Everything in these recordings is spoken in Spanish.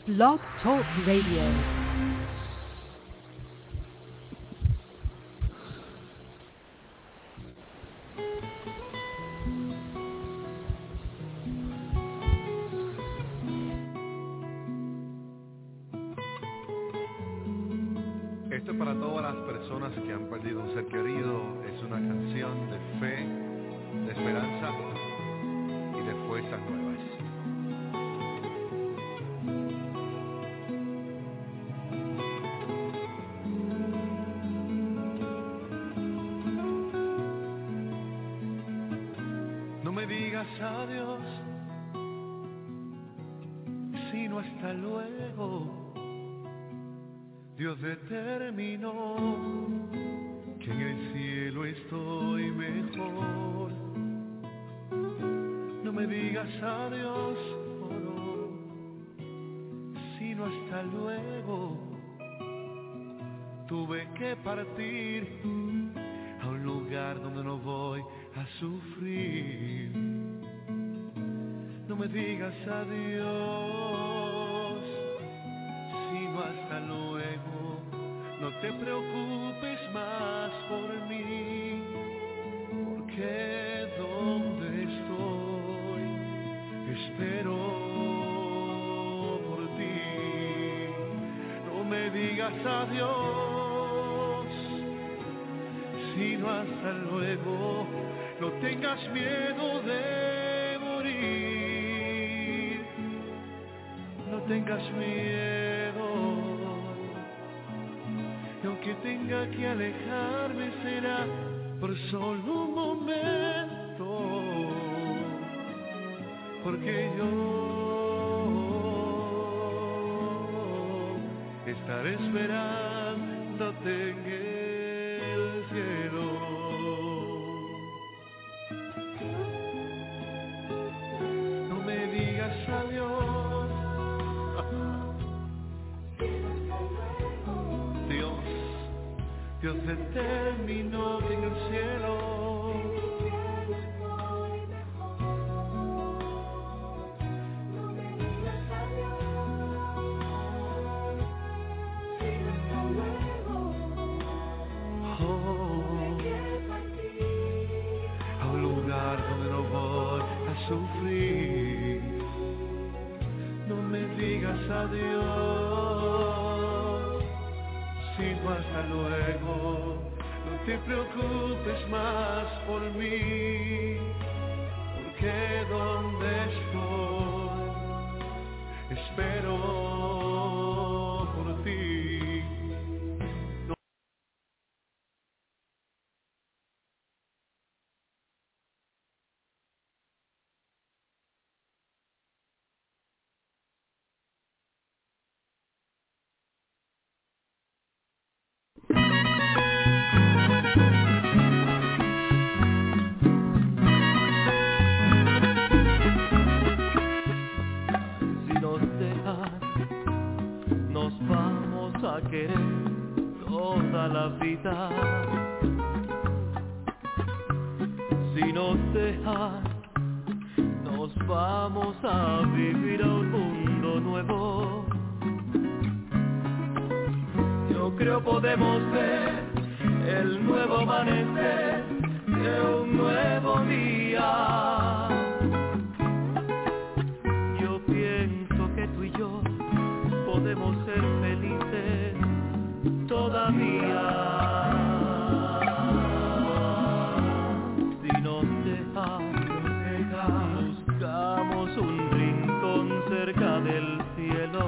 Blog Talk Radio. Esto es para todas las personas que han perdido un ser querido. Es una canción de fe, de esperanza y de fuerzas nuevas. No me digas adiós, sino hasta luego. Dios determinó que en el cielo estoy mejor. No me digas adiós, oh no, sino hasta luego. Tuve que partir a un lugar donde no voy a sufrir. No me digas adiós, sino hasta luego. No te preocupes más por mí, porque donde estoy espero por ti. No me digas adiós, sino hasta luego. No tengas miedo de morir, no tengas miedo. Y aunque tenga que alejarme será por solo un momento, porque yo estaré esperándote en el cielo. No me digas adiós. Dios determinó que en el cielo no me digas adiós, sino hasta luego. Tuve que partir a un lugar donde no voy a sufrir. No me digas adiós, sino hasta luego. No te preocupes más por mí, porque donde estoy espero por ti. A querer toda la vida. Si nos dejas, nos vamos a vivir a un mundo nuevo. Yo creo podemos ver el nuevo amanecer de un nuevo día. Yo pienso que tú y yo podemos ser felices todavía. Si nos dejas, buscamos un rincón cerca del cielo.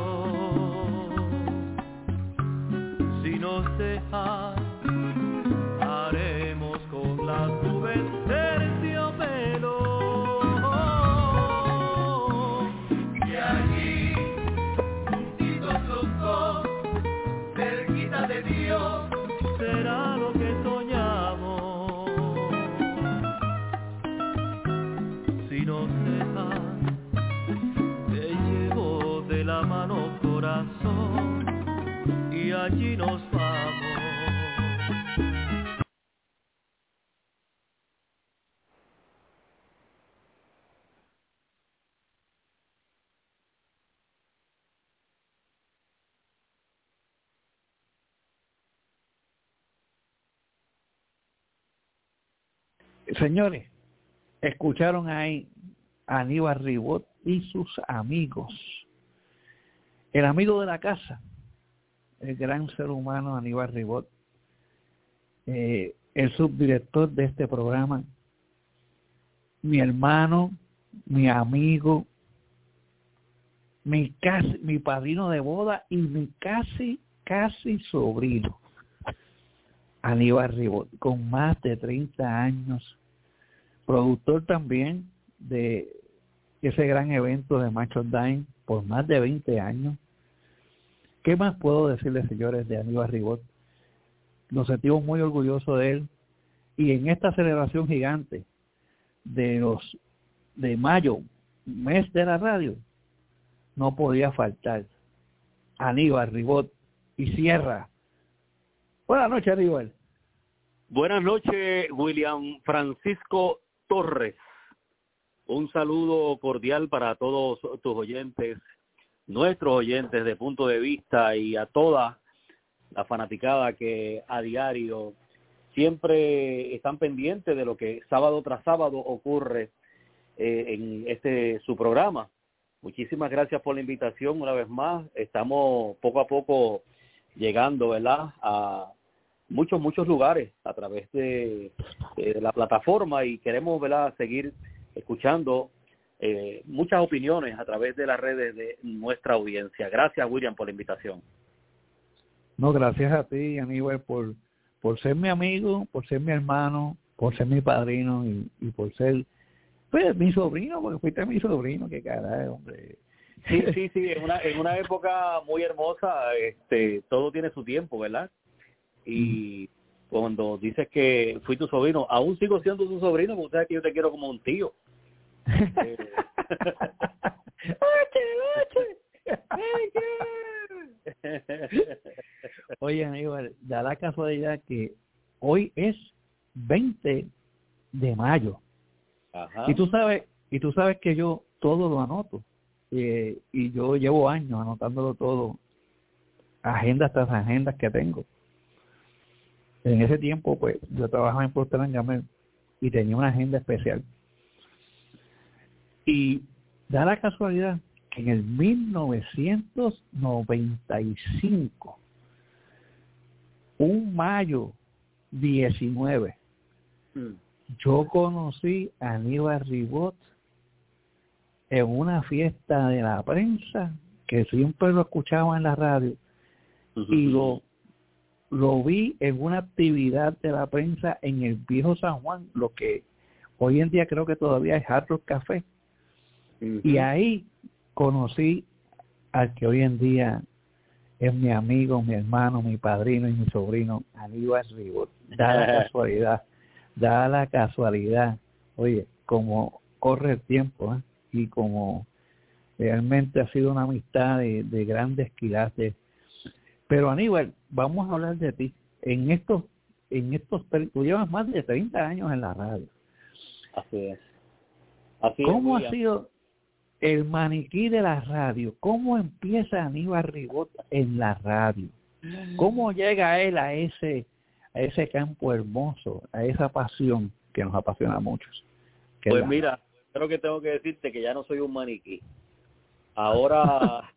Si nos dejas, haremos con las nubes terciopelo. Y allí cerquita de Dios será lo que soñamos. Si nos dejas, te llevo de la mano, corazón, y allí nos vamos. Señores, escucharon ahí a Aníbal Ribot y sus amigos. El amigo de la casa, el gran ser humano Aníbal Ribot, el subdirector de este programa, mi hermano, mi amigo, mi padrino de boda y mi casi sobrino, Aníbal Ribot, con más de 30 años, productor también de ese gran evento de Macho Dime por más de 20 años. ¿Qué más puedo decirles, señores, de Aníbal Ribot? Nos sentimos muy orgullosos de él, y en esta celebración gigante de mayo, mes de la radio, no podía faltar Aníbal Ribot y Sierra. Buenas noches, Aníbal. Buenas noches, William Francisco Torres. Un saludo cordial para todos tus oyentes, nuestros oyentes de Punto de Vista, y a toda la fanaticada que a diario siempre están pendientes de lo que sábado tras sábado ocurre en su programa. Muchísimas gracias por la invitación una vez más. Estamos poco a poco llegando, ¿verdad?, a muchos lugares a través de la plataforma, y queremos, ¿verdad?, seguir escuchando muchas opiniones a través de las redes de nuestra audiencia. Gracias, William, por la invitación. No, gracias a ti, Aníbal, por ser mi amigo, por ser mi hermano, por ser mi padrino y por ser, pues, mi sobrino, porque fuiste mi sobrino. Qué caray, hombre. Sí, en una época muy hermosa. Todo tiene su tiempo, ¿verdad? Y cuando dices que fui tu sobrino, aún sigo siendo tu sobrino, porque sabes que yo te quiero como un tío. Oye, Aníbal, da la casualidad que hoy es 20 de mayo. Ajá. Y tú sabes que yo todo lo anoto, y yo llevo años anotándolo todo, agendas tras agendas que tengo. En ese tiempo, pues, yo trabajaba en Procter & Gamble y tenía una agenda especial. Y da la casualidad que en el 1995, un mayo 19, yo conocí a Aníbal Ribot en una fiesta de la prensa, que siempre lo escuchaba en la radio, y lo vi en una actividad de la prensa en el viejo San Juan, lo que hoy en día creo que todavía es Hard Rock Café. Y ahí conocí al que hoy en día es mi amigo, mi hermano, mi padrino y mi sobrino, Aníbal Ribot. Da la casualidad, oye, como corre el tiempo, y como realmente ha sido una amistad de grandes quilates. Pero, Aníbal, vamos a hablar de ti. Tú llevas más de 30 años en la radio. Así es. ¿Cómo ha sido el maniquí de la radio? ¿Cómo empieza Aníbal Ribot en la radio? ¿Cómo llega él a ese campo hermoso, a esa pasión que nos apasiona a muchos? Pues mira, creo que tengo que decirte que ya no soy un maniquí. Ahora,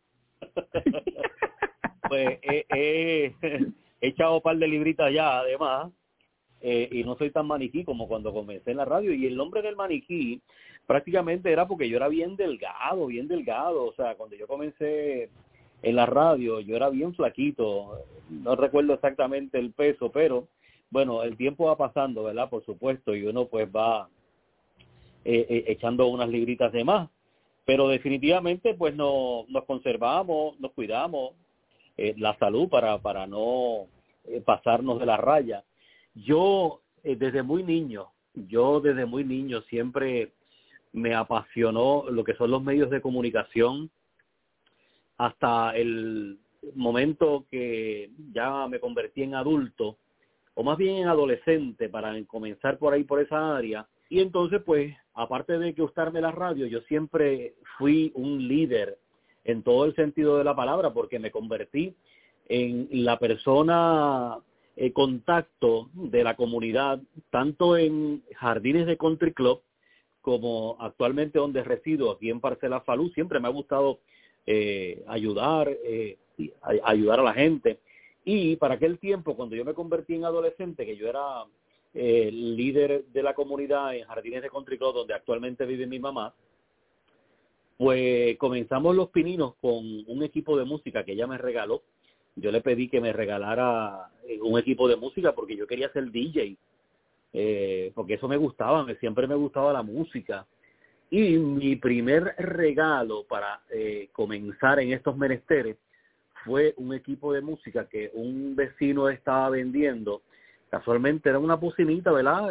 pues he echado un par de libritas ya, además, y no soy tan maniquí como cuando comencé en la radio. Y el nombre del maniquí prácticamente era porque yo era bien delgado. O sea, cuando yo comencé en la radio, yo era bien flaquito. No recuerdo exactamente el peso, pero bueno, el tiempo va pasando, ¿verdad? Por supuesto, y uno pues va echando unas libritas de más. Pero definitivamente pues nos conservamos, nos cuidamos la salud para no pasarnos de la raya. Yo desde muy niño siempre me apasionó lo que son los medios de comunicación, hasta el momento que ya me convertí en adulto, o más bien en adolescente, para comenzar por ahí, por esa área. Y entonces, pues, aparte de que gustarme la radio, yo siempre fui un líder en todo el sentido de la palabra, porque me convertí en la persona contacto de la comunidad, tanto en Jardines de Country Club como actualmente donde resido, aquí en Parcela Falú. Siempre me ha gustado ayudar a la gente. Y para aquel tiempo, cuando yo me convertí en adolescente, que yo era líder de la comunidad en Jardines de Country Club, donde actualmente vive mi mamá, pues comenzamos Los Pininos con un equipo de música que ella me regaló. Yo le pedí que me regalara un equipo de música porque yo quería ser DJ, porque eso me gustaba, siempre me gustaba la música. Y mi primer regalo para comenzar en estos menesteres fue un equipo de música que un vecino estaba vendiendo. Casualmente era una bocinita, ¿verdad?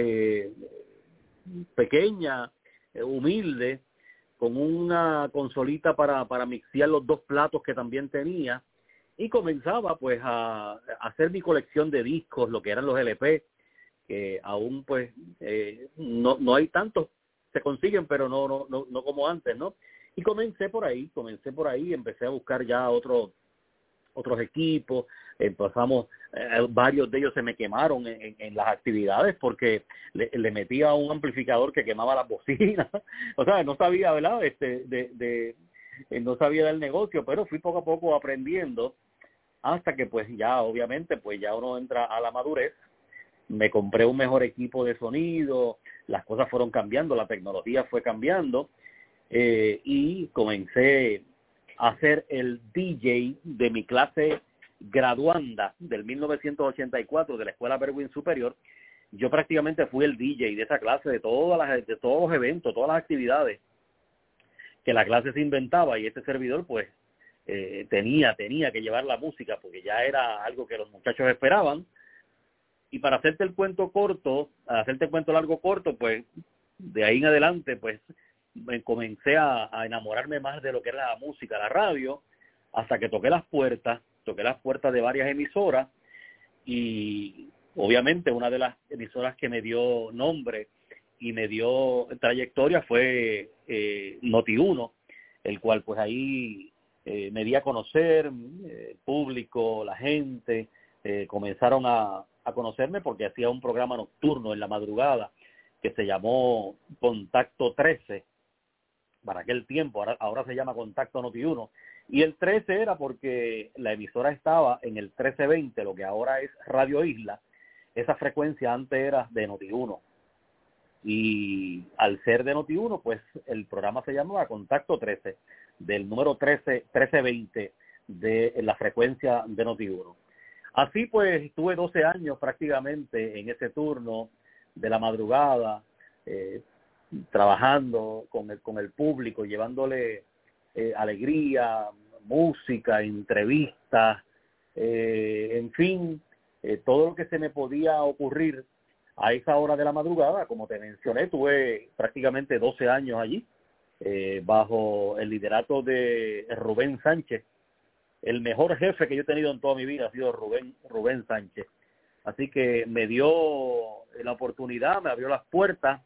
Pequeña, humilde, con una consolita para mixear los 2 platos que también tenía. Y comenzaba pues a hacer mi colección de discos, lo que eran los LP, que aún pues no hay tantos, se consiguen, pero no como antes, ¿no? Y comencé por ahí, empecé a buscar ya otros equipos, empezamos, varios de ellos se me quemaron en las actividades porque le metía un amplificador que quemaba las bocinas. O sea, no sabía, ¿verdad? No sabía del negocio, pero fui poco a poco aprendiendo hasta que pues ya obviamente pues ya uno entra a la madurez. Me compré un mejor equipo de sonido, las cosas fueron cambiando, la tecnología fue cambiando, y comencé a ser el DJ de mi clase graduanda del 1984 de la Escuela Berwyn Superior. Yo prácticamente fui el DJ de esa clase, de todos los eventos, todas las actividades que la clase se inventaba, y este servidor pues tenía que llevar la música porque ya era algo que los muchachos esperaban. Y para hacerte el cuento largo corto, pues de ahí en adelante pues me comencé a enamorarme más de lo que era la música, la radio, hasta que toqué las puertas de varias emisoras, y obviamente una de las emisoras que me dio nombre y me dio trayectoria fue Noti1, el cual pues ahí me di a conocer, el público, la gente, comenzaron a conocerme porque hacía un programa nocturno en la madrugada que se llamó Contacto 13, para aquel tiempo, ahora se llama Contacto Noti1, y el 13 era porque la emisora estaba en el 1320, lo que ahora es Radio Isla. Esa frecuencia antes era de Noti1, y al ser de Noti1, pues el programa se llamaba Contacto 13, del número 1320 de la frecuencia de Noti1. Así pues, estuve 12 años prácticamente en ese turno de la madrugada, trabajando con el público, llevándole alegría, música, entrevistas, en fin, todo lo que se me podía ocurrir a esa hora de la madrugada. Como te mencioné, tuve prácticamente 12 años allí, bajo el liderato de Rubén Sánchez. El mejor jefe que yo he tenido en toda mi vida ha sido Rubén Sánchez. Así que me dio la oportunidad, me abrió las puertas,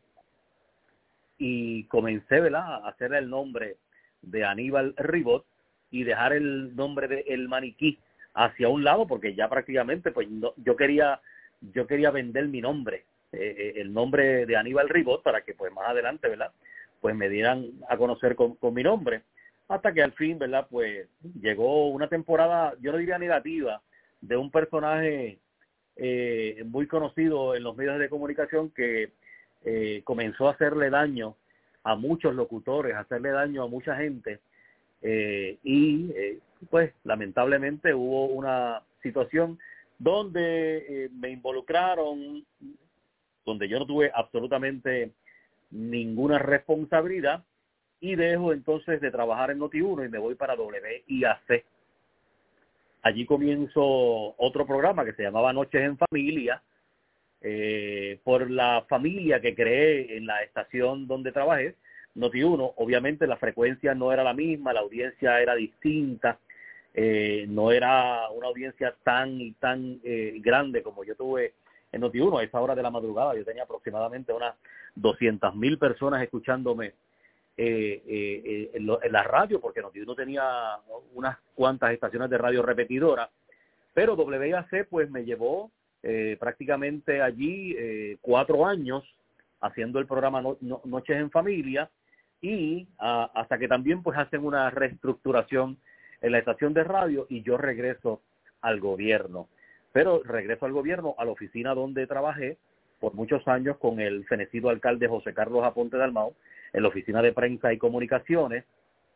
y comencé, ¿verdad?, a hacerle el nombre de Aníbal Ribot y dejar el nombre de El Maniquí hacia un lado, porque ya prácticamente pues yo quería vender mi nombre, el nombre de Aníbal Ribot, para que pues más adelante, ¿verdad?, pues me dieran a conocer con mi nombre. Hasta que al fin, ¿verdad?, pues llegó una temporada, yo no diría negativa, de un personaje muy conocido en los medios de comunicación que comenzó a hacerle daño a muchos locutores, a hacerle daño a mucha gente, y pues lamentablemente hubo una situación donde me involucraron, donde yo no tuve absolutamente ninguna responsabilidad, y dejo entonces de trabajar en Noti1 y me voy para WIAC. Allí comienzo otro programa que se llamaba Noches en Familia, por la familia que creé en la estación donde trabajé, Noti1. Obviamente la frecuencia no era la misma, la audiencia era distinta, no era una audiencia tan grande como yo tuve en Noti1. A esa hora de la madrugada yo tenía aproximadamente unas 200,000 personas escuchándome en la radio, porque Noti1 tenía unas cuantas estaciones de radio repetidoras, Pero WIAC pues me llevó prácticamente allí 4 años haciendo el programa Noches en Familia, y hasta que también pues hacen una reestructuración en la estación de radio y yo regreso al gobierno. Pero regreso al gobierno, a la oficina donde trabajé por muchos años con el fenecido alcalde José Carlos Aponte Dalmau, en la oficina de prensa y comunicaciones,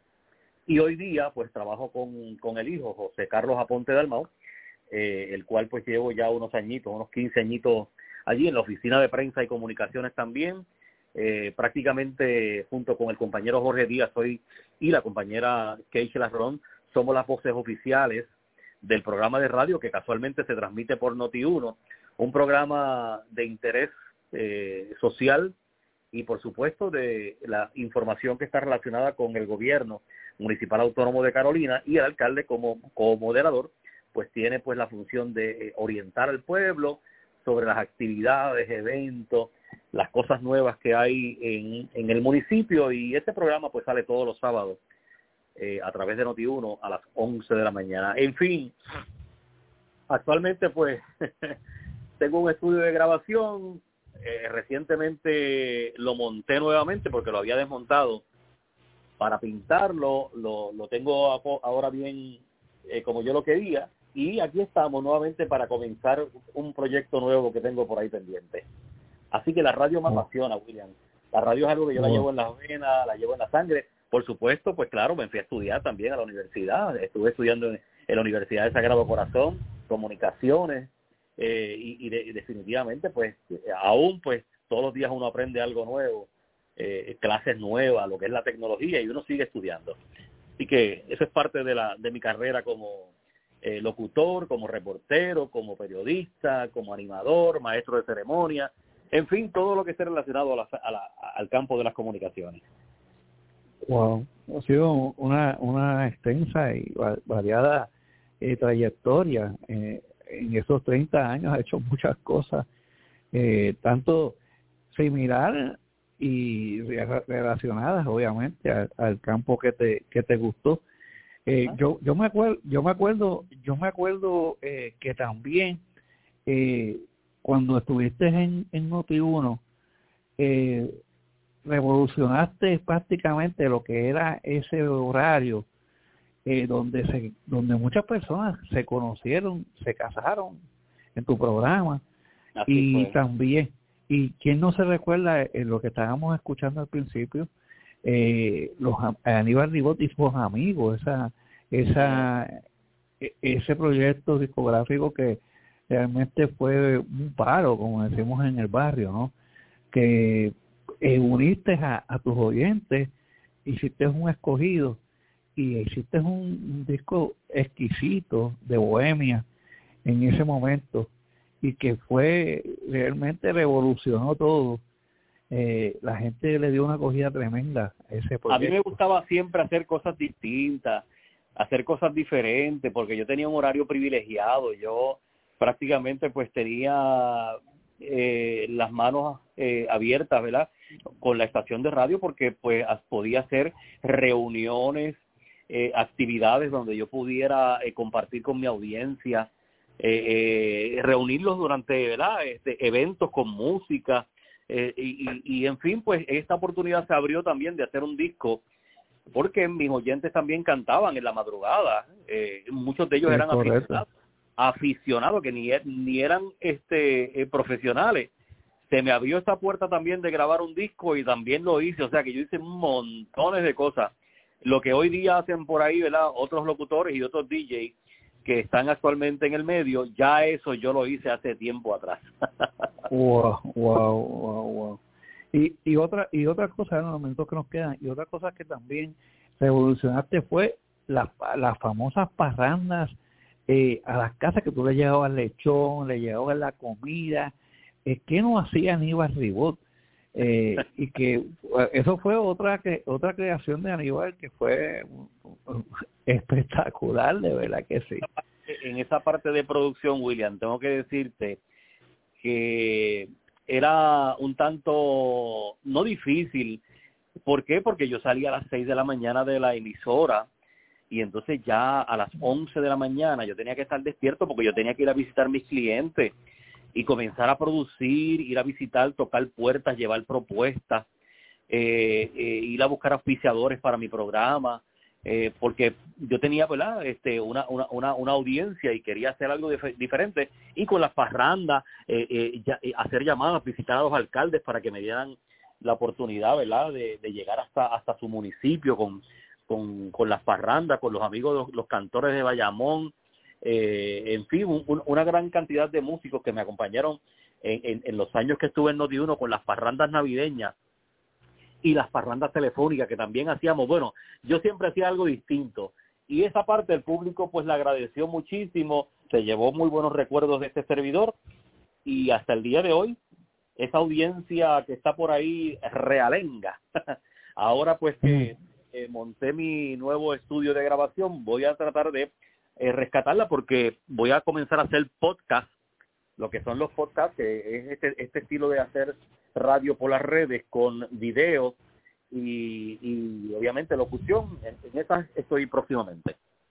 y hoy día pues trabajo con el hijo José Carlos Aponte Dalmau, el cual pues llevo ya unos añitos, unos 15 añitos allí en la oficina de prensa y comunicaciones también, prácticamente junto con el compañero Jorge Díaz y la compañera Keisha Larrón, somos las voces oficiales del programa de radio que casualmente se transmite por Noti1, un programa de interés social y por supuesto de la información que está relacionada con el gobierno municipal autónomo de Carolina, y el alcalde como moderador pues tiene pues la función de orientar al pueblo sobre las actividades, eventos, las cosas nuevas que hay en el municipio, y este programa pues sale todos los sábados a través de Noti1 a las 11 de la mañana. En fin, actualmente pues tengo un estudio de grabación, recientemente lo monté nuevamente porque lo había desmontado para pintarlo, lo tengo ahora bien como yo lo quería, y aquí estamos nuevamente para comenzar un proyecto nuevo que tengo por ahí pendiente. Así que la radio me apasiona, William. La radio es algo que yo la llevo en las venas, la llevo en la sangre. Por supuesto, pues claro, me fui a estudiar también a la universidad. Estuve estudiando en la Universidad de Sagrado Corazón, comunicaciones, y definitivamente, pues, aún, pues, todos los días uno aprende algo nuevo, clases nuevas, lo que es la tecnología, y uno sigue estudiando. Así que eso es parte de mi carrera como locutor, como reportero, como periodista, como animador, maestro de ceremonia, en fin, todo lo que esté relacionado al campo de las comunicaciones. Wow, ha sido una extensa y variada trayectoria. En esos 30 años ha hecho muchas cosas, tanto similar y relacionadas, obviamente, al campo que te gustó. Yo me acuerdo que también cuando estuviste en Noti1, revolucionaste prácticamente lo que era ese horario donde muchas personas se conocieron, se casaron en tu programa. Así y fue. También, y quién no se recuerda lo que estábamos escuchando al principio, Aníbal Ribot y sus amigos, ese proyecto discográfico que realmente fue un paro, como decimos en el barrio, ¿no? Que uniste a tus oyentes, hiciste un escogido y hiciste un disco exquisito de bohemia en ese momento, y que fue realmente revolucionó todo. La gente le dio una acogida tremenda a ese proyecto. A mí me gustaba siempre hacer cosas distintas, hacer cosas diferentes, porque yo tenía un horario privilegiado. Yo prácticamente pues tenía las manos abiertas, ¿verdad?, con la estación de radio, porque pues podía hacer reuniones, actividades donde yo pudiera compartir con mi audiencia, reunirlos durante, ¿verdad?, eventos con música, y en fin, pues esta oportunidad se abrió también de hacer un disco, porque mis oyentes también cantaban en la madrugada, muchos de ellos eran aficionados que ni eran profesionales. Se me abrió esta puerta también de grabar un disco y también lo hice, o sea que yo hice montones de cosas. Lo que hoy día hacen por ahí, ¿verdad?, otros locutores y otros DJs que están actualmente en el medio, ya eso yo lo hice hace tiempo atrás. Wow. Y otra cosa, en los momentos que nos quedan, y otra cosa que también revolucionaste fue las famosas parrandas a las casas, que tú le llevabas lechón, le llevabas la comida. ¿Qué no hacía Aníbal Ribot? Y que eso fue otra creación de Aníbal que fue espectacular, de verdad que sí. En esa parte de producción, William, tengo que decirte que era un tanto no difícil. ¿Por qué? Porque yo salía a las 6 de la mañana de la emisora y entonces ya a las 11 de la mañana yo tenía que estar despierto porque yo tenía que ir a visitar mis clientes y comenzar a producir, ir a visitar, tocar puertas, llevar propuestas, ir a buscar auspiciadores para mi programa, porque yo tenía, ¿verdad?, una audiencia y quería hacer algo diferente, y con las parrandas, hacer llamadas, visitar a los alcaldes para que me dieran la oportunidad, ¿verdad?, de llegar hasta su municipio con las parrandas, con los amigos, los cantores de Bayamón, en fin, una gran cantidad de músicos que me acompañaron en los años que estuve en Noti1 con las parrandas navideñas y las parrandas telefónicas que también hacíamos. Bueno, yo siempre hacía algo distinto, y esa parte del público pues la agradeció muchísimo, se llevó muy buenos recuerdos de este servidor, y hasta el día de hoy, esa audiencia que está por ahí realenga. Ahora pues que monté mi nuevo estudio de grabación, voy a tratar de rescatarla, porque voy a comenzar a hacer podcast, lo que son los podcasts, que es este estilo de hacer radio por las redes con video y obviamente locución. En esas estoy próximamente.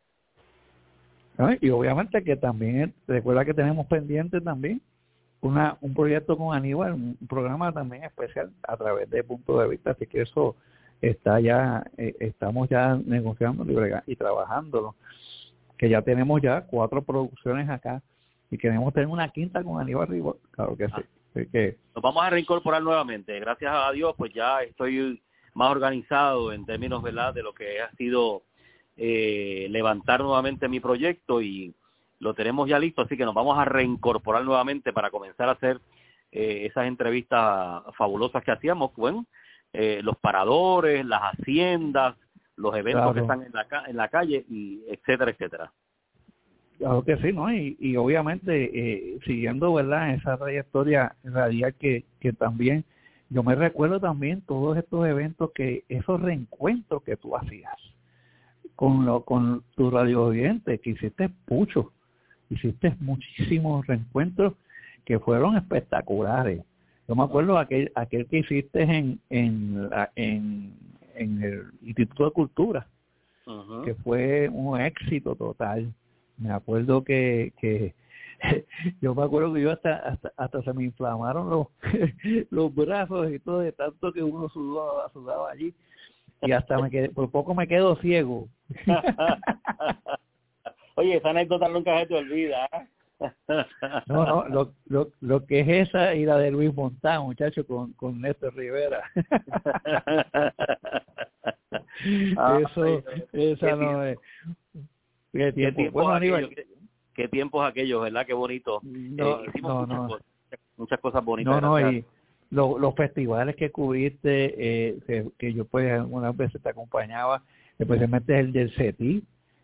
Y obviamente que también, recuerda que tenemos pendiente también un proyecto con Aníbal, un programa también especial a través de Punto de Vista, así que eso está ya, estamos ya negociando y trabajándolo, que ya tenemos ya 4 producciones acá y queremos tener una quinta con Aníbal Ribot, claro que sí. Así que nos vamos a reincorporar nuevamente, gracias a Dios, pues ya estoy más organizado en términos, ¿verdad?, de lo que ha sido levantar nuevamente mi proyecto, y lo tenemos ya listo, así que nos vamos a reincorporar nuevamente para comenzar a hacer esas entrevistas fabulosas que hacíamos, bueno, los paradores, las haciendas, los eventos que están en la calle, y etcétera, etcétera. Claro que sí, ¿no? Y obviamente siguiendo, ¿verdad?, esa trayectoria radial que también, yo me recuerdo también todos estos eventos, esos reencuentros que tú hacías con tu radio oyente, que hiciste muchísimos reencuentros que fueron espectaculares. Yo me acuerdo aquel que hiciste en el Instituto de Cultura, que fue un éxito total. Me acuerdo que yo me acuerdo que yo hasta se me inflamaron los brazos y todo, de tanto que uno sudaba allí, y hasta por poco me quedo ciego. Oye, esa anécdota nunca se te olvida, ¿eh? No, lo que es esa y la de Luis Montán, muchacho, con Néstor Rivera. Esa no es. ¿Qué tiempo? Bueno, Aníbal, qué tiempos aquellos, ¿verdad? Qué bonito. Hicimos muchas cosas bonitas. Y los festivales que cubriste, que yo pues algunas veces te acompañaba, especialmente el del CETI,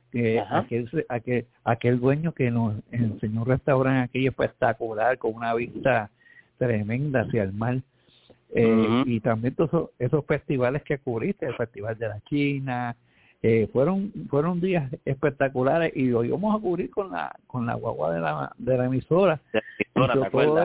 aquel dueño que nos enseñó un restaurante aquello espectacular con una vista tremenda hacia el mar, y también todos esos festivales que cubriste, el Festival de la China, fueron días espectaculares, y lo íbamos a cubrir con la guagua de la emisora. ¿Te acuerdas?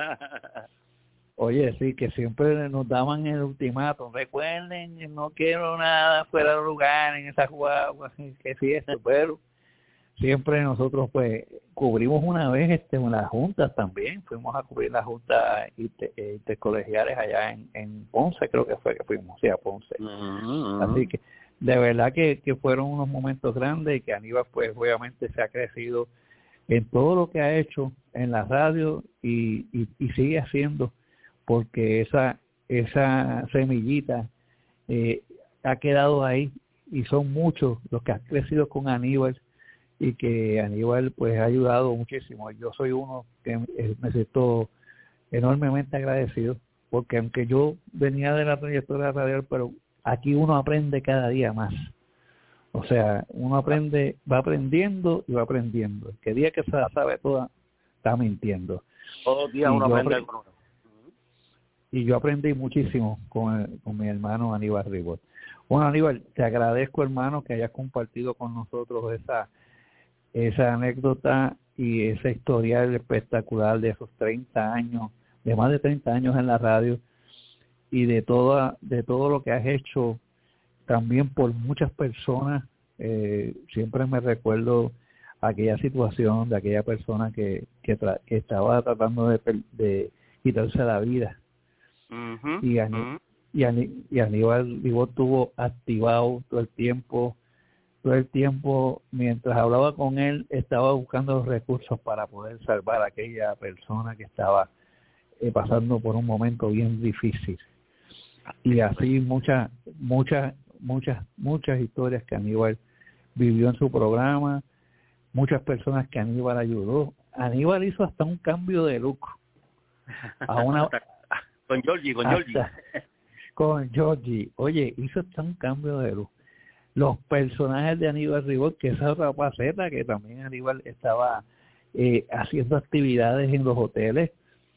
Oye, sí, que siempre nos daban el ultimátum, recuerden, no quiero nada fuera de lugar en esa guagua, que sí esto, pero siempre nosotros pues cubrimos una vez en las juntas también, fuimos a cubrir las juntas intercolegiales allá en Ponce, creo que fue que fuimos, sí, a Ponce. Así que de verdad que fueron unos momentos grandes, y que Aníbal pues obviamente se ha crecido en todo lo que ha hecho en la radio y sigue haciendo, porque esa semillita ha quedado ahí, y son muchos los que han crecido con Aníbal, y que Aníbal pues ha ayudado muchísimo. Yo soy uno que me siento enormemente agradecido, porque aunque yo venía de la trayectoria radial, pero aquí uno aprende cada día más. O sea, uno va aprendiendo y va aprendiendo. El que día que se la sabe toda, está mintiendo. Todos los días uno aprende algo nuevo. Y yo aprendí muchísimo con mi hermano Aníbal Ribot. Bueno, Aníbal, te agradezco, hermano, que hayas compartido con nosotros esa anécdota y esa historial espectacular de esos 30 años, de más de 30 años en la radio, y de todo lo que has hecho también por muchas personas siempre me recuerdo aquella situación de aquella persona que estaba tratando de quitarse la vida. Uh-huh, y Aníbal Ribot estuvo activado todo el tiempo, mientras hablaba con él, estaba buscando los recursos para poder salvar a aquella persona que estaba pasando por un momento bien difícil. Y así muchas historias que Aníbal vivió en su programa, muchas personas que Aníbal ayudó. Aníbal hizo hasta un cambio de look. Con Georgie. Oye, hizo hasta un cambio de look. Los personajes de Aníbal Ribot, que esa otra faceta, que también Aníbal estaba haciendo actividades en los hoteles,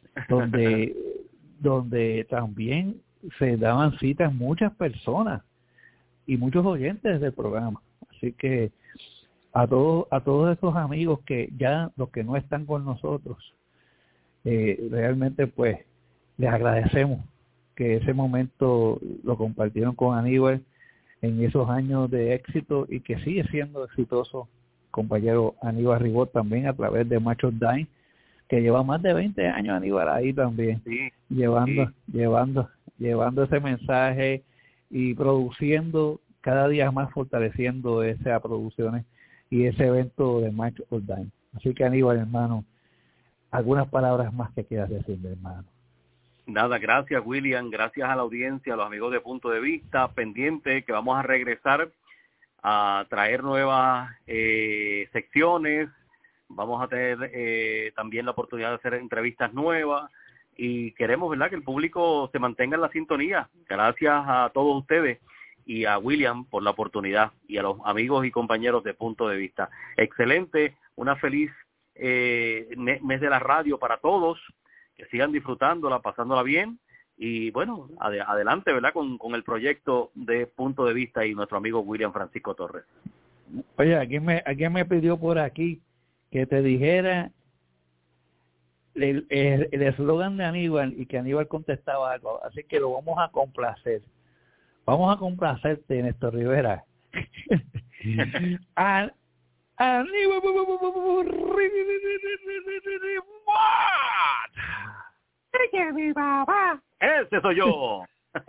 donde también se daban citas muchas personas y muchos oyentes del programa. Así que a todos esos amigos que ya los que no están con nosotros, realmente pues les agradecemos que ese momento lo compartieron con Aníbal en esos años de éxito y que sigue siendo exitoso, compañero Aníbal Ribot, también a través de Machos Dine, que lleva más de 20 años Aníbal ahí también, sí, llevando ese mensaje y produciendo cada día más, fortaleciendo esas producciones y ese evento de Match of Dine. Así que Aníbal, hermano, algunas palabras más que quieras decirle, hermano. Nada, gracias William, gracias a la audiencia, a los amigos de Punto de Vista, pendiente que vamos a regresar a traer nuevas secciones, vamos a tener también la oportunidad de hacer entrevistas nuevas y queremos, ¿verdad?, que el público se mantenga en la sintonía. Gracias a todos ustedes y a William por la oportunidad y a los amigos y compañeros de Punto de Vista. Excelente, una feliz mes de la radio para todos, que sigan disfrutándola, pasándola bien y bueno, adelante, ¿verdad?, con el proyecto de Punto de Vista y nuestro amigo William Francisco Torres. Oye, ¿alguien me pidió por aquí que te dijera el eslogan de Aníbal y que Aníbal contestaba algo? Así que lo vamos a complacer. Vamos a complacerte, Néstor Rivera. Aníbal. ¡Ese soy yo!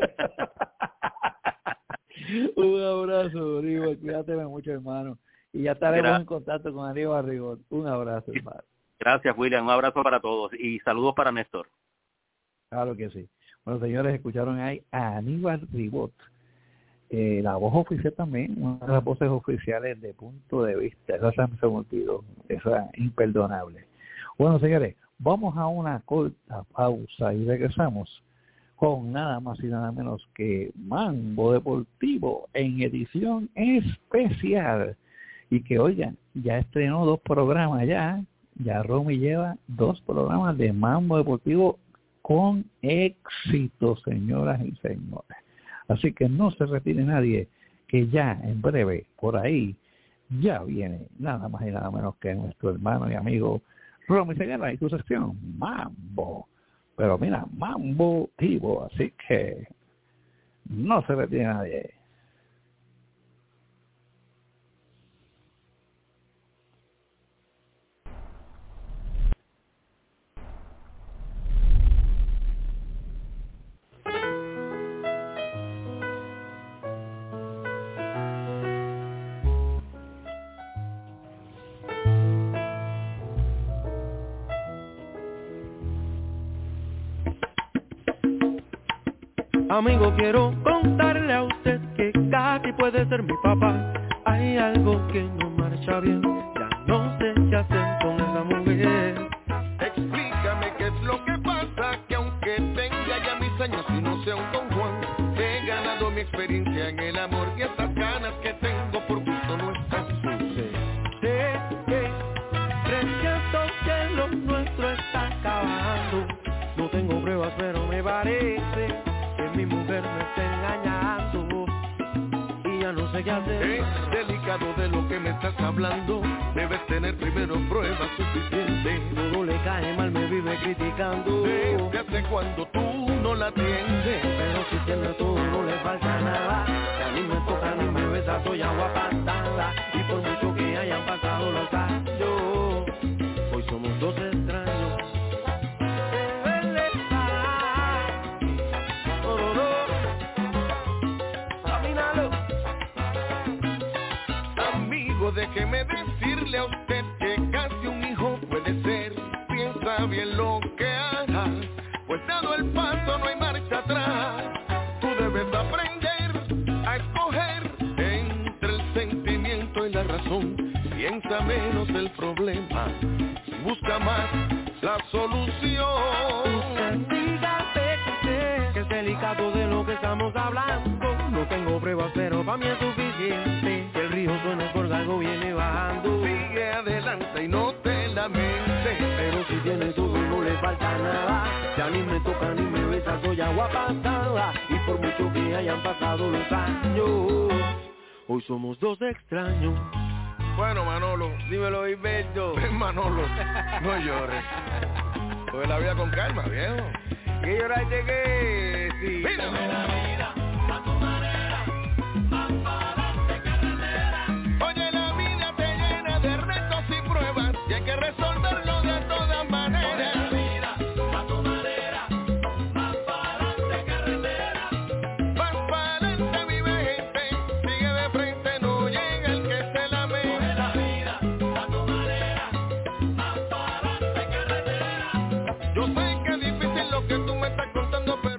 Un abrazo, Aníbal. Cuídate mucho, hermano. Y ya estaremos en contacto con Aníbal Ribot. Un abrazo, hermano. Gracias, William. Un abrazo para todos. Y saludos para Néstor. Claro que sí. Bueno, señores, escucharon ahí a Aníbal Ribot. La voz oficial también, una de las voces oficiales de Punto de Vista. Esa se me olvidó. Esa es imperdonable. Bueno, señores, vamos a una corta pausa y regresamos con nada más y nada menos que Mambo Deportivo en edición especial. Y que, oigan, ya estrenó 2 programas ya Romy lleva 2 programas de Mambo Deportivo con éxito, señoras y señores. Así que no se retire nadie, que ya en breve, por ahí, ya viene nada más y nada menos que nuestro hermano y amigo Romy Seguera y su sección Mambo. Pero mira, Mambo Tivo, así que no se retire nadie. Amigo, quiero contarle a usted que casi puede ser mi papá. Hay algo que no marcha bien, ya no sé qué hacer con esa mujer. Explícame qué es lo que pasa, que aunque tenga ya mis años y no sea un Don Juan, he ganado mi experiencia en el amor y estas ganas que tengo por gusto no están. Sé que presiento que lo nuestro está acabando. No tengo pruebas, pero me parece mi mujer me está engañando y ya no sé qué hacer. Es delicado de lo que me estás hablando, debes tener primero pruebas suficientes. Todo le cae mal, me vive criticando. Desde hace cuando tú no la atiendes, pero si tiene todo no le falta nada. Si a mí me toca ni me besa, soy agua pasada. déjeme decirle a usted que casi un hijo puede ser. Piensa bien lo que hagas, pues dado el paso no hay marcha atrás. Tú debes aprender a escoger entre el sentimiento y la razón. Piensa menos el problema, busca más la solución. Dígate que es delicado de lo que estamos hablando. No tengo pruebas, pero para mí es suficiente. Que el río suena por algo viene bajando. Sigue adelante y no te lamentes. Pero si tienes todo no le falta nada. Ya ni me toca ni me besa, soy agua pasada. Y por mucho que hayan pasado los años, hoy somos dos extraños. Bueno, Manolo, Dímelo, Hilberto. ven, Manolo, no llores. Coge la vida con calma, viejo. ¿Qué lloraste que? Sí. Mira. Oye, la vida te llena de retos y pruebas y hay que resolverlo de todas maneras. Vas para adelante, vive gente, sigue de frente, no llega el que se la ve. Yo sé que es difícil lo que tú me estás contando, pero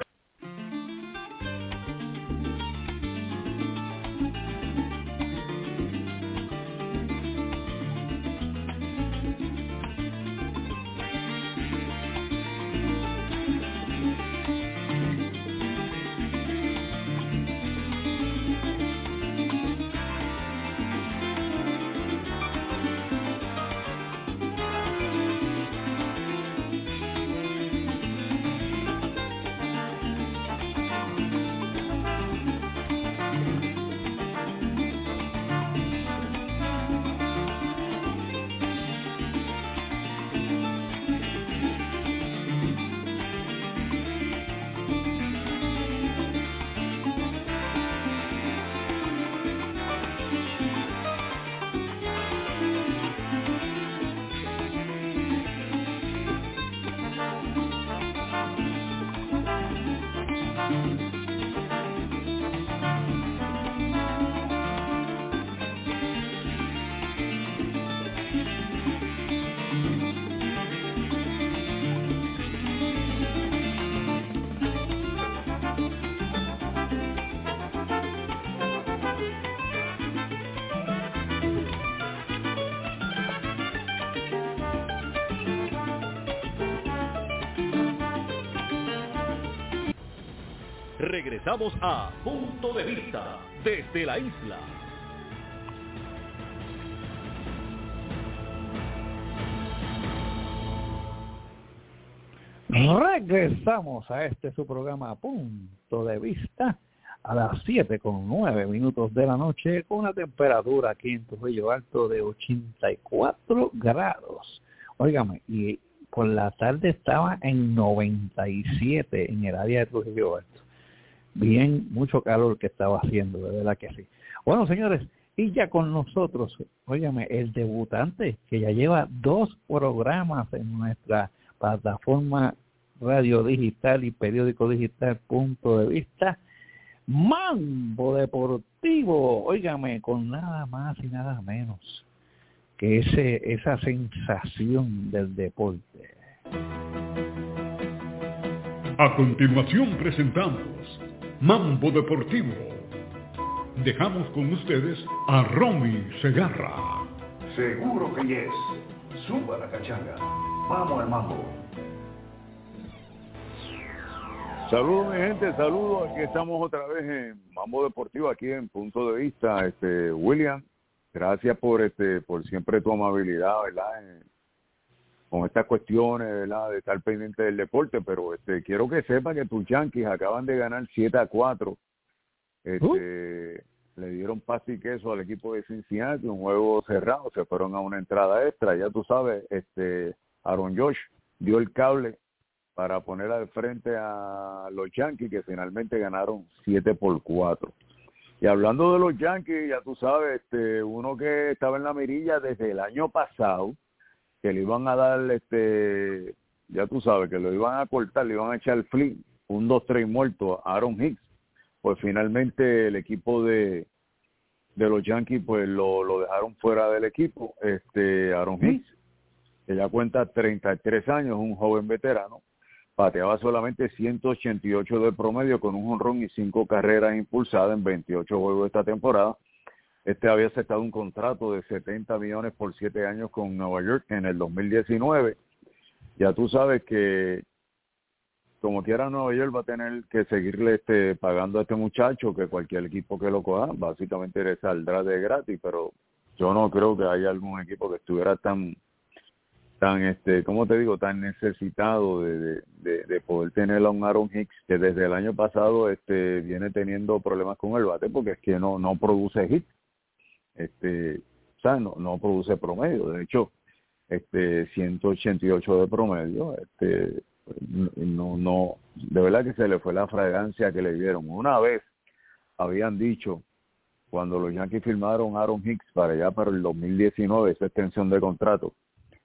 Regresamos a Punto de Vista desde la isla. Regresamos a su programa Punto de Vista a las 7:09 de la noche con una temperatura aquí en Trujillo Alto de 84 grados. Óigame, y por la tarde estaba en 97 en el área de Trujillo Alto. Bien, mucho calor que estaba haciendo, de verdad que sí. Bueno, señores, y ya con nosotros, óigame, el debutante que ya lleva 2 programas en nuestra plataforma radio digital y periódico digital Punto de Vista, Mambo Deportivo, óigame, con nada más y nada menos que esa sensación del deporte. A continuación presentamos Mambo Deportivo. Dejamos con ustedes a Romy Segarra. Seguro que yes. Suba la cachanga. Vamos al mambo. Saludos, mi gente, saludos. Aquí estamos otra vez en Mambo Deportivo, aquí en Punto de Vista. William, gracias por siempre tu amabilidad, ¿verdad? Con estas cuestiones, ¿verdad? De estar pendiente del deporte, pero quiero que sepa que tus Yankees acaban de ganar 7-4. Le dieron pasta y queso al equipo de Cincinnati, un juego cerrado, se fueron a una entrada extra. Ya tú sabes, Aaron Josh dio el cable para poner al frente a los Yankees, que finalmente ganaron 7-4. Y hablando de los Yankees, ya tú sabes, uno que estaba en la mirilla desde el año pasado, que le iban a dar, ya tú sabes, que lo iban a cortar, le iban a echar el flip, un 2-3 muerto a Aaron Hicks. Pues finalmente el equipo de de los Yankees, pues lo dejaron fuera del equipo, Aaron Hicks, que ya cuenta 33 años, un joven veterano, bateaba solamente 188 de promedio con un jonrón y 5 carreras impulsadas en 28 juegos de esta temporada. Había aceptado un contrato de $70 millones por 7 años con Nueva York en el 2019. Ya tú sabes que como quiera Nueva York va a tener que seguirle pagando a este muchacho, que cualquier equipo que lo coja básicamente le saldrá de gratis, pero yo no creo que haya algún equipo que estuviera tan ¿cómo te digo?, tan necesitado de poder tener a un Aaron Hicks, que desde el año pasado viene teniendo problemas con el bate, porque es que no produce hits, o sea, no produce promedio. De hecho, 188 de promedio, no, de verdad que se le fue la fragancia que le dieron. Una vez habían dicho, cuando los Yankees firmaron a Aaron Hicks para el 2019, esa extensión de contrato,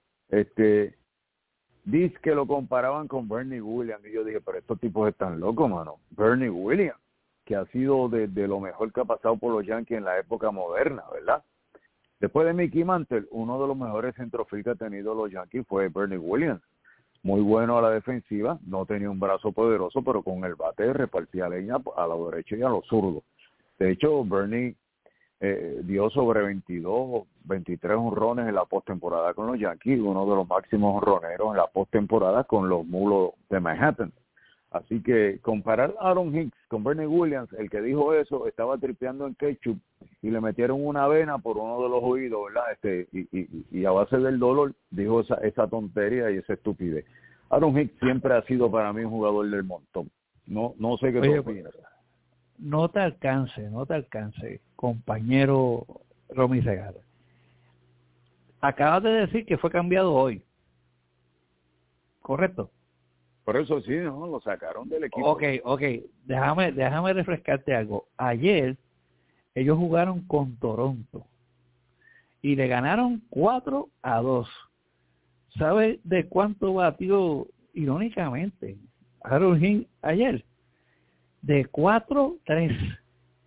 dice que lo comparaban con Bernie Williams, y yo dije, pero estos tipos están locos, mano. Bernie Williams, que ha sido de lo mejor que ha pasado por los Yankees en la época moderna, ¿verdad? Después de Mickey Mantle, uno de los mejores centrofield que ha tenido los Yankees fue Bernie Williams. Muy bueno a la defensiva, no tenía un brazo poderoso, pero con el bate repartía leña a la derecha y a los zurdos. De hecho, Bernie dio sobre 23 jonrones en la postemporada con los Yankees, uno de los máximos jonroneros en la postemporada con los Mulos de Manhattan. Así que comparar a Aaron Hicks con Bernie Williams, el que dijo eso estaba tripeando en ketchup y le metieron una avena por uno de los oídos, ¿verdad? Y a base del dolor dijo esa tontería y esa estupidez. Aaron Hicks siempre ha sido para mí un jugador del montón. No sé qué tú opinas. No te alcance, compañero Romy Segarra. Acabas de decir que fue cambiado hoy, ¿correcto? Por eso sí, ¿no? Lo sacaron del equipo. Ok. Déjame refrescarte algo. Ayer ellos jugaron con Toronto y le ganaron 4-2. ¿Sabes de cuánto batió, irónicamente, Aaron Hicks ayer? De 4-3.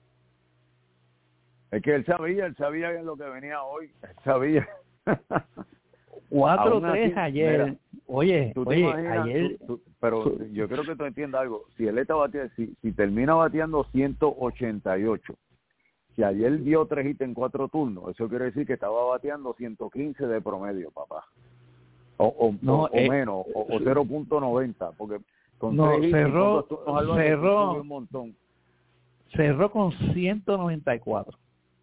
Es que él sabía lo que venía hoy. Él sabía. 4-3 ayer. Mira, oye, ayer. Pero yo creo que tú entiendas algo. Si él está bateando, si termina bateando 188, si ayer dio 3 hits en 4 turnos, eso quiere decir que estaba bateando 115 de promedio, papá. O menos, o 0.90, porque con 3 hits cerró un montón. Cerró con 194.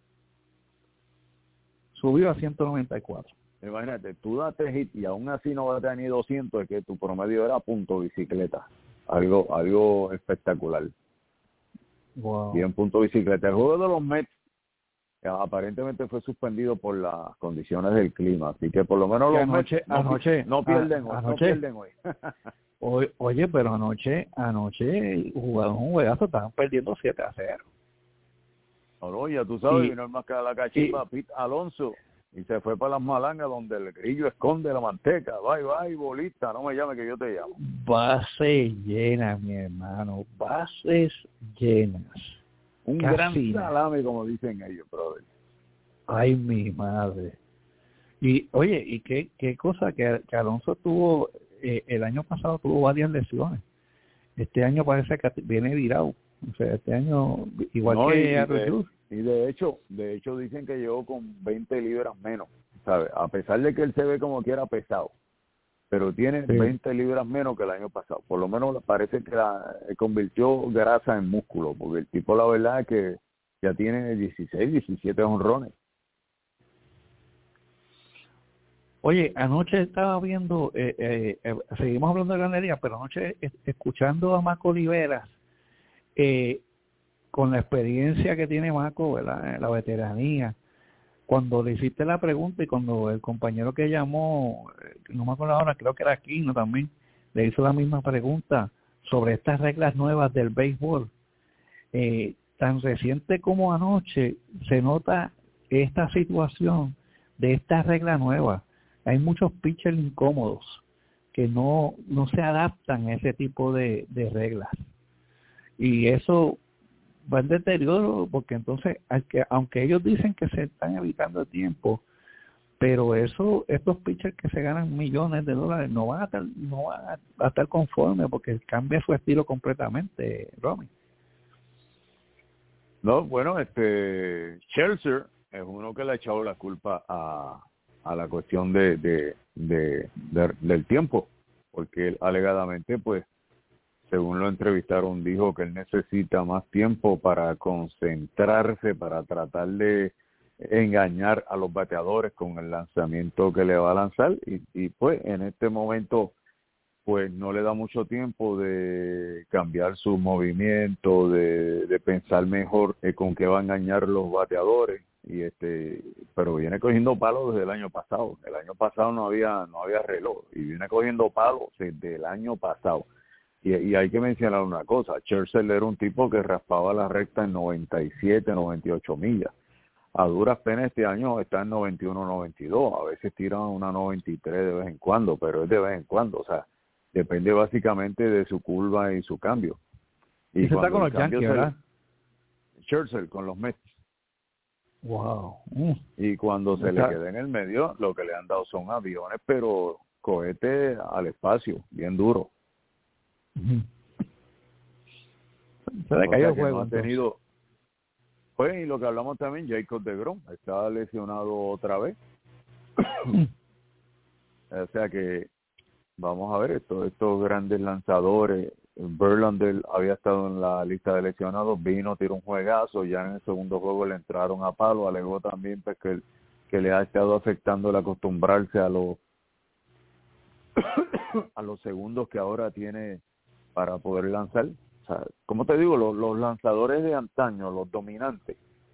Subió a 194. Imagínate, tú das 3 hits y aún así no vas a tener 200, es que tu promedio era punto bicicleta. Algo espectacular. Wow. Bien, punto bicicleta. El juego de los Mets aparentemente fue suspendido por las condiciones del clima, así que por lo menos los Mets no pierden hoy. Oye, pero anoche jugaron un juegazo, estaban perdiendo 7-0. No, ya tú sabes, vino el más que a la cachimba, Pete Alonso, y se fue para las malangas donde el grillo esconde la manteca. Bye, bolita, no me llame que yo te llamo. Bases llenas, mi hermano, bases llenas. Un gran salame, como dicen ellos, brother. Ay, mi madre. Y, oye, y qué cosa que Alonso tuvo, el año pasado tuvo varias lesiones. Este año parece que viene virado. O sea, este año, igual que Aaron. Y de hecho dicen que llegó con 20 libras menos, ¿sabes? A pesar de que él se ve como quiera pesado, pero tiene 20 libras menos que el año pasado. Por lo menos parece que convirtió grasa en músculo, porque el tipo, la verdad es que ya tiene 16, 17 jonrones. Oye, anoche estaba viendo, seguimos hablando de Ganadería, pero anoche escuchando a Marco Oliveras, con la experiencia que tiene Marco, ¿verdad? La veteranía, cuando le hiciste la pregunta y cuando el compañero que llamó, no me acuerdo ahora, creo que era Aquino también, le hizo la misma pregunta sobre estas reglas nuevas del béisbol. Tan reciente como anoche se nota esta situación de estas reglas nuevas. Hay muchos pitchers incómodos que no se adaptan a ese tipo de reglas. Y eso va en deterioro, porque entonces, aunque ellos dicen que se están evitando el tiempo, pero estos pitchers que se ganan millones de dólares no van a estar conformes, porque cambia su estilo completamente, Romy. No, bueno, Scherzer es uno que le ha echado la culpa a la cuestión del tiempo, porque él alegadamente, pues, según lo entrevistaron, dijo que él necesita más tiempo para concentrarse, para tratar de engañar a los bateadores con el lanzamiento que le va a lanzar, y pues en este momento pues no le da mucho tiempo de cambiar su movimiento, de pensar mejor con qué va a engañar los bateadores, pero viene cogiendo palos desde el año pasado. El año pasado no había reloj, y viene cogiendo palos desde el año pasado. Y hay que mencionar una cosa, Scherzer era un tipo que raspaba la recta en 97, 98 millas. A duras penas este año está en 91, 92. A veces tiran una 93 de vez en cuando, pero es de vez en cuando. O sea, depende básicamente de su curva y su cambio. Y se está con los Yankees, ¿verdad? Scherzer con los Mets. Wow. Y cuando se le queda en el medio, lo que le han dado son aviones, pero cohetes al espacio, bien duro. Se le cayó el juego. No ha tenido... Pues, y lo que hablamos también, Jacob deGrom está lesionado otra vez. O sea que vamos a ver estos grandes lanzadores. Verlander había estado en la lista de lesionados, vino, tiró un juegazo, ya en el segundo juego le entraron a palo, alegó también pues, que le ha estado afectando el acostumbrarse a los segundos que ahora tiene para poder lanzar. O sea, como te digo, los lanzadores de antaño, los dominantes,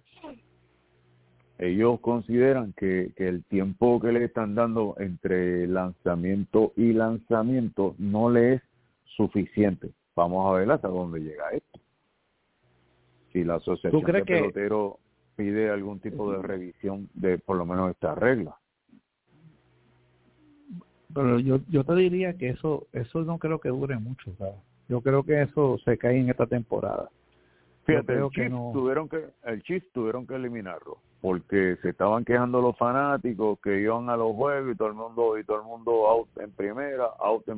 ellos consideran que el tiempo que le están dando entre lanzamiento y lanzamiento no le es suficiente. Vamos a ver hasta dónde llega esto. Si la asociación de peloteros pide algún tipo de revisión de por lo menos esta regla. Pero yo te diría que eso no creo que dure mucho, ¿sabes? Yo creo que eso se cae en esta temporada. Fíjate, el Chiefs tuvieron que eliminarlo porque se estaban quejando los fanáticos que iban a los juegos y todo el mundo out en primera,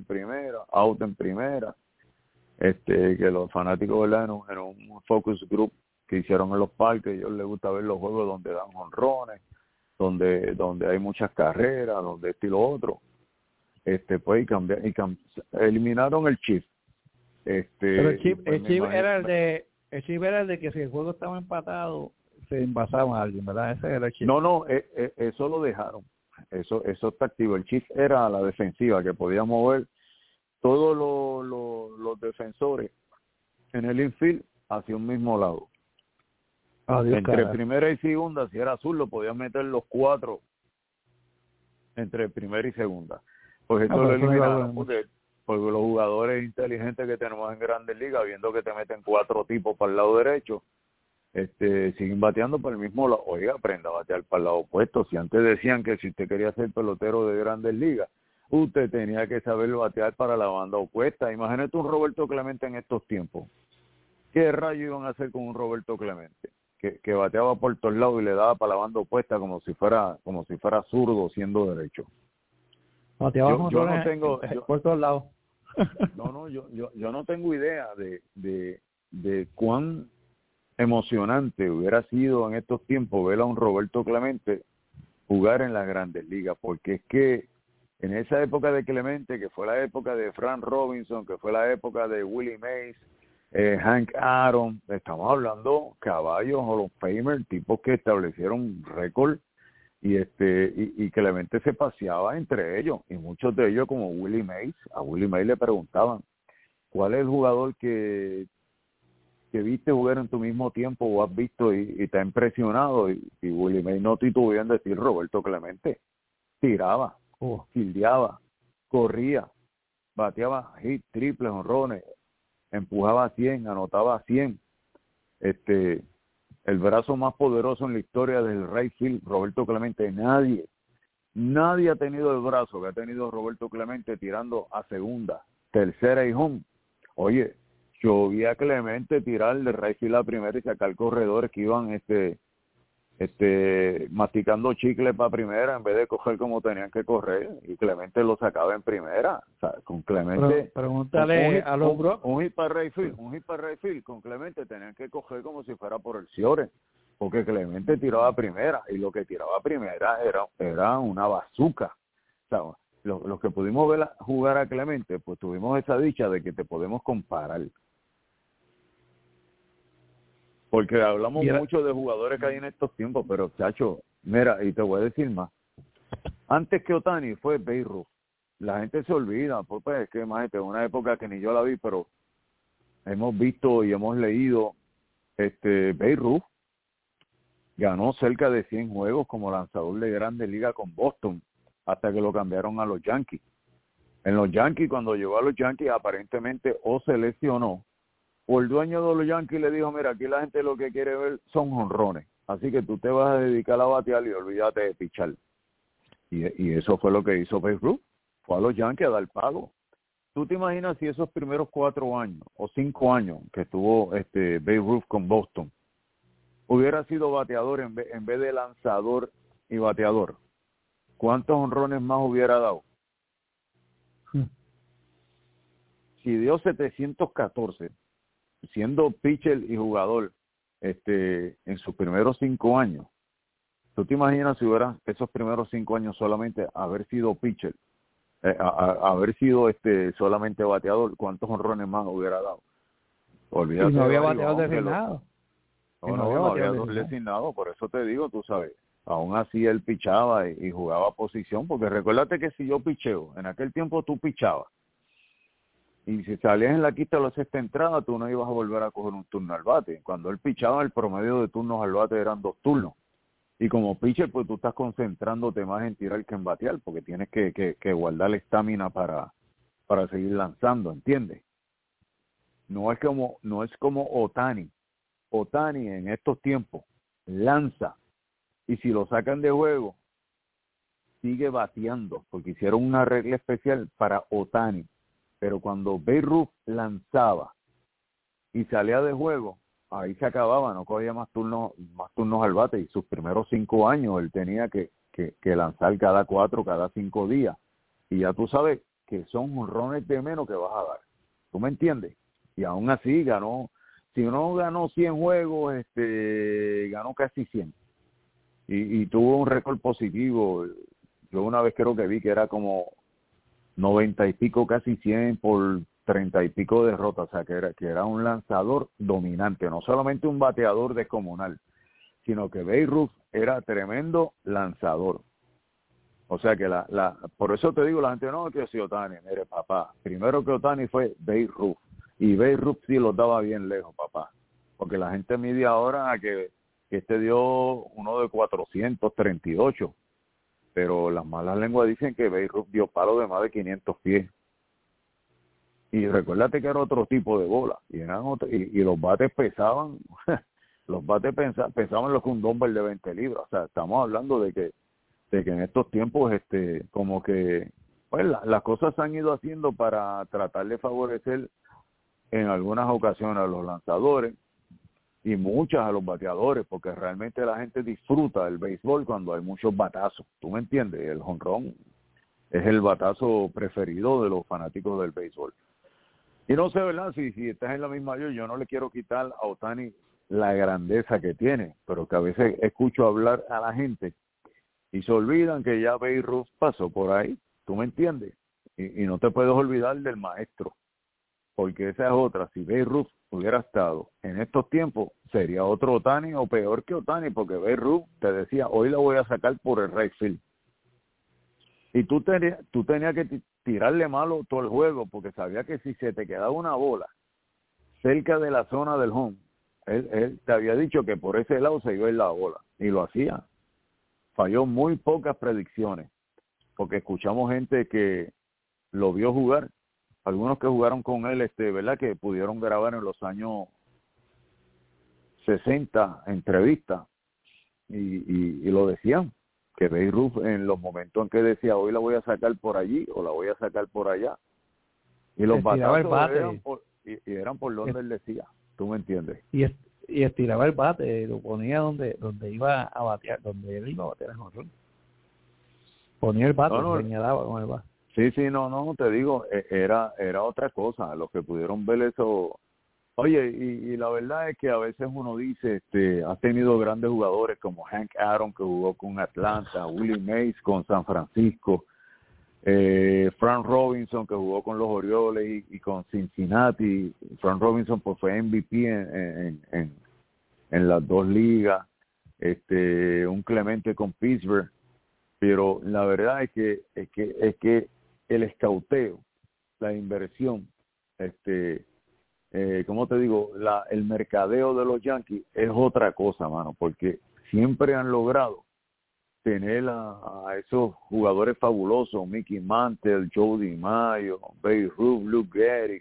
que los fanáticos, ¿verdad? En un focus group que hicieron en los parques, a ellos les gusta ver los juegos donde dan jonrones, donde hay muchas carreras, donde esto y lo otro. Pues eliminaron el Chiefs. Pero el chip era el de que si el juego estaba empatado se envasaban a alguien, ¿verdad? Ese era el chip. No, eso lo dejaron. Eso está activo. El chip era la defensiva, que podía mover todos los defensores en el infield hacia un mismo lado. Entre primera y segunda, si era azul, lo podían meter los 4 entre primera y segunda. Pues esto lo eliminaron porque los jugadores inteligentes que tenemos en Grandes Ligas, viendo que te meten 4 tipos para el lado derecho, siguen bateando por el mismo lado. Oiga, aprenda a batear para el lado opuesto. Si antes decían que si usted quería ser pelotero de Grandes Ligas, usted tenía que saber batear para la banda opuesta. Imagínate un Roberto Clemente en estos tiempos. ¿Qué rayos iban a hacer con un Roberto Clemente? Que bateaba por todos lados y le daba para la banda opuesta como si fuera zurdo siendo derecho. Bateaba yo no tengo por todos lados. Yo no tengo idea de cuán emocionante hubiera sido en estos tiempos ver a un Roberto Clemente jugar en las Grandes Ligas, porque es que en esa época de Clemente, que fue la época de Frank Robinson, que fue la época de Willie Mays, Hank Aaron, estamos hablando caballos Hall of Famer, tipos que establecieron récord, y Clemente se paseaba entre ellos, y muchos de ellos como Willie Mays. A Willie Mays le preguntaban ¿cuál es el jugador que viste jugar en tu mismo tiempo o has visto y te ha impresionado? Y Willie Mays no titubeó en decir Roberto Clemente. Tiraba, fildeaba, corría, bateaba hit, triples, jonrones, empujaba 100, anotaba 100. El brazo más poderoso en la historia del right field, Roberto Clemente. Nadie ha tenido el brazo que ha tenido Roberto Clemente tirando a segunda, tercera y home. Oye, yo vi a Clemente tirar de right field a primera y sacar corredores que iban masticando chicle para primera en vez de coger como tenían que correr, y Clemente lo sacaba en primera. O sea, con Clemente pregúntale a los Bros, un hit para right field con Clemente tenían que coger como si fuera por el Ciore, porque Clemente tiraba primera, y lo que tiraba primera era una bazuca. O sea, los que pudimos ver jugar a Clemente, pues tuvimos esa dicha de que te podemos comparar. Porque hablamos mucho de jugadores que hay en estos tiempos, pero, chacho, mira, y te voy a decir más. Antes que Ohtani fue Babe Ruth. La gente se olvida, pues es que más en una época que ni yo la vi, pero hemos visto y hemos leído, Babe Ruth ganó cerca de 100 juegos como lanzador de Grandes Ligas con Boston, hasta que lo cambiaron a los Yankees. En los Yankees, cuando llegó a los Yankees, aparentemente o se lesionó, o el dueño de los Yankees le dijo, mira, aquí la gente lo que quiere ver son jonrones, así que tú te vas a dedicar a batear y olvídate de pichar. Y eso fue lo que hizo Babe Ruth, fue a los Yankees a dar palo. ¿Tú te imaginas si esos primeros 4 años o 5 años que estuvo Babe Ruth con Boston hubiera sido bateador en vez de lanzador y bateador? ¿Cuántos jonrones más hubiera dado? Si dio 714, siendo pitcher y jugador en sus primeros 5 años, ¿tú te imaginas si hubiera esos primeros 5 años solamente haber sido pitcher, haber sido solamente bateador, cuántos jonrones más hubiera dado? Olvídate, y no había bateador designado. No había designado, por eso te digo, tú sabes, aún así él pichaba y jugaba posición, porque recuérdate que si yo picheo, en aquel tiempo tú pichabas, y si salías en la quinta o la sexta entrada, tú no ibas a volver a coger un turno al bate. Cuando él pichaba, el promedio de turnos al bate eran 2 turnos. Y como pitcher, pues tú estás concentrándote más en tirar que en batear, porque tienes que guardar la estamina para seguir lanzando, ¿entiendes? No es como Ohtani. Ohtani en estos tiempos lanza, y si lo sacan de juego, sigue bateando, porque hicieron una regla especial para Ohtani. Pero cuando Babe Ruth lanzaba y salía de juego, ahí se acababa, no cogía más turnos al bate, y sus primeros 5 años él tenía que lanzar cada 4, cada 5 días, y ya tú sabes que son jonrones de menos que vas a dar, ¿tú me entiendes? Y aún así ganó, si no ganó 100 juegos, ganó casi 100, y tuvo un récord positivo. Yo una vez creo que vi que era como 90 y pico, casi 100 por 30 y pico derrotas, o sea, que era un lanzador dominante, no solamente un bateador descomunal, sino que Babe Ruth era tremendo lanzador. O sea que por eso te digo, la gente no, que si Ohtani, mire papá, primero que Ohtani fue Babe Ruth, y Babe Ruth sí los daba bien lejos, papá, porque la gente mide ahora que dio uno de 438, pero las malas lenguas dicen que Babe Ruth dio palo de más de 500 pies. Y recuérdate que era otro tipo de bola, y los bates pesaban, pesaban lo que un dumbbell de 20 libras. O sea, estamos hablando de que en estos tiempos, como que, pues las cosas se han ido haciendo para tratar de favorecer en algunas ocasiones a los lanzadores, y muchas a los bateadores, porque realmente la gente disfruta del béisbol cuando hay muchos batazos. ¿Tú me entiendes? El jonrón es el batazo preferido de los fanáticos del béisbol. Y no sé, ¿verdad? Si estás en la misma yo no le quiero quitar a Ohtani la grandeza que tiene, pero que a veces escucho hablar a la gente y se olvidan que ya Babe Ruth pasó por ahí. ¿Tú me entiendes? Y no te puedes olvidar del maestro, porque esa es otra. Si Babe Ruth hubiera estado en estos tiempos, sería otro Ohtani o peor que Ohtani, porque Babe Ruth te decía, hoy la voy a sacar por el right field. Y tú tenías que tirarle malo todo el juego, porque sabía que si se te quedaba una bola cerca de la zona del home, él te había dicho que por ese lado se iba a ir la bola, y lo hacía. Falló muy pocas predicciones, porque escuchamos gente que lo vio jugar, algunos que jugaron con él, ¿verdad? Que pudieron grabar en los años 60 entrevistas, y lo decían, que Babe Ruth en los momentos en que decía, hoy la voy a sacar por allí o la voy a sacar por allá, y los batazos y eran por donde él decía, tú me entiendes. Y estiraba el bate, lo ponía donde iba a batear, donde él iba a batear el jonrón. Ponía el bate, señalaba con el bate. Sí, no, te digo, era otra cosa, los que pudieron ver eso. Oye, y la verdad es que a veces uno dice, has tenido grandes jugadores como Hank Aaron, que jugó con Atlanta, Willie Mays con San Francisco, Frank Robinson, que jugó con los Orioles y con Cincinnati. Frank Robinson pues fue MVP en las dos ligas, un Clemente con Pittsburgh, pero la verdad es que el escauteo, la inversión, ¿cómo te digo? El mercadeo de los Yankees es otra cosa, mano, porque siempre han logrado tener a esos jugadores fabulosos, Mickey Mantle, Joe DiMaggio, Babe Ruth, Luke Gehrig,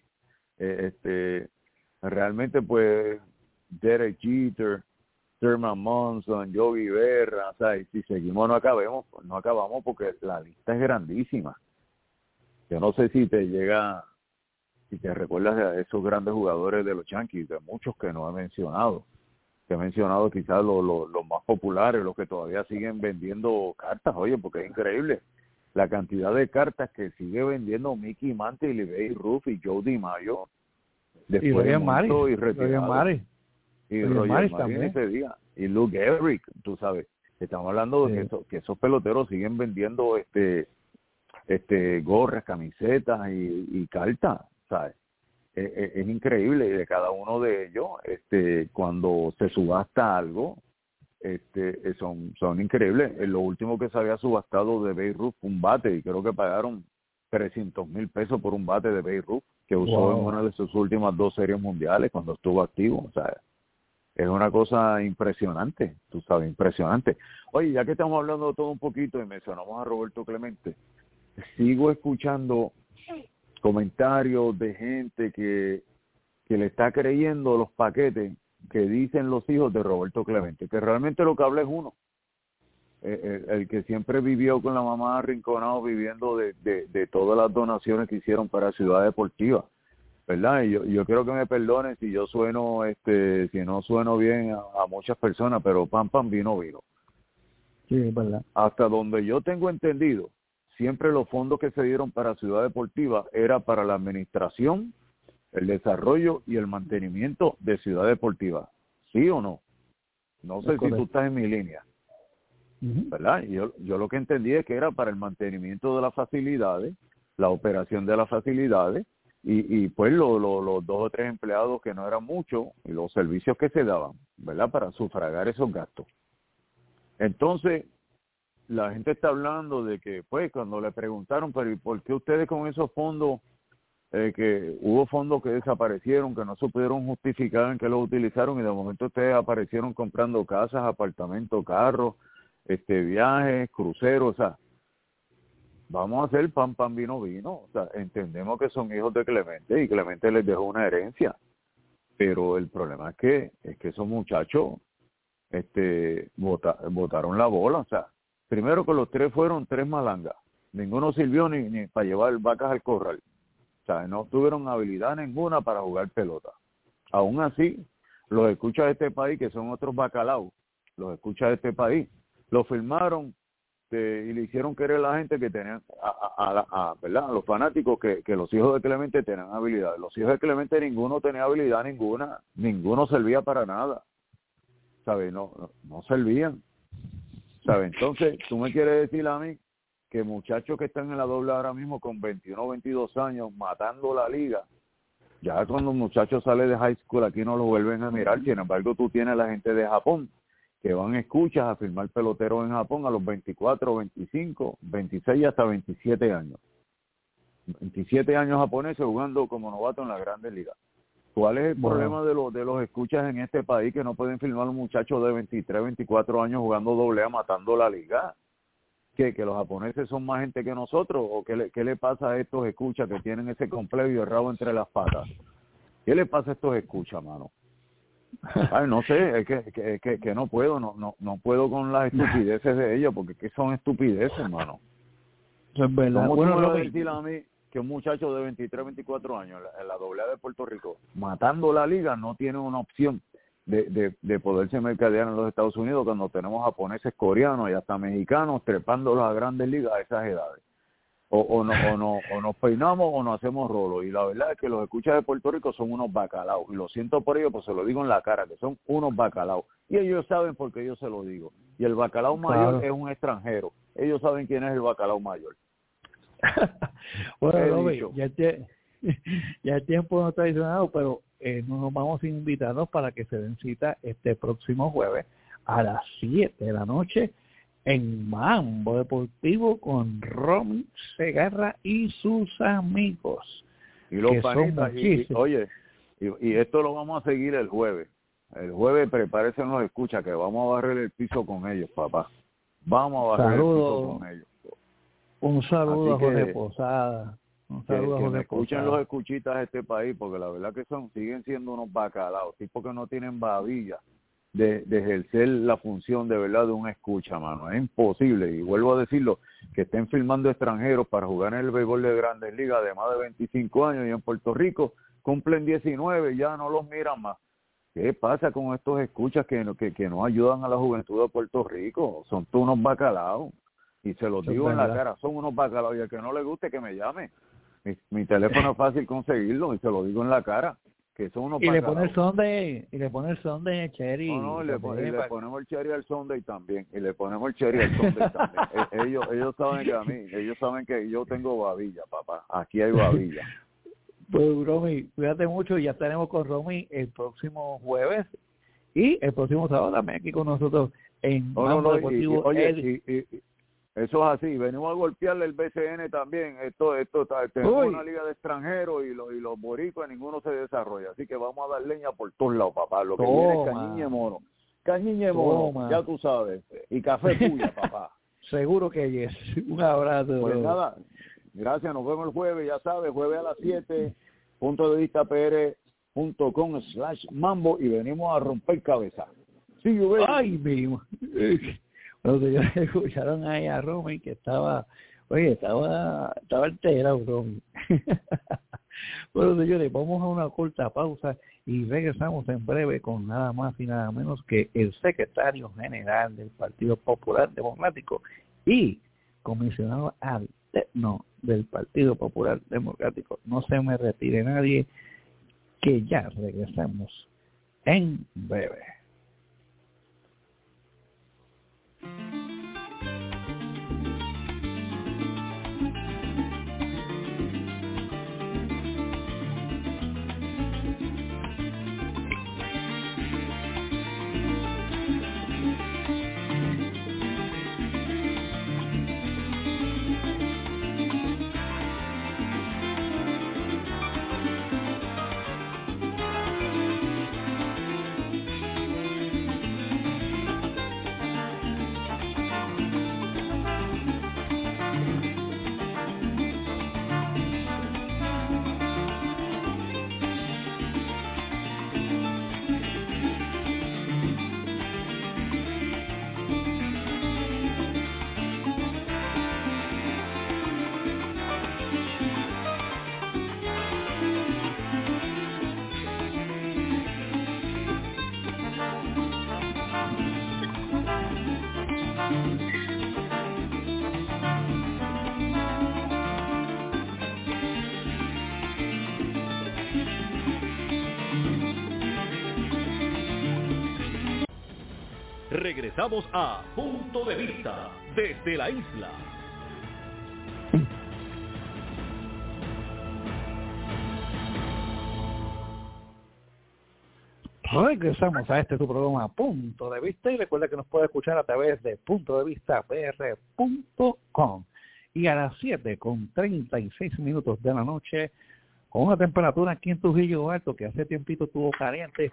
realmente pues Derek Jeter, Thurman Munson, Yogi Berra, o sea, y si seguimos no acabamos porque la lista es grandísima. Yo no sé si te recuerdas de esos grandes jugadores de los Yankees, de muchos que no he mencionado. Que he mencionado quizás los más populares, los que todavía siguen vendiendo cartas, oye, porque es increíble la cantidad de cartas que sigue vendiendo Mickey Mantle y Babe Ruth y Joe DiMaggio. Y Roger Maris. Y Roger Maris también ese día. Y Luke Gehrig, tú sabes. Estamos hablando de que esos peloteros siguen vendiendo gorras, camisetas y cartas, ¿sabes? Es increíble, y de cada uno de ellos, cuando se subasta algo, son increíbles. Lo último que se había subastado de Babe Ruth fue un bate, y creo que pagaron $300,000 por un bate de Babe Ruth, que usó en una de sus últimas 2 series mundiales cuando estuvo activo. O sea, es una cosa impresionante, tú sabes, impresionante. Oye, ya que estamos hablando de todo un poquito y mencionamos a Roberto Clemente, sigo escuchando comentarios de gente que le está creyendo los paquetes que dicen los hijos de Roberto Clemente, que realmente lo que habla es uno, el que siempre vivió con la mamá arrinconado, viviendo de todas las donaciones que hicieron para Ciudad Deportiva, ¿verdad? Y yo quiero que me perdonen si yo sueno, si no sueno bien a muchas personas, pero pan vino. Sí, es verdad. Hasta donde yo tengo entendido, siempre los fondos que se dieron para Ciudad Deportiva era para la administración, el desarrollo y el mantenimiento de Ciudad Deportiva. ¿Sí o no? No sé si tú estás en mi línea. ¿Verdad? Yo lo que entendí es que era para el mantenimiento de las facilidades, la operación de las facilidades y pues los 2 o 3 empleados, que no eran muchos, y los servicios que se daban, ¿verdad? Para sufragar esos gastos. Entonces, la gente está hablando de que, pues, cuando le preguntaron, pero ¿y por qué ustedes con esos fondos, que hubo fondos que desaparecieron, que no se pudieron justificar en qué los utilizaron, y de momento ustedes aparecieron comprando casas, apartamentos, carros, viajes, cruceros? O sea, vamos a hacer pan vino. O sea, entendemos que son hijos de Clemente y Clemente les dejó una herencia, pero el problema es que esos muchachos botaron la bola. O sea, primero que los 3 fueron 3 malangas, ninguno sirvió ni para llevar vacas al corral. O sea, no tuvieron habilidad ninguna para jugar pelota. Aún así, los escuchas de este país, que son otros bacalaos, los escuchas de este país, los firmaron y le hicieron querer a la gente que tenían, ¿verdad? A los fanáticos, que los hijos de Clemente tenían habilidad. Los hijos de Clemente ninguno tenía habilidad ninguna, ninguno servía para nada, ¿sabes? No servían, ¿sabes? Entonces, tú me quieres decir a mí que muchachos que están en la doble ahora mismo con 21 o 22 años matando la liga, ya cuando un muchacho sale de high school aquí no lo vuelven a mirar. Sin embargo, tú tienes a la gente de Japón que van escuchas a firmar peloteros en Japón a los 24, 25, 26 y hasta 27 años. 27 años japoneses jugando como novato en la Grandes Ligas. ¿Cuál es el problema de los escuchas en este país, que no pueden firmar un muchacho de 23, 24 años jugando doble A, matando la liga? ¿Que los japoneses son más gente que nosotros? ¿O qué le pasa a estos escuchas que tienen ese complejo y el rabo entre las patas? ¿Qué le pasa a estos escuchas, mano? Ay, no sé, es que no puedo, no puedo con las estupideces de ellos, porque ¿qué son estupideces, mano? Eso es verdad. ¿Cómo tú me vas a decir a mí que un muchacho de 23, 24 años en la AA de Puerto Rico, matando la liga, no tiene una opción de poderse mercadear en los Estados Unidos cuando tenemos japoneses, coreanos y hasta mexicanos trepándolos a grandes ligas a esas edades. O nos peinamos o nos hacemos rolo. Y la verdad es que los escuchas de Puerto Rico son unos bacalaos. Y lo siento por ellos, pues se lo digo en la cara, que son unos bacalaos. Y ellos saben porque yo se lo digo. Y el bacalao mayor es un extranjero. Ellos saben quién es el bacalao mayor. Bueno, Robert, ya el tiempo no está adicionado, pero no nos vamos a invitarnos para que se den cita este próximo jueves a las 7 de la noche en Mambo Deportivo con Romy Segarra y sus amigos. Y los panitas, y esto lo vamos a seguir el jueves. El jueves prepárense, nos escucha, que vamos a barrer el piso con ellos, papá. Vamos a barrer el piso con ellos. Un saludo a Jorge Posada. Un saludo a Jorge Posada. Escuchen Posada. los escuchitas de este país, porque la verdad que siguen siendo unos bacalaos, tipos que no tienen babilla de ejercer la función de verdad de un escucha, mano. Es imposible, y vuelvo a decirlo, que estén filmando extranjeros para jugar en el béisbol de Grandes Ligas de más de 25 años y en Puerto Rico cumplen 19 y ya no los miran más. ¿Qué pasa con estos escuchas que no ayudan a la juventud de Puerto Rico? Son todos unos bacalaos, y se los digo en la cara, son unos bacalaos, y al que no le guste que me llame. Mi teléfono es fácil conseguirlo, y se lo digo en la cara, que son unos bacalaos. Y le pone el son de Cherry. No, le ponemos el Cherry al Sunday también, y le ponemos el Cherry al Sunday también. Ellos saben que yo tengo babilla, papá, aquí hay babilla. Pues Romy, cuídate mucho, ya estaremos con Romy el próximo jueves y el próximo sábado también aquí con nosotros en Mambo Deportivo. Eso es así, venimos a golpearle el BCN también. Tenemos una liga de extranjeros y los boricuas, ninguno se desarrolla, así que vamos a dar leña por todos lados, papá. Lo que viene es cañiñe mono, ya tú sabes, y café puya, papá. Seguro que yes. Un abrazo. Pues nada, gracias, nos vemos el jueves, ya sabes, jueves a las 7, puntodevistapr.com/mambo, y venimos a romper cabeza. Sí, yo veo. Ay, mismo. Bueno, señores, escucharon ahí a Romy que estaba alterado, Romy. Bueno, señores, vamos a una corta pausa y regresamos en breve con nada más y nada menos que el secretario general del Partido Popular Democrático y comisionado alterno del Partido Popular Democrático. No se me retire nadie, que ya regresamos en breve. Regresamos a Punto de Vista desde la isla. Regresamos a tu programa Punto de Vista, y recuerda que nos puede escuchar a través de puntodevistapr.com y a las 7:36 de la noche, con una temperatura aquí en Trujillo Alto que hace tiempito estuvo caliente,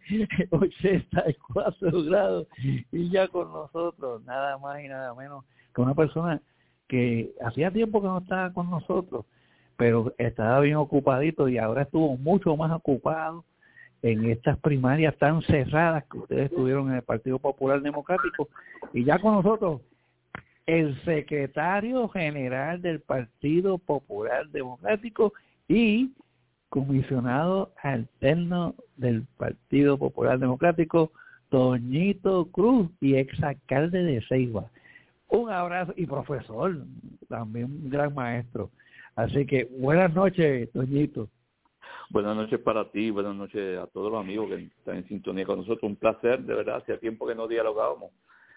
84 grados, y ya con nosotros nada más y nada menos que una persona que hacía tiempo que no estaba con nosotros, pero estaba bien ocupadito, y ahora estuvo mucho más ocupado en estas primarias tan cerradas que ustedes tuvieron en el Partido Popular Democrático, y ya con nosotros el secretario general del Partido Popular Democrático y comisionado alterno del Partido Popular Democrático, Toñito Cruz, y exalcalde de Ceiba. Un abrazo, y profesor, también un gran maestro. Así que buenas noches, Toñito. Buenas noches para ti, buenas noches a todos los amigos que están en sintonía con nosotros. Un placer, de verdad, hacía tiempo que no dialogábamos.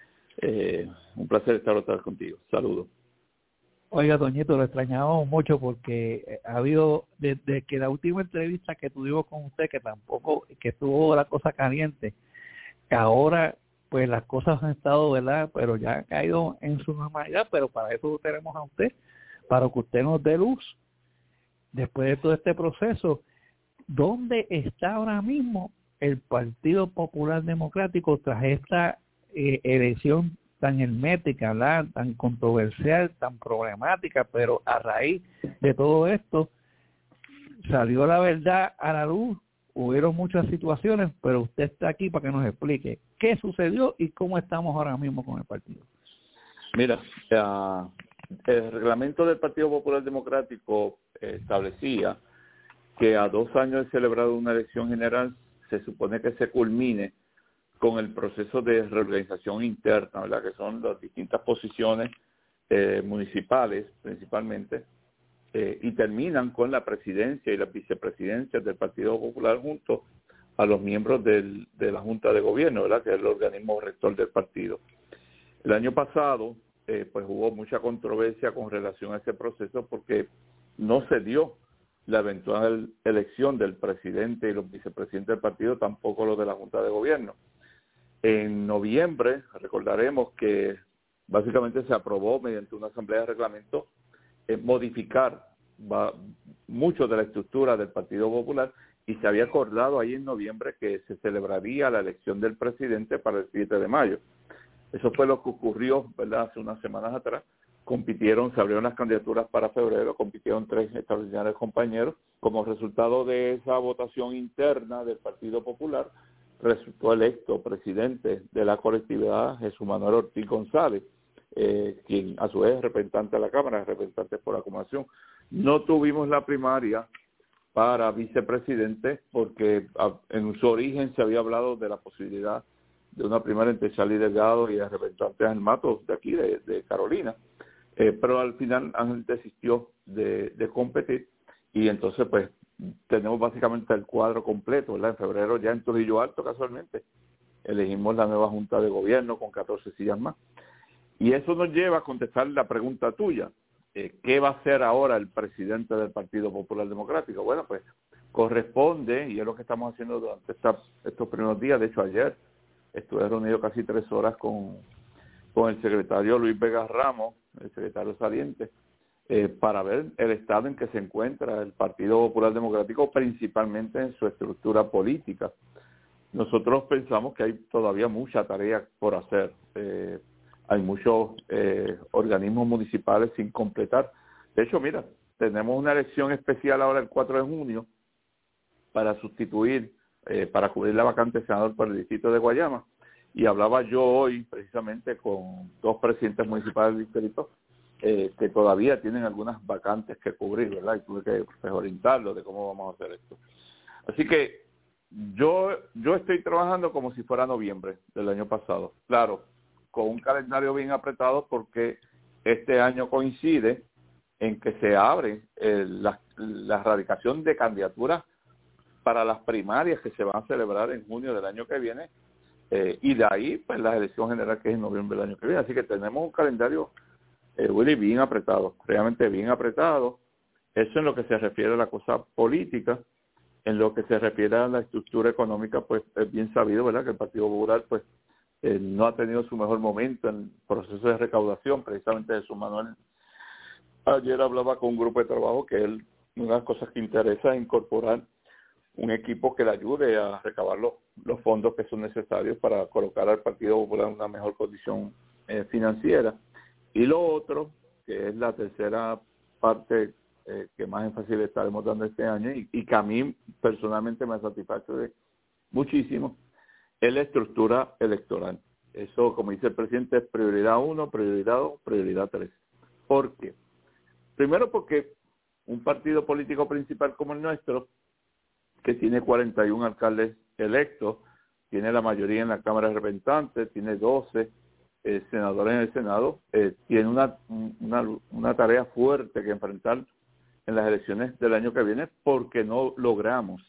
Un placer estar otra vez contigo. Saludos. Oiga, Toñito, lo extrañábamos mucho porque ha habido, desde que la última entrevista que tuvimos con usted, que estuvo la cosa caliente, que ahora pues las cosas han estado, ¿verdad? Pero ya han caído en su normalidad, pero para eso tenemos a usted, para que usted nos dé luz. Después de todo este proceso, ¿dónde está ahora mismo el Partido Popular Democrático tras esta elección tan hermética, ¿verdad? Tan controversial, tan problemática? Pero a raíz de todo esto salió la verdad a la luz, hubieron muchas situaciones, pero usted está aquí para que nos explique qué sucedió y cómo estamos ahora mismo con el partido. Mira, el reglamento del Partido Popular Democrático establecía que a 2 años de celebrar una elección general se supone que se culmine con el proceso de reorganización interna, ¿verdad? Que son las distintas posiciones municipales principalmente, y terminan con la presidencia y las vicepresidencias del Partido Popular junto a los miembros de la Junta de Gobierno, ¿verdad? Que es el organismo rector del partido. El año pasado, pues hubo mucha controversia con relación a ese proceso porque no se dio la eventual elección del presidente y los vicepresidentes del partido, tampoco los de la Junta de Gobierno. En noviembre, recordaremos que básicamente se aprobó mediante una asamblea de reglamento modificar mucho de la estructura del Partido Popular y se había acordado ahí en noviembre que se celebraría la elección del presidente para el 7 de mayo. Eso fue lo que ocurrió, ¿verdad? Hace unas semanas atrás. Se abrieron las candidaturas para febrero, compitieron 3 extraordinarios compañeros. Como resultado de esa votación interna del Partido Popular, resultó electo presidente de la colectividad Jesús Manuel Ortiz González, quien a su vez es representante de la Cámara, representante por acumulación. No tuvimos la primaria para vicepresidente porque en su origen se había hablado de la posibilidad de una primaria entre Charlie Delgado y el representante Ángel Matos de aquí, de Carolina. Pero al final Ángel desistió de competir y entonces pues tenemos básicamente el cuadro completo, ¿verdad? En febrero ya en Trujillo Alto casualmente elegimos la nueva Junta de Gobierno con 14 sillas más. Y eso nos lleva a contestar la pregunta tuya. ¿Qué va a hacer ahora el presidente del Partido Popular Democrático? Bueno, pues corresponde, y es lo que estamos haciendo durante estos primeros días. De hecho, ayer estuve reunido casi 3 horas con el secretario Luis Vega Ramos, el secretario saliente, para ver el estado en que se encuentra el Partido Popular Democrático, principalmente en su estructura política. Nosotros pensamos que hay todavía mucha tarea por hacer. Hay muchos organismos municipales sin completar. De hecho, mira, tenemos una elección especial ahora el 4 de junio para sustituir, para cubrir la vacante de senador por el distrito de Guayama. Y hablaba yo hoy precisamente con 2 presidentes municipales del distrito que todavía tienen algunas vacantes que cubrir, ¿verdad? Y tuve que pues, orientarlos de cómo vamos a hacer esto. Así que yo estoy trabajando como si fuera noviembre del año pasado. Claro, con un calendario bien apretado porque este año coincide en que se abre la radicación de candidaturas para las primarias que se van a celebrar en junio del año que viene y de ahí pues la elección general que es en noviembre del año que viene. Así que tenemos un calendario, Willy, bien apretado, realmente bien apretado. Eso en lo que se refiere a la cosa política. En lo que se refiere a la estructura económica, pues es bien sabido, ¿verdad?, que el Partido Popular pues no ha tenido su mejor momento en el proceso de recaudación. Precisamente Jesús Manuel ayer hablaba con un grupo de trabajo que él, una de las cosas que interesa es incorporar un equipo que le ayude a recabar los fondos que son necesarios para colocar al Partido Popular en una mejor condición financiera. Y lo otro, que es la tercera parte que más énfasis le estaremos dando este año y que a mí personalmente me satisface muchísimo, es la estructura electoral. Eso, como dice el presidente, es prioridad 1, prioridad 2, prioridad 3. ¿Por qué? Primero porque un partido político principal como el nuestro, que tiene 41 alcaldes electos, tiene la mayoría en la Cámara de Representantes, tiene 12 senadores en el Senado, tiene una tarea fuerte que enfrentar en las elecciones del año que viene, porque no logramos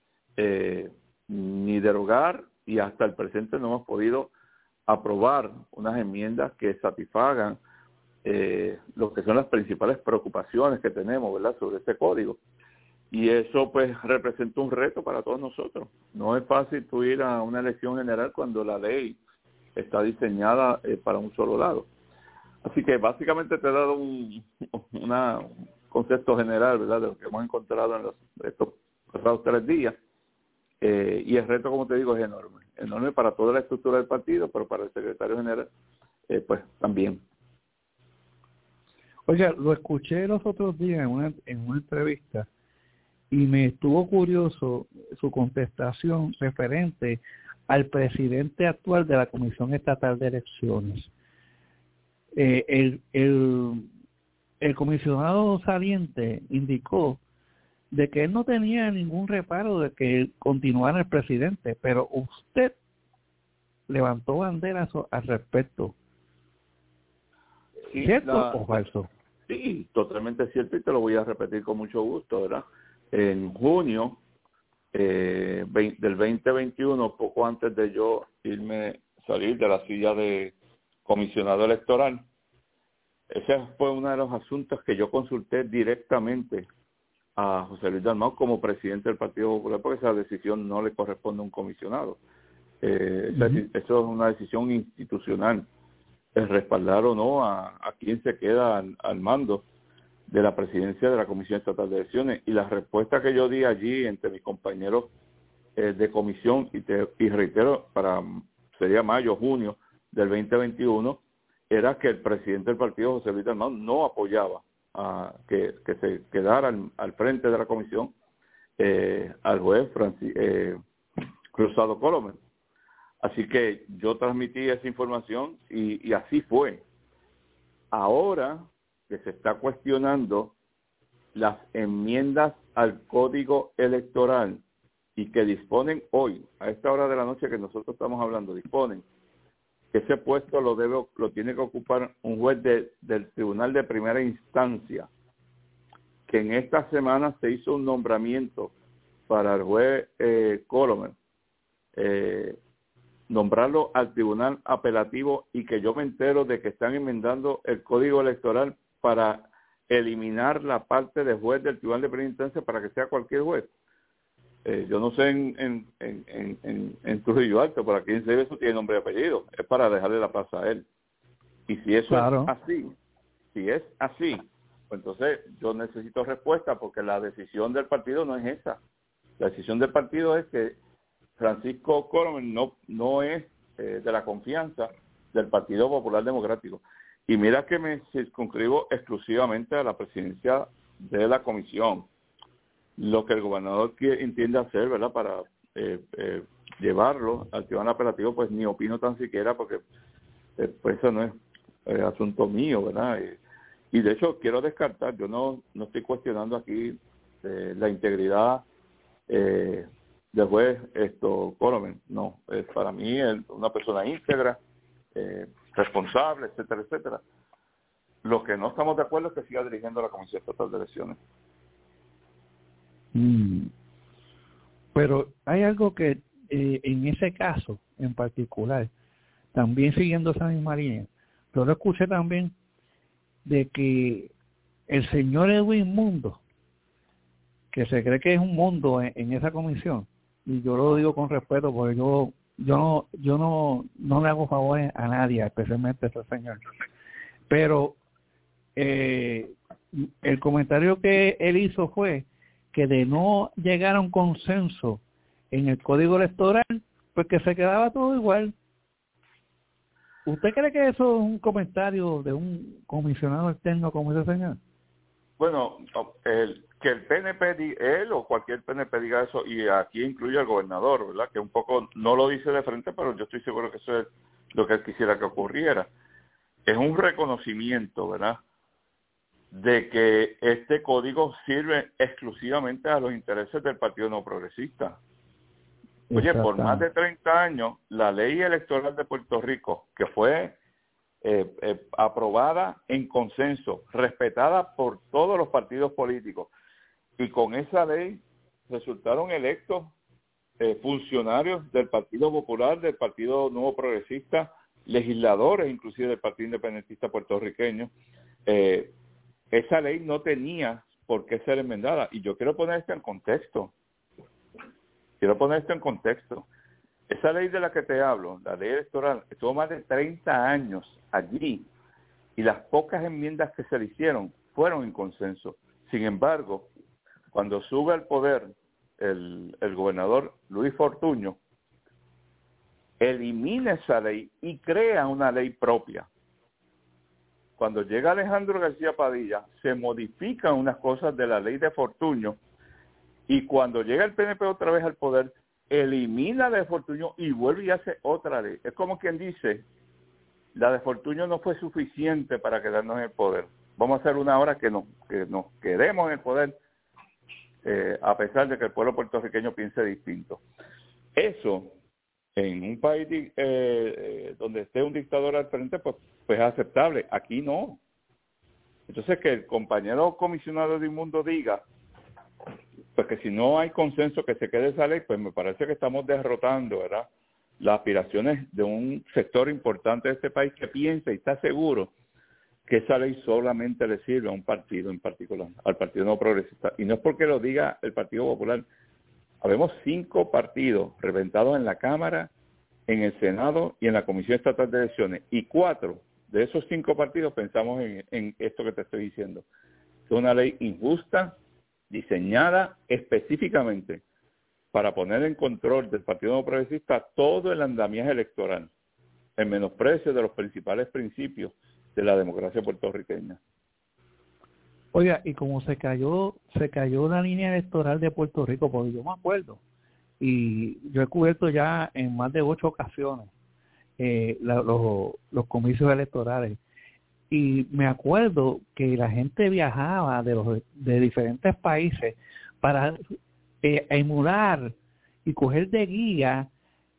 ni derogar, y hasta el presente no hemos podido aprobar unas enmiendas que satisfagan lo que son las principales preocupaciones que tenemos, ¿verdad?, sobre este código. Y eso pues representa un reto para todos nosotros. No es fácil tú ir a una elección general cuando la ley está diseñada para un solo lado. Así que básicamente te he dado un concepto general, ¿verdad?, de lo que hemos encontrado en estos pasados 3 días. Y el reto, como te digo, es enorme para toda la estructura del partido, pero para el secretario general, pues también. Oiga, lo escuché los otros días en una entrevista y me estuvo curioso su contestación referente al presidente actual de la Comisión Estatal de Elecciones. El comisionado saliente indicó de que él no tenía ningún reparo de que continuara el presidente, pero usted levantó banderas al respecto. Sí, ¿Cierto o falso? Sí, totalmente cierto, y te lo voy a repetir con mucho gusto, ¿verdad? En junio del 2021, poco antes de yo salir de la silla de comisionado electoral, ese fue uno de los asuntos que yo consulté directamente a José Luis Dalmau como presidente del Partido Popular, porque esa decisión no le corresponde a un comisionado. Eso es una decisión institucional, el respaldar o no a quien se queda al mando de la presidencia de la Comisión Estatal de Elecciones. Y la respuesta que yo di allí entre mis compañeros de comisión, y reitero, sería mayo, junio del 2021, era que el presidente del partido, José Luis Dalmau, no apoyaba a que se quedara al frente de la comisión al juez Cruzado Colomer. Así que yo transmití esa información y así fue. Ahora que se está cuestionando las enmiendas al Código Electoral y que disponen hoy, a esta hora de la noche que nosotros estamos hablando, disponen que ese puesto lo tiene que ocupar un juez del Tribunal de Primera Instancia, que en esta semana se hizo un nombramiento para el juez Colomer, nombrarlo al Tribunal Apelativo, y que yo me entero de que están enmendando el Código Electoral para eliminar la parte de juez del Tribunal de Primera Instancia para que sea cualquier juez. Yo no sé en Trujillo Alto, pero aquí en Sevilla eso tiene nombre y apellido. Es para dejarle la plaza a él. Y si eso es así, pues entonces yo necesito respuesta, porque la decisión del partido no es esa. La decisión del partido es que Francisco Colomer no es de la confianza del Partido Popular Democrático. Y mira que me circunscribo exclusivamente a la presidencia de la comisión. Lo que el gobernador entiende hacer, ¿verdad?, para llevarlo al tribunal apelativo, pues ni opino tan siquiera, porque pues eso no es asunto mío, ¿verdad? Y de hecho quiero descartar, yo no estoy cuestionando aquí la integridad del juez Colomer. No, es para mí una persona íntegra, responsable, etcétera, etcétera. Lo que no estamos de acuerdo es que siga dirigiendo la Comisión Estatal de Elecciones. Pero hay algo que en ese caso en particular, también siguiendo esa misma línea, yo lo escuché también de que el señor Edwin Mundo, que se cree que es un mundo en esa comisión, y yo lo digo con respeto porque yo no le hago favores a nadie, especialmente a ese señor, pero el comentario que él hizo fue que de no llegar a un consenso en el Código Electoral, pues que se quedaba todo igual. ¿Usted cree que eso es un comentario de un comisionado externo como ese señor? Bueno, que el PNP, él o cualquier PNP diga eso, y aquí incluye al gobernador, ¿verdad?, que un poco no lo dice de frente, pero yo estoy seguro que eso es lo que él quisiera que ocurriera. Es un reconocimiento, ¿verdad?, de que este código sirve exclusivamente a los intereses del Partido No Progresista. Oye, por más de 30 años, la ley electoral de Puerto Rico, que fue aprobada en consenso, respetada por todos los partidos políticos, y con esa ley resultaron electos funcionarios del Partido Popular, del Partido Nuevo Progresista, legisladores inclusive del Partido Independentista puertorriqueño. Esa ley no tenía por qué ser enmendada, y yo quiero poner esto en contexto. Esa ley de la que te hablo, la ley electoral, estuvo más de 30 años allí, y las pocas enmiendas que se le hicieron fueron en consenso. Sin embargo, cuando sube al poder el gobernador Luis Fortuño, elimina esa ley y crea una ley propia. Cuando llega Alejandro García Padilla, se modifican unas cosas de la ley de Fortuño, y cuando llega el PNP otra vez al poder, elimina la de Fortuño y vuelve y hace otra ley. Es como quien dice, la de Fortuño no fue suficiente para quedarnos en el poder. Vamos a hacer una hora que nos quedemos en el poder, a pesar de que el pueblo puertorriqueño piense distinto. Eso, en un país donde esté un dictador al frente, pues es aceptable. Aquí no. Entonces, que el compañero comisionado de Inmundo diga, pues que si no hay consenso que se quede esa ley, pues me parece que estamos derrotando, ¿verdad?, las aspiraciones de un sector importante de este país que piensa y está seguro que esa ley solamente le sirve a un partido en particular, al Partido No Progresista. Y no es porque lo diga el Partido Popular. Habemos 5 partidos representados en la Cámara, en el Senado y en la Comisión Estatal de Elecciones. Y 4 de esos 5 partidos pensamos en esto que te estoy diciendo. Es una ley injusta, diseñada específicamente para poner en control del Partido No Progresista todo el andamiaje electoral, en menosprecio de los principales principios de la democracia puertorriqueña. Oiga, y como se cayó la línea electoral de Puerto Rico, porque yo me acuerdo, y yo he cubierto ya en más de 8 ocasiones los comicios electorales, y me acuerdo que la gente viajaba de diferentes países para emular y coger de guía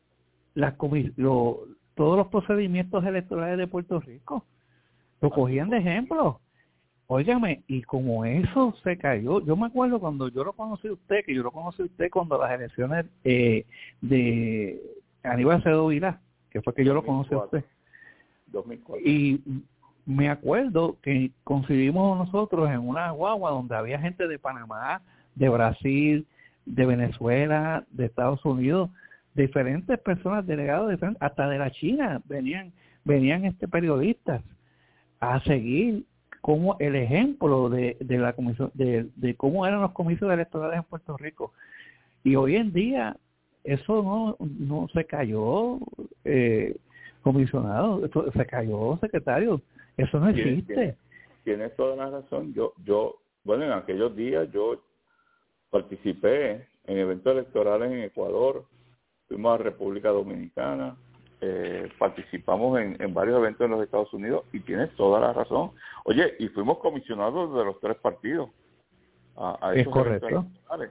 todos los procedimientos electorales de Puerto Rico. Lo cogían de ejemplo. Óigame, y como eso se cayó, yo me acuerdo cuando yo lo conocí a usted, cuando las elecciones de Aníbal Acevedo Vilá, que fue que yo 2004. Lo conocí a usted. 2004. Y me acuerdo que coincidimos nosotros en una guagua donde había gente de Panamá, de Brasil, de Venezuela, de Estados Unidos, diferentes personas, delegados diferentes, hasta de la China venían periodistas a seguir como el ejemplo de la comisión de cómo eran los comicios electorales en Puerto Rico. Y hoy en día eso no se cayó, comisionado, eso se cayó, secretario, eso no existe. Tienes toda la razón. Bueno, en aquellos días yo participé en eventos electorales en Ecuador, fuimos a República Dominicana, participamos en varios eventos en los Estados Unidos, y tienes toda la razón. Oye, y fuimos comisionados de los 3 partidos a esos eventos electorales.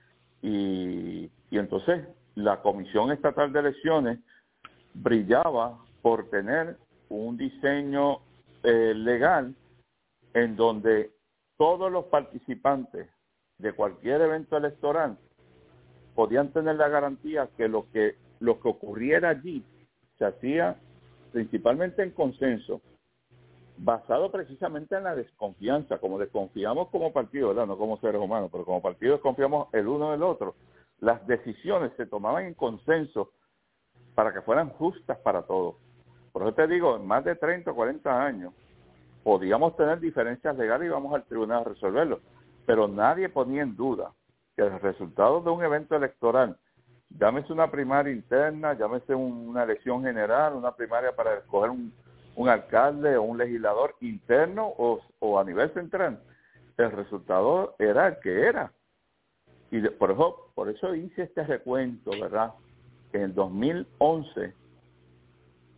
Y entonces la Comisión Estatal de Elecciones brillaba por tener un diseño legal en donde todos los participantes de cualquier evento electoral podían tener la garantía que lo que ocurriera allí se hacía principalmente en consenso, basado precisamente en la desconfianza, como desconfiamos como partido, ¿verdad? No como seres humanos, pero como partido desconfiamos el uno del otro. Las decisiones se tomaban en consenso para que fueran justas para todos. Por eso te digo, en más de 30 o 40 años podíamos tener diferencias legales y íbamos al tribunal a resolverlo, pero nadie ponía en duda que el resultado de un evento electoral, llámese una primaria interna, llámese una elección general, una primaria para escoger un alcalde o un legislador interno o a nivel central, el resultado era el que era. Y por eso hice este recuento, ¿verdad? Que en el 2011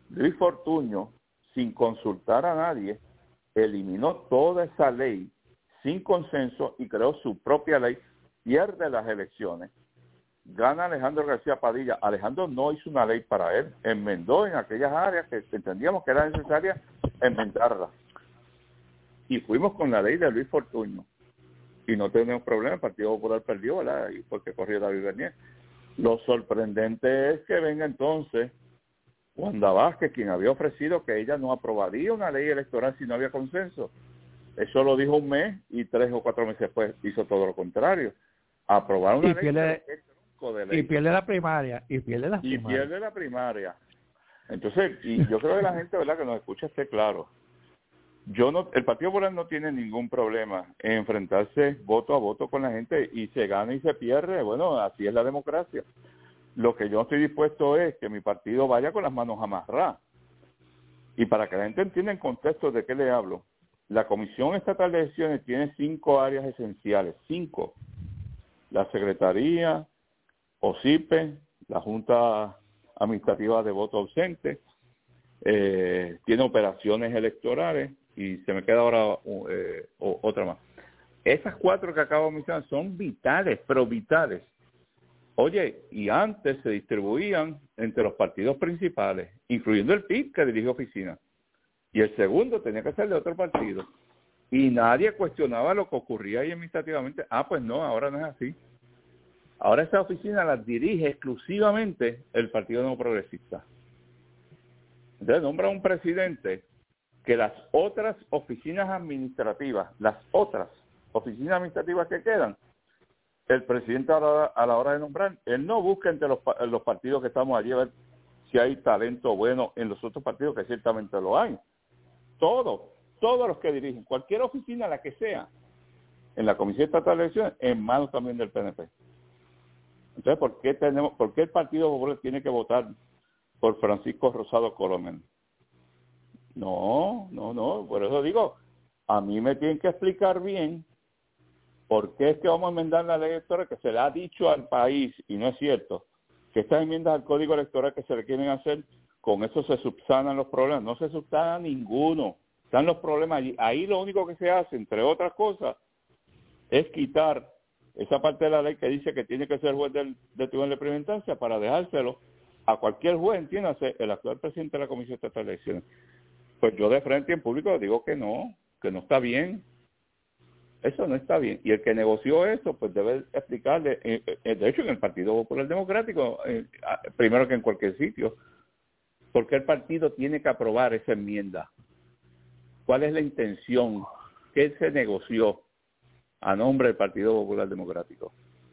Luis Fortuño, sin consultar a nadie, eliminó toda esa ley sin consenso y creó su propia ley, pierde las elecciones, gana Alejandro García Padilla. Alejandro no hizo una ley para él, enmendó en aquellas áreas que entendíamos que era necesaria enmendarlas. Y fuimos con la ley de Luis Fortuño. Y no tenemos problema, el Partido Popular perdió, ¿verdad? Y porque corrió David Bernier. Lo sorprendente es que venga entonces Wanda Vázquez, quien había ofrecido que ella no aprobaría una ley electoral si no había consenso. Eso lo dijo un mes y 3 o 4 meses después hizo todo lo contrario. Aprobar una ley y pierde la primaria. Y pierde la primaria. Entonces, y yo creo que la gente, ¿verdad?, que nos escucha esté claro. El Partido Popular no tiene ningún problema en enfrentarse voto a voto con la gente y se gana y se pierde. Bueno, así es la democracia. Lo que yo estoy dispuesto es que mi partido vaya con las manos amarradas. Y para que la gente entienda en contexto de qué le hablo, la Comisión Estatal de Elecciones tiene 5 áreas esenciales. 5. La Secretaría, OSIPE, la Junta Administrativa de Voto Ausente, tiene operaciones electorales y se me queda ahora otra más. Esas 4 que acabo de mencionar son vitales, pero vitales. Oye, y antes se distribuían entre los partidos principales, incluyendo el PIB, que dirige oficina. Y el segundo tenía que ser de otro partido. Y nadie cuestionaba lo que ocurría ahí administrativamente. Pues no, ahora no es así. Ahora esa oficina la dirige exclusivamente el Partido Nuevo Progresista. Entonces nombra un presidente que las otras oficinas administrativas, que quedan, el presidente a la hora de nombrar, él no busca entre los partidos que estamos allí a ver si hay talento bueno en los otros partidos, que ciertamente lo hay. Todos los que dirigen, cualquier oficina, la que sea, en la Comisión Estatal de Elecciones, en manos también del PNP. Entonces, ¿por qué el Partido Popular tiene que votar por Francisco Rosado Colomén? No, por eso digo, a mí me tienen que explicar bien por qué es que vamos a enmendar la ley electoral, que se le ha dicho al país, y no es cierto, que estas enmiendas al Código Electoral que se le quieren hacer, con eso se subsanan los problemas. No se subsana ninguno, están los problemas allí. Ahí lo único que se hace, entre otras cosas, es quitar esa parte de la ley que dice que tiene que ser juez del Tribunal de Primera Instancia para dejárselo a cualquier juez, entiéndase, el actual presidente de la Comisión Estatal de Elecciones. Pues yo de frente en público digo que no está bien. Eso no está bien. Y el que negoció eso, pues debe explicarle, de hecho en el Partido Popular Democrático, primero que en cualquier sitio, ¿por qué el partido tiene que aprobar esa enmienda? ¿Cuál es la intención? ¿Qué se negoció a nombre del Partido Popular Democrático?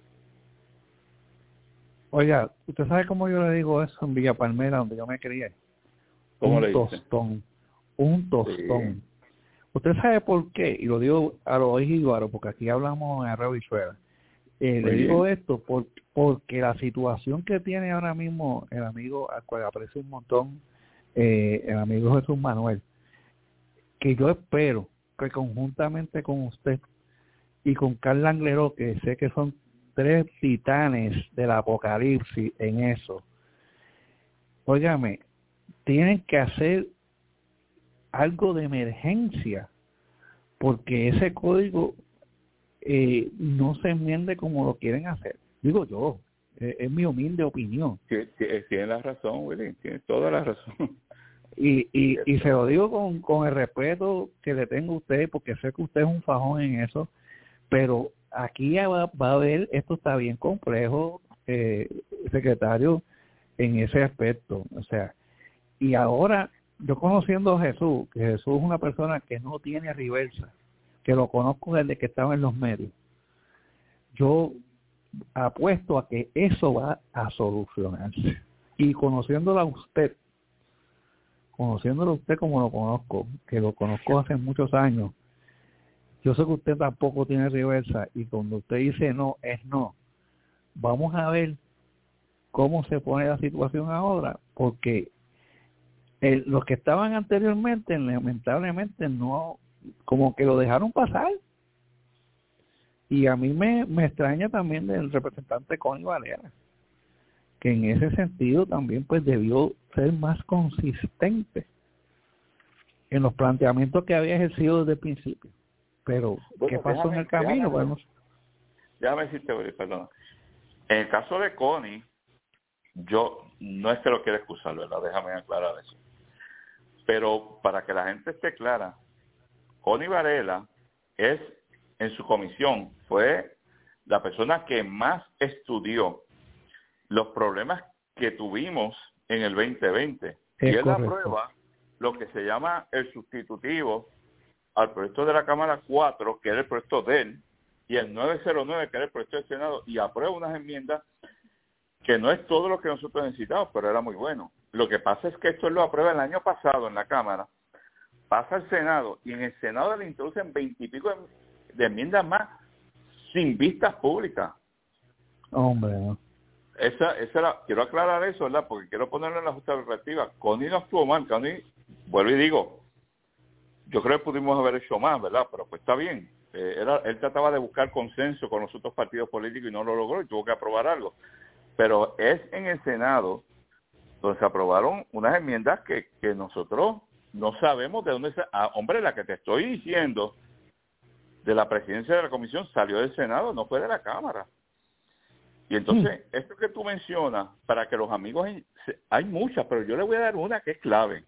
Oiga, ¿usted sabe cómo yo le digo eso en Villa Palmera, donde yo me crié? ¿Cómo le dice? Un tostón. Sí. ¿Usted sabe por qué? Y lo digo a lo jíbaro, porque aquí hablamos en arreo y suela. Le digo esto porque la situación que tiene ahora mismo el amigo, al cual aprecio un montón, el amigo Jesús Manuel, que yo espero que conjuntamente con usted y con Carla Angleró, que sé que son 3 titanes del apocalipsis en eso, óigame, tienen que hacer algo de emergencia, porque ese código no se enmiende como lo quieren hacer. Digo yo, es mi humilde opinión. Tiene la razón, Willy, tiene toda la razón. Y se lo digo con el respeto que le tengo a usted, porque sé que usted es un fajón en eso, pero aquí va a haber, esto está bien complejo, secretario, en ese aspecto. O sea, y ahora, yo conociendo a Jesús, que Jesús es una persona que no tiene reversa, que lo conozco desde que estaba en los medios, yo apuesto a que eso va a solucionarse. Y conociéndolo a usted como lo conozco, que lo conozco hace muchos años, yo sé que usted tampoco tiene reversa, y cuando usted dice no, es no. Vamos a ver cómo se pone la situación ahora, porque los que estaban anteriormente, lamentablemente, no, como que lo dejaron pasar. Y a mí me extraña también del representante Connie Valera, que en ese sentido también pues debió ser más consistente en los planteamientos que había ejercido desde el principio. Pero, ¿qué pasó en el camino? Déjame decirte, perdón. En el caso de Connie, yo no es que lo quiera excusar, ¿verdad? Déjame aclarar eso. Pero para que la gente esté clara, Connie Varela es, en su comisión, fue la persona que más estudió los problemas que tuvimos en el 2020. Y él aprueba lo que se llama el sustitutivo al proyecto de la Cámara 4, que era el proyecto de él, y el 909, que era el proyecto del Senado, y aprueba unas enmiendas que no es todo lo que nosotros necesitamos, pero era muy bueno. Lo que pasa es que esto lo aprueba el año pasado en la Cámara, pasa al Senado, y en el Senado le introducen 20 y pico de enmiendas más sin vistas públicas. Hombre, ¿no? Esa era, quiero aclarar eso, ¿verdad? Porque quiero ponerlo en la justa perspectiva. Connie no estuvo mal. Connie, vuelvo y digo, yo creo que pudimos haber hecho más, ¿verdad? Pero pues está bien. Él trataba de buscar consenso con los otros partidos políticos y no lo logró y tuvo que aprobar algo. Pero es en el Senado donde se aprobaron unas enmiendas que nosotros no sabemos de dónde se... hombre, la que te estoy diciendo de la presidencia de la comisión salió del Senado, no fue de la Cámara. Y entonces, esto que tú mencionas, para que los amigos... Hay muchas, pero yo le voy a dar una que es clave.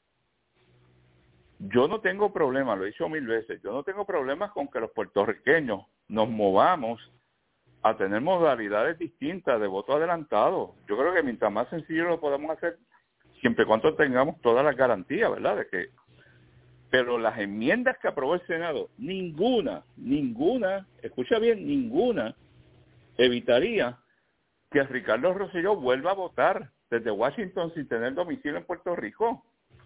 Yo no tengo problema, lo he dicho 1000 veces, yo no tengo problemas con que los puertorriqueños nos movamos a tener modalidades distintas de voto adelantado. Yo creo que mientras más sencillo lo podemos hacer, siempre y cuando tengamos todas las garantías, ¿verdad? De que... Pero las enmiendas que aprobó el Senado, ninguna, escucha bien, ninguna evitaría que Ricardo Rosselló vuelva a votar desde Washington sin tener domicilio en Puerto Rico.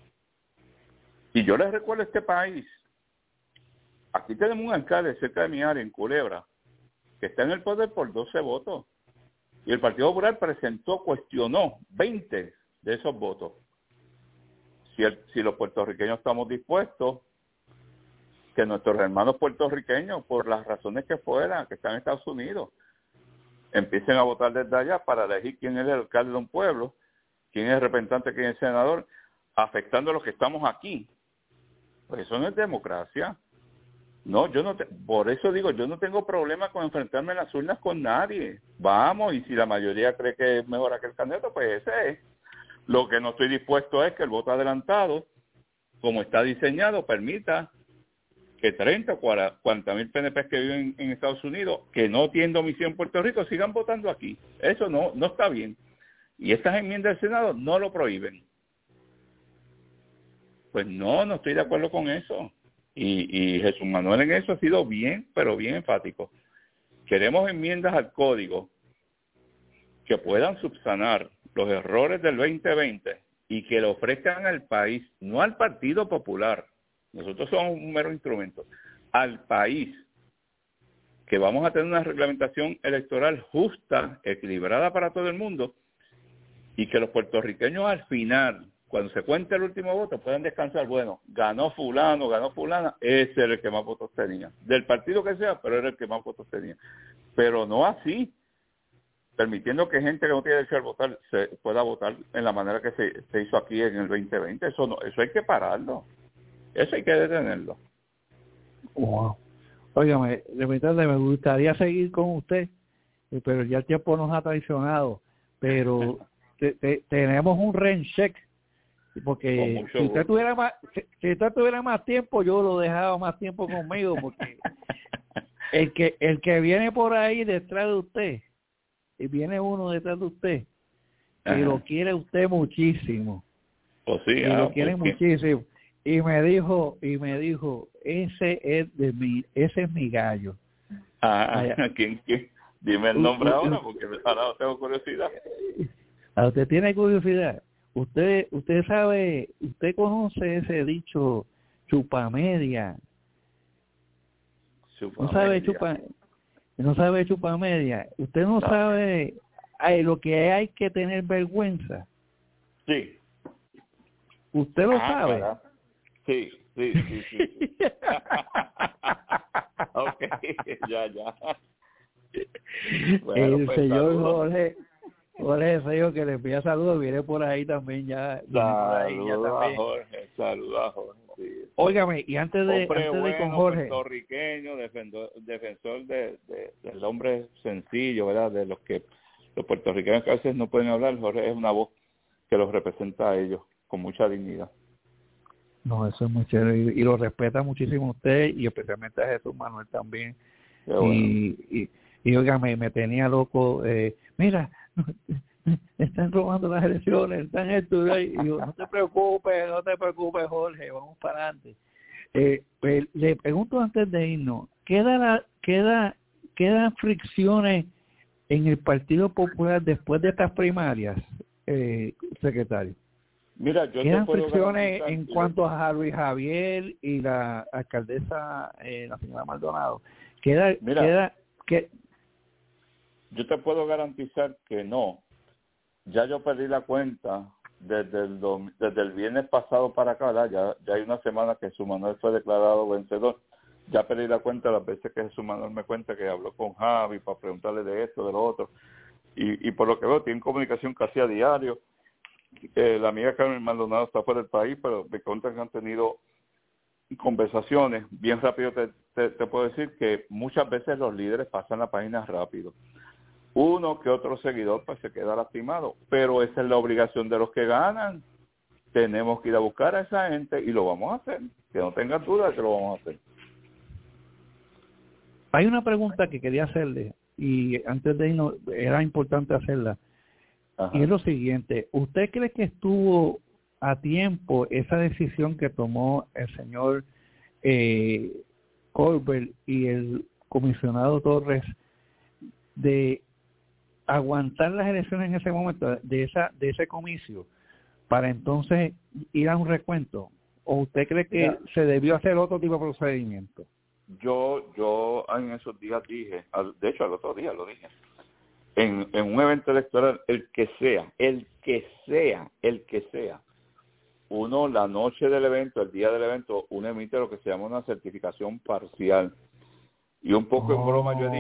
Y yo les recuerdo a este país, aquí tenemos un alcalde cerca de mi área, en Culebra, que está en el poder por 12 votos. Y el Partido Popular cuestionó 20 de esos votos. Si los puertorriqueños estamos dispuestos, que nuestros hermanos puertorriqueños, por las razones que fueran, que están en Estados Unidos, empiecen a votar desde allá para elegir quién es el alcalde de un pueblo, quién es el representante, quién es el senador, afectando a los que estamos aquí. Pues eso no es democracia. No, por eso digo, yo no tengo problema con enfrentarme en las urnas con nadie. Vamos, y si la mayoría cree que es mejor aquel candidato, pues ese es. Lo que no estoy dispuesto es que el voto adelantado, como está diseñado, permita que 30 o 40 mil PNP que viven en Estados Unidos, que no tienen domicilio en Puerto Rico, sigan votando aquí. Eso no está bien. Y estas enmiendas del Senado no lo prohíben. Pues no estoy de acuerdo con eso. Y Jesús Manuel en eso ha sido bien, pero bien enfático. Queremos enmiendas al código que puedan subsanar los errores del 2020 y que le ofrezcan al país, no al Partido Popular, nosotros somos un mero instrumento, al país, que vamos a tener una reglamentación electoral justa, equilibrada para todo el mundo, y que los puertorriqueños al final, cuando se cuente el último voto, puedan descansar. Bueno, ganó fulano, ganó fulana, ese era el que más votos tenía. Del partido que sea, pero era el que más votos tenía. Pero no así, permitiendo que gente que no tiene derecho a votar se pueda votar en la manera que se hizo aquí en el 2020. Eso hay que pararlo. Eso hay que detenerlo. Wow. Óigame, de verdad me gustaría seguir con usted, pero ya el tiempo nos ha traicionado. Pero tenemos un rain check, porque si usted tuviera más tiempo, yo lo dejaba más tiempo conmigo, porque el que viene por ahí detrás de usted, y viene uno detrás de usted, y lo quiere usted muchísimo. Pues sí, y lo quiere muchísimo. Y me dijo, ese es mi gallo. ¿Quién? Dime el nombre ahora, porque ahora tengo curiosidad. ¿Usted tiene curiosidad? Usted sabe, usted conoce ese dicho chupamedia. No sabe chupamedia. Usted no sabe lo que hay que tener vergüenza. Sí. ¿Usted lo sabe? Cara. Sí. Ok, ya. Bueno, el señor Jorge, Jorge Seyo, que le envía saludos, viene por ahí también ya. Saludos a Jorge, sí. Óigame, y antes de con Jorge. Puertorriqueño, defensor del hombre sencillo, ¿verdad? De los que los puertorriqueños que a veces no pueden hablar, Jorge es una voz que los representa a ellos con mucha dignidad. No, eso es muy chévere y lo respeta muchísimo usted y especialmente a Jesús Manuel también. Bueno. Y óigame, me tenía loco. Mira, están robando las elecciones, están esto. Y yo, no te preocupes, Jorge, vamos para adelante. Pues, le pregunto antes de irnos, ¿quedan fricciones en el Partido Popular después de estas primarias, secretario? Mira, yo ¿quedan fricciones en cuanto a Luis Javier y la alcaldesa, la señora Maldonado? Yo te puedo garantizar que no. Ya yo perdí la cuenta desde el viernes pasado para acá, ¿verdad? Ya hay una semana que Jesús Manuel fue declarado vencedor. Ya perdí la cuenta las veces que Jesús Manuel me cuenta que habló con Javi para preguntarle de esto, de lo otro. Y por lo que veo, tienen comunicación casi a diario. La amiga Carmen Maldonado está fuera del país, pero me cuentan que han tenido conversaciones. Bien rápido te puedo decir que muchas veces los líderes pasan la página rápido. Uno que otro seguidor pues se queda lastimado, pero esa es la obligación de los que ganan. Tenemos que ir a buscar a esa gente y lo vamos a hacer. Que no tengan duda de que lo vamos a hacer. Hay una pregunta que quería hacerle y antes de irnos era importante hacerla. Ajá. Y es lo siguiente, ¿usted cree que estuvo a tiempo esa decisión que tomó el señor Colbert y el comisionado Torres de aguantar las elecciones en ese momento, de ese comicio, para entonces ir a un recuento? ¿O usted cree que se debió hacer otro tipo de procedimiento? Yo en esos días dije, de hecho al otro día lo dije, en un evento electoral, el que sea, uno la noche del evento, el día del evento, uno emite lo que se llama una certificación parcial. Y un poco en broma yo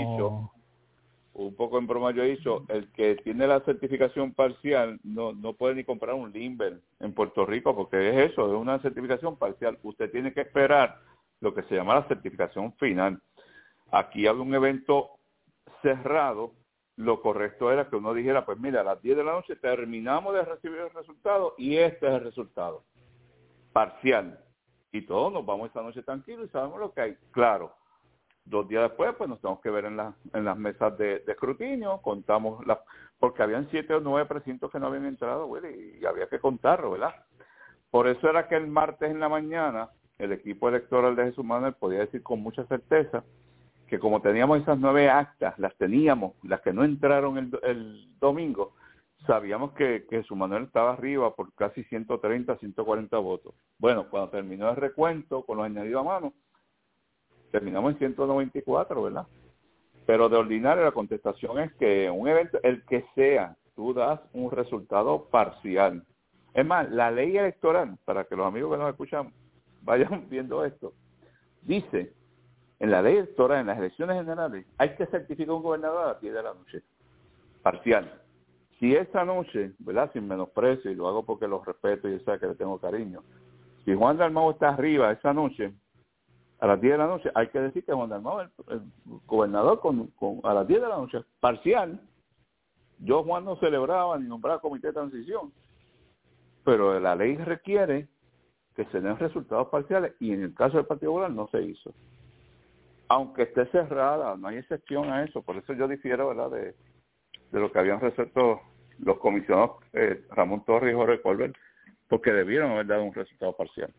he dicho, el que tiene la certificación parcial no puede ni comprar un limber en Puerto Rico, porque es eso, es una certificación parcial. Usted tiene que esperar lo que se llama la certificación final. Aquí había un evento cerrado, lo correcto era que uno dijera, pues mira, a las 10 de la noche terminamos de recibir el resultado y este es el resultado parcial. Y todos nos vamos esta noche tranquilos y sabemos lo que hay. Claro, 2 días después pues nos tenemos que ver en las mesas de escrutinio, contamos porque habían 7 o 9 precintos que no habían entrado, Willy, y había que contarlo, ¿verdad? Por eso era que el martes en la mañana el equipo electoral de Jesús Manuel podía decir con mucha certeza que como teníamos esas 9 actas, las que no entraron el domingo, sabíamos que Jesús Manuel estaba arriba por casi 130, 140 votos. Bueno, cuando terminó el recuento con los añadidos a mano, terminamos en 194, ¿verdad? Pero de ordinario la contestación es que un evento, el que sea, tú das un resultado parcial. Es más, la ley electoral, para que los amigos que nos escuchan vayan viendo esto, dice, en la ley electoral, en las elecciones generales, hay que certificar un gobernador a las 10 de la noche, parcial. Si esa noche, ¿verdad?, sin menosprecio, y lo hago porque los respeto y sabe que le tengo cariño, si Juan Dalmau está arriba esa noche, a las 10 de la noche, hay que decir que Juan Dalmau es el gobernador a las 10 de la noche, parcial. Yo, Juan, no celebraba ni nombraba comité de transición, pero la ley requiere que se den resultados parciales y en el caso del Partido Popular no se hizo. Aunque esté cerrada, no hay excepción a eso. Por eso yo difiero, ¿verdad?, de lo que habían resuelto los comisionados Ramón Torres y Jorge Colbert, porque debieron haber dado un resultado parcial.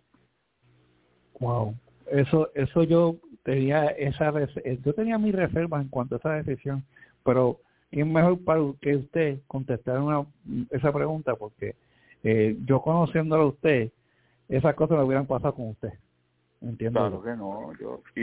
Wow. Eso yo tenía yo tenía mis reservas en cuanto a esa decisión, pero es mejor para que usted contestar esa pregunta, porque yo conociéndolo a usted, esas cosas me hubieran pasado con usted. ¿Entiendes? Claro que no.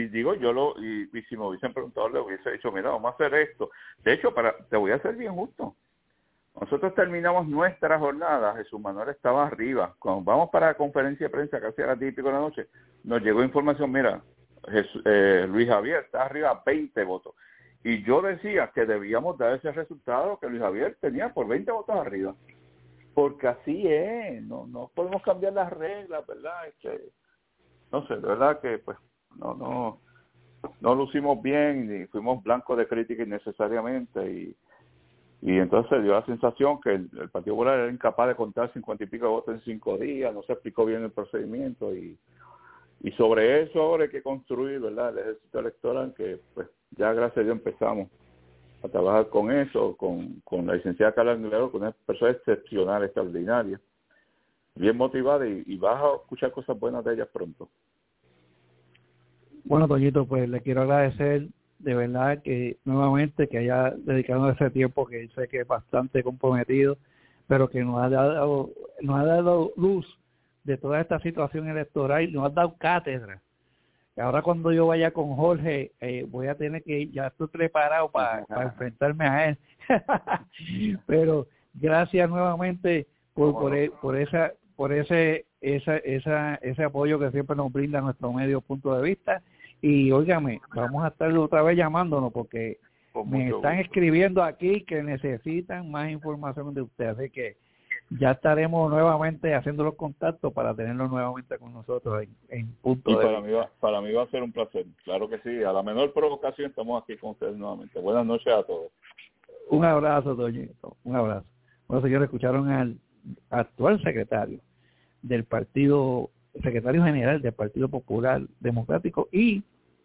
Y si me hubiesen preguntado, le hubiese dicho, mira, vamos a hacer esto. De hecho, te voy a ser bien justo. Nosotros terminamos nuestra jornada, Jesús Manuel estaba arriba. Cuando vamos para la conferencia de prensa, casi a las 10 y pico de la noche, nos llegó información, mira, Luis Javier está arriba 20 votos. Y yo decía que debíamos dar ese resultado que Luis Javier tenía por 20 votos arriba. Porque así es, no podemos cambiar las reglas, ¿verdad? No sé, de verdad que pues no lucimos bien y fuimos blancos de crítica innecesariamente y entonces dio la sensación que el Partido Popular era incapaz de contar 50 y pico votos en 5 días, no se explicó bien el procedimiento y sobre eso ahora hay que construir, ¿verdad?, el ejército electoral, que pues ya gracias a Dios empezamos a trabajar con eso, con la licenciada Carla Aguilera, con una persona excepcional, extraordinaria, bien motivada y vas a escuchar cosas buenas de ella pronto. Bueno, Toñito, pues le quiero agradecer de verdad que nuevamente que haya dedicado ese tiempo, que sé que es bastante comprometido, pero que nos ha dado luz de toda esta situación electoral y nos ha dado cátedra. Ahora cuando yo vaya con Jorge, voy a tener que, ya estoy preparado para enfrentarme a él. Pero gracias nuevamente por ese apoyo que siempre nos brinda nuestro medio Punto de Vista. Y óigame, vamos a estar otra vez llamándonos porque me están escribiendo aquí que necesitan más información de usted, así que ya estaremos nuevamente haciendo los contactos para tenerlo nuevamente con nosotros en Punto de Vista. Para mí va a ser un placer, claro que sí, a la menor provocación estamos aquí con ustedes nuevamente. Buenas noches a todos. Un abrazo, Toñito, un abrazo. Bueno, señores, escucharon al actual secretario general del Partido Popular Democrático y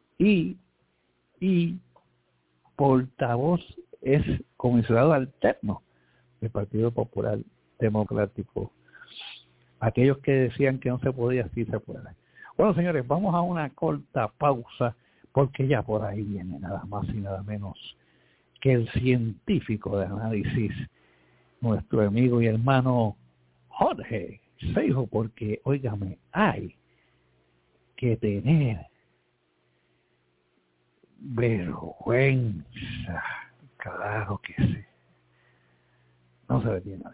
portavoz, es comisionado alterno del Partido Popular Democrático. Aquellos que decían que no se podía, sí se puede. Bueno, señores, vamos a una corta pausa porque ya por ahí viene nada más y nada menos que el científico de análisis, nuestro amigo y hermano Jorge Seijo, porque, óigame, hay que tener vergüenza. Claro que sí. No se detiene.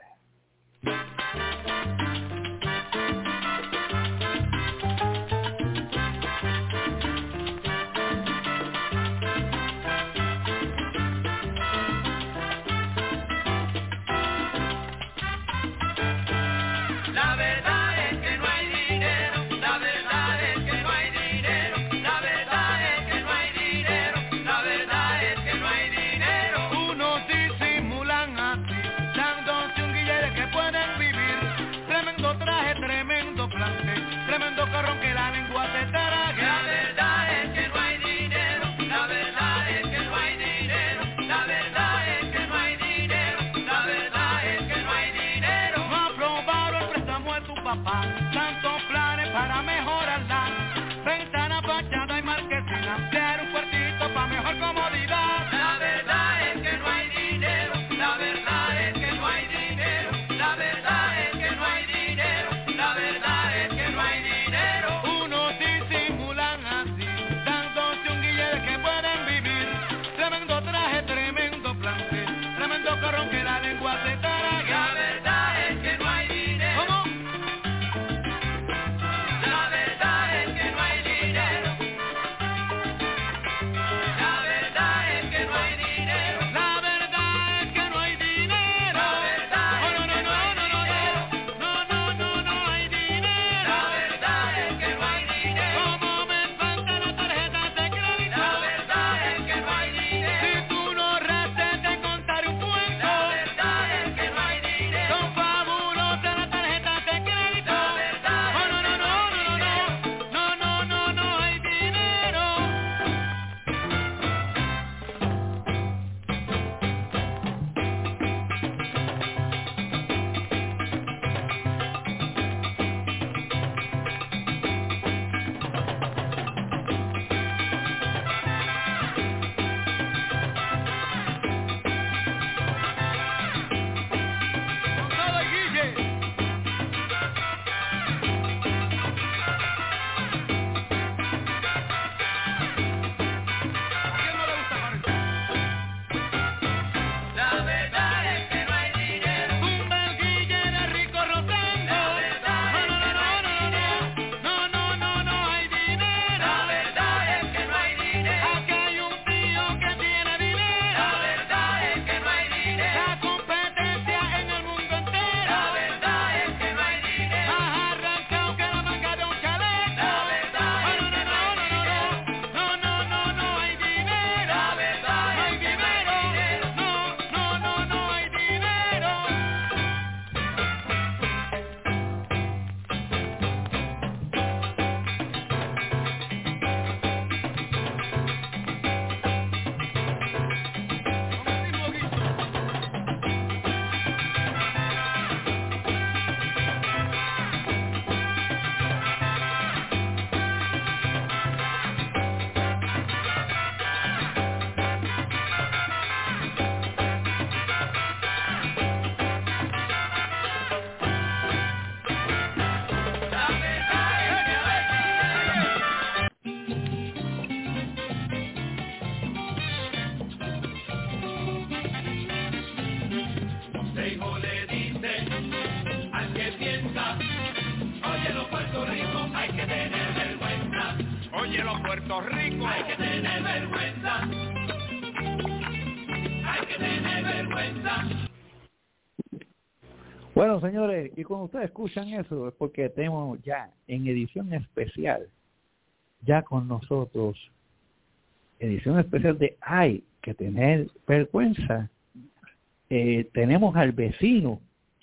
los ricos. Hay que tener vergüenza. Hay que tener vergüenza. Bueno, señores, y cuando ustedes escuchan eso es porque tenemos ya en edición especial, ya con nosotros, edición especial de Hay que tener vergüenza. Tenemos al vecino.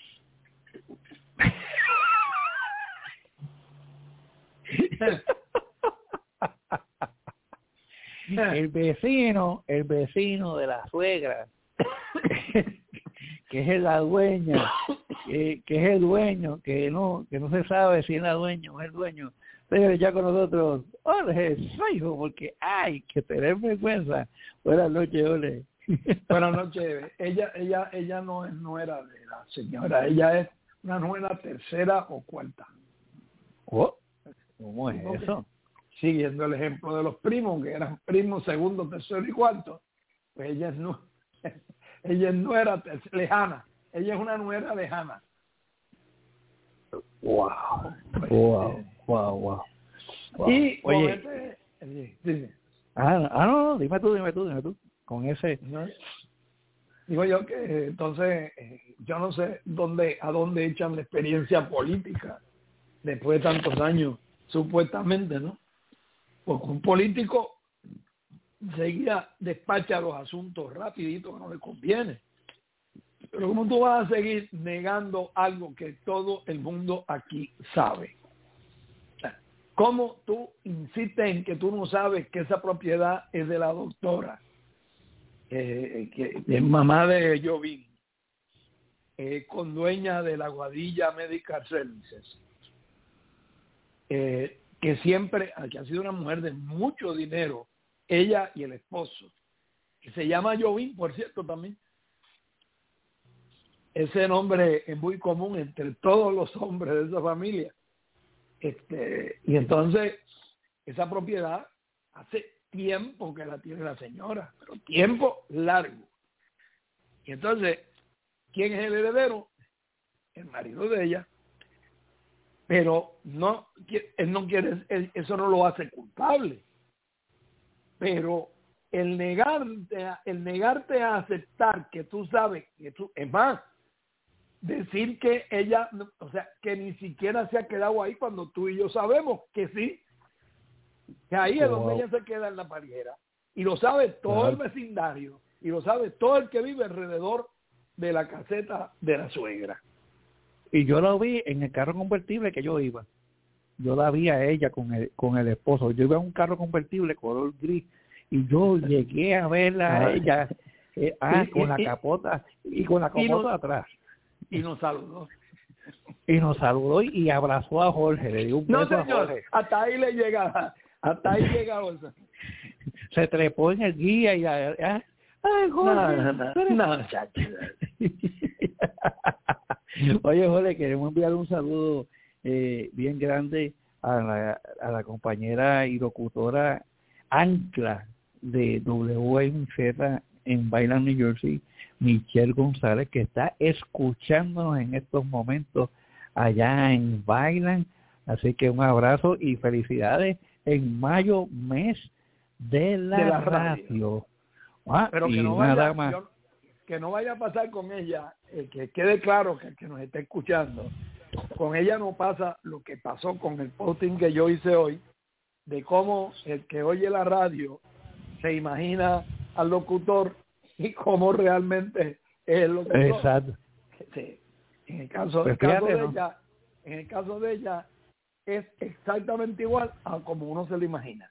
el vecino de la suegra, que es la dueña, que es el dueño, que no se sabe si es la dueña o es el dueño. Pero ya con nosotros, Jorge Seijo, porque hay que tener vergüenza. Buenas noches, Jorge. Buenas noches. Ella no era de la señora, ella es una nuera tercera o cuarta. ¿Cómo es eso? Siguiendo el ejemplo de los primos, que eran primos segundo, tercero y cuarto, pues ella no era lejana, ella es una nuera lejana. Wow. Y oye, dime. No, dime tú, con ese. ¿No? Digo yo que entonces yo no sé a dónde echan la experiencia política después de tantos años, supuestamente, ¿no? Porque un político seguía despacha los asuntos rapidito que no le conviene. Pero ¿cómo tú vas a seguir negando algo que todo el mundo aquí sabe? ¿Cómo tú insistes en que tú no sabes que esa propiedad es de la doctora, que es mamá de Jovín, con dueña de la Guadilla Medical Services, que siempre, que ha sido una mujer de mucho dinero, ella y el esposo, que se llama Jovín, por cierto, también? Ese nombre es muy común entre todos los hombres de esa familia. Y entonces esa propiedad hace tiempo que la tiene la señora, pero tiempo largo. Y entonces, ¿quién es el heredero? El marido de ella. Pero él no quiere, eso no lo hace culpable. Pero el negarte a aceptar que tú sabes que tú, es más, decir que ella, o sea, que ni siquiera se ha quedado ahí cuando tú y yo sabemos que sí, que ahí es donde ella se queda en la parijera, y lo sabe todo el vecindario, y lo sabe todo el que vive alrededor de la caseta de la suegra. Y yo la vi en el carro convertible que yo iba. Yo la vi a ella con el esposo. Yo iba en un carro convertible color gris y yo llegué a verla a ella con la capota atrás. Y nos saludó. Y abrazó a Jorge. Le dio un beso a Jorge. Hasta ahí le llegaba. Hasta ahí llegaba. Se trepó en el guía y ay, Jorge. No. Oye, Jorge, queremos enviar un saludo bien grande a la compañera y locutora ancla de WMZ en Bailan, New Jersey, Michelle González, que está escuchándonos en estos momentos allá en Bailan. Así que un abrazo y felicidades en mayo, mes de la radio. Pero que no vaya a pasar con ella, que quede claro que nos está escuchando, con ella no pasa lo que pasó con el posting que yo hice hoy, de cómo el que oye la radio se imagina al locutor y cómo realmente es el locutor. Exacto. Sí. En el caso de ella es exactamente igual a como uno se lo imagina.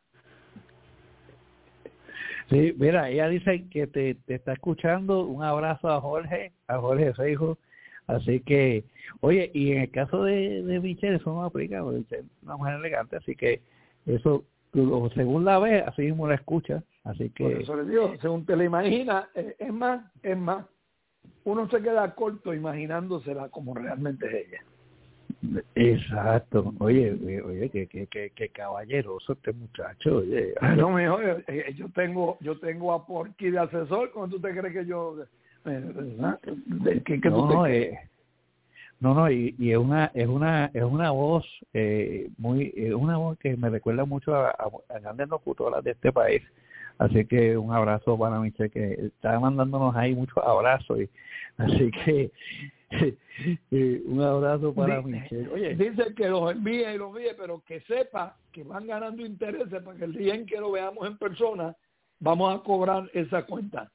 Sí, mira, ella dice que te está escuchando. Un abrazo a Jorge Seijo. Así que, oye, y en el caso de Michelle, eso no aplica, porque Michelle es una mujer elegante, así que eso, según la ves, así mismo la escuchas. Así que... Por eso le digo, según te la imaginas, es más, uno se queda corto imaginándosela como realmente es ella. Exacto. Oye, que caballeroso este muchacho. Oye. No, mijo, yo tengo a Porky de asesor. ¿Cómo tú te crees que yo... No, y es una voz es una voz que me recuerda mucho a grandes locutoras de este país. Así que un abrazo para Michelle, que está mandándonos ahí muchos abrazos. Así que un abrazo para Michelle. Oye, dice que los envíe y los envíe, pero que sepa que van ganando intereses para que el día en que lo veamos en persona, vamos a cobrar esa cuenta.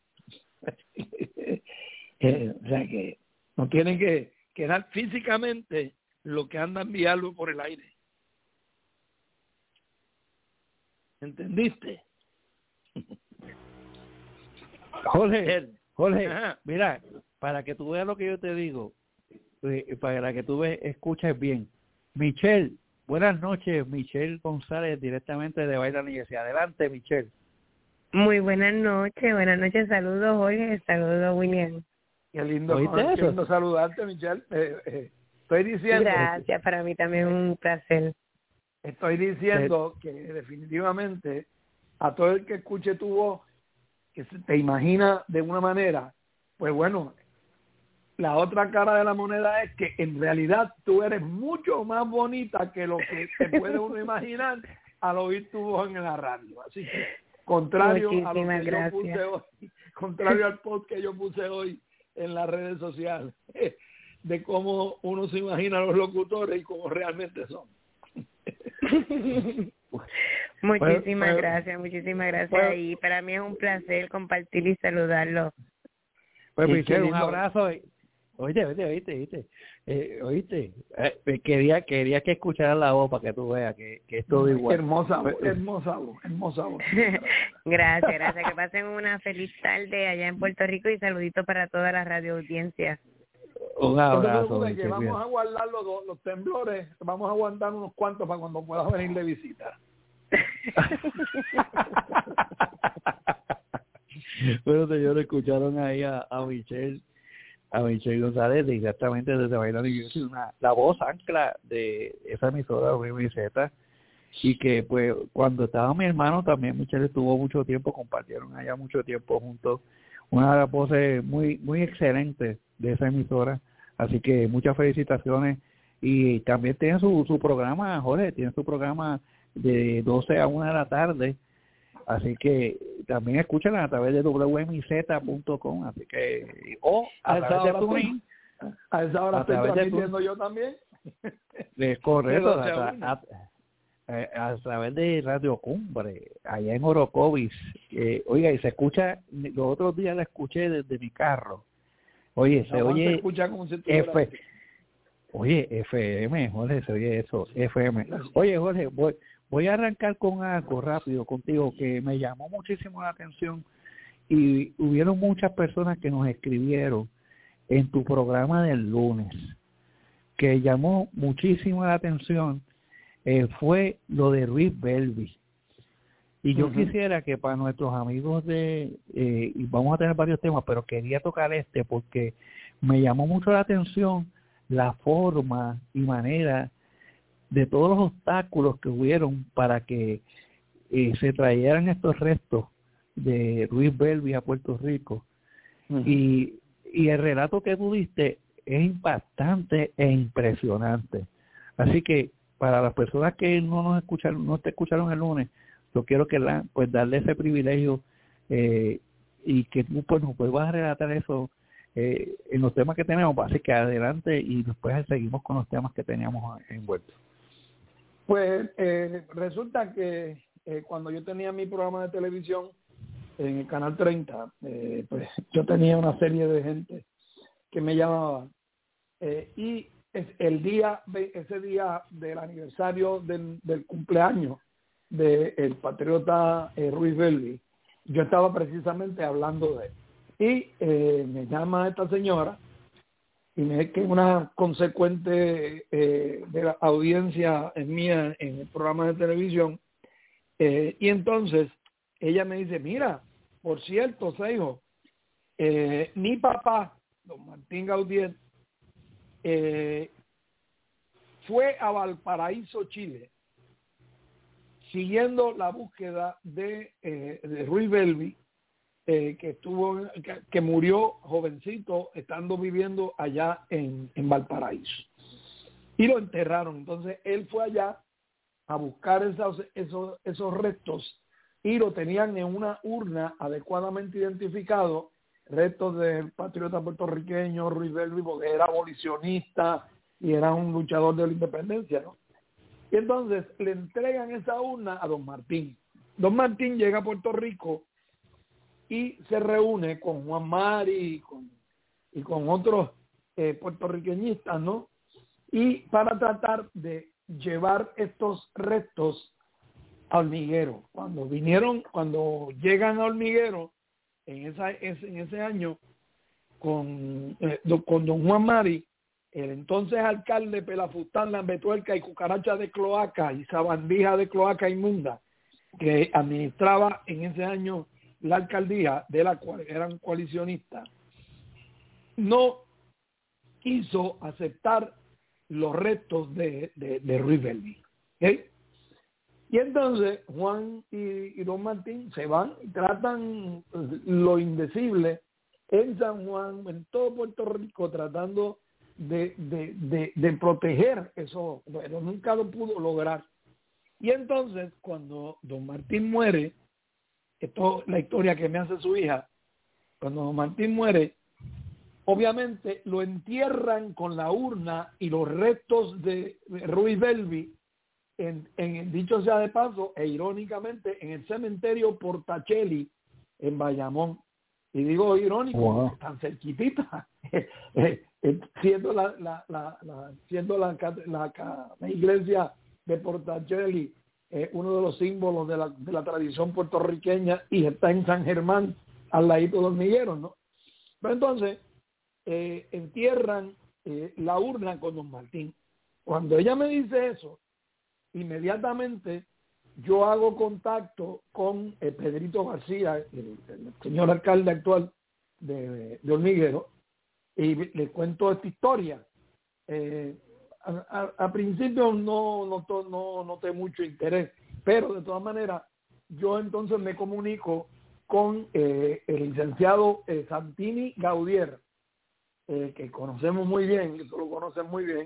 O sea que no tienen que dar físicamente lo que anda enviarlo por el aire. ¿Entendiste? Jorge, mira, para que tú veas lo que yo te digo, para que tú escuches bien. Michelle, buenas noches, Michelle González, directamente de Baila Niñez. Adelante, Michelle. Muy buenas noches, saludos Jorge, saludos William. Qué lindo saludarte, Michelle. Estoy diciendo... Gracias, para mí también es un placer. Estoy diciendo que definitivamente a todo el que escuche tu voz, que se te imagina de una manera, pues bueno, la otra cara de la moneda es que en realidad tú eres mucho más bonita que lo que se puede uno imaginar al oír tu voz en la radio. Así que, contrario a lo que yo puse hoy, contrario al post que yo puse hoy en las redes sociales, de cómo uno se imagina a los locutores y cómo realmente son. Muchísimas gracias. Y para mí es un placer compartir y saludarlo. Pues Michelle, un abrazo. Oíste. Quería que escucharas la voz para que tú veas que es todo igual. Hermosa voz. Gracias. Que pasen una feliz tarde allá en Puerto Rico y saluditos para toda la radio audiencia. Un abrazo. Que vamos a guardar los temblores, vamos a aguantar unos cuantos para cuando puedas venir de visita. Bueno, señores, escucharon ahí a Michelle González, exactamente desde Bailando Iglesia, la voz ancla de esa emisora WMZ, y que pues cuando estaba mi hermano también Michelle estuvo mucho tiempo, compartieron allá mucho tiempo juntos, una de las voces muy muy excelente de esa emisora, así que muchas felicitaciones. Y también tiene su programa, Jorge, tiene su programa de 12 a 1 de la tarde, así que también escuchan a través de wmiz.com, así que a través de TuneIn. A esa hora estoy transmitiendo yo también. Es correcto, a través de Radio Cumbre, allá en Orocovis. Oiga, y se escucha, los otros días la escuché desde mi carro. Oye, se oye... escucha como si Oye, FM, Jorge, se oye eso, FM. Oye, Jorge, voy a arrancar con algo rápido contigo que me llamó muchísimo la atención, y hubieron muchas personas que nos escribieron en tu programa del lunes, que llamó muchísimo la atención, fue lo de Ruiz Belvis. Y yo quisiera que para nuestros amigos y vamos a tener varios temas, pero quería tocar porque me llamó mucho la atención la forma y manera de todos los obstáculos que hubieron para que se trajeran estos restos de Ruiz Belvis a Puerto Rico. Y el relato que tú diste es impactante e impresionante. Así que para las personas que no te escucharon el lunes, yo quiero que pues darle ese privilegio y que tú pues nos puedas relatar eso en los temas que tenemos. Así que adelante y después seguimos con los temas que teníamos envueltos. Pues resulta que cuando yo tenía mi programa de televisión en el Canal 30, pues yo tenía una serie de gente que me llamaba y ese día del aniversario del cumpleaños del patriota Ruiz Belvis, yo estaba precisamente hablando de él. Y me llama esta señora y me dice que una consecuente de la audiencia mía en el programa de televisión, y entonces ella me dice, mira, por cierto, Seijo, mi papá, don Martín Gaudier, fue a Valparaíso, Chile, siguiendo la búsqueda de Ruiz Belvis, que murió jovencito estando viviendo allá en Valparaíso. Y lo enterraron. Entonces él fue allá a buscar esos restos y lo tenían en una urna adecuadamente identificado, restos del patriota puertorriqueño Ruiz Belvi, porque era abolicionista y era un luchador de la independencia, ¿no? Y entonces le entregan esa urna a don Martín. Don Martín llega a Puerto Rico y se reúne con Juan Mari y con otros puertorriqueñistas, ¿no? Y para tratar de llevar estos restos a Hormiguero. Cuando llegan a Hormiguero, en ese año, con don Juan Mari, el entonces alcalde Pelafustán, Lambetuerca y cucaracha de cloaca y sabandija de cloaca inmunda, que administraba en ese año la alcaldía, de la cual eran coalicionistas, no quiso aceptar los restos de Ruiz Belvi. ¿Okay? Y entonces Juan y don Martín se van y tratan lo indecible en San Juan, en todo Puerto Rico, tratando de proteger eso, pero nunca lo pudo lograr. Y entonces cuando don Martín muere, esto es la historia que me hace su hija, cuando don Martín muere, obviamente lo entierran con la urna y los restos de Ruiz Belvi, dicho sea de paso, e irónicamente, en el cementerio Portacheli, en Bayamón. Y digo irónico, wow, tan cerquitita, siendo la iglesia de Portacheli uno de los símbolos de la tradición puertorriqueña, y está en San Germán, al ladito de Hormiguero, ¿no? Pero entonces, entierran la urna con don Martín. Cuando ella me dice eso, inmediatamente yo hago contacto con Pedrito García, el señor alcalde actual de Hormiguero, y le cuento esta historia. A principio no noté mucho interés, pero de todas maneras yo entonces me comunico con el licenciado Santini Gaudier, que conocemos muy bien, que tú lo conoces muy bien.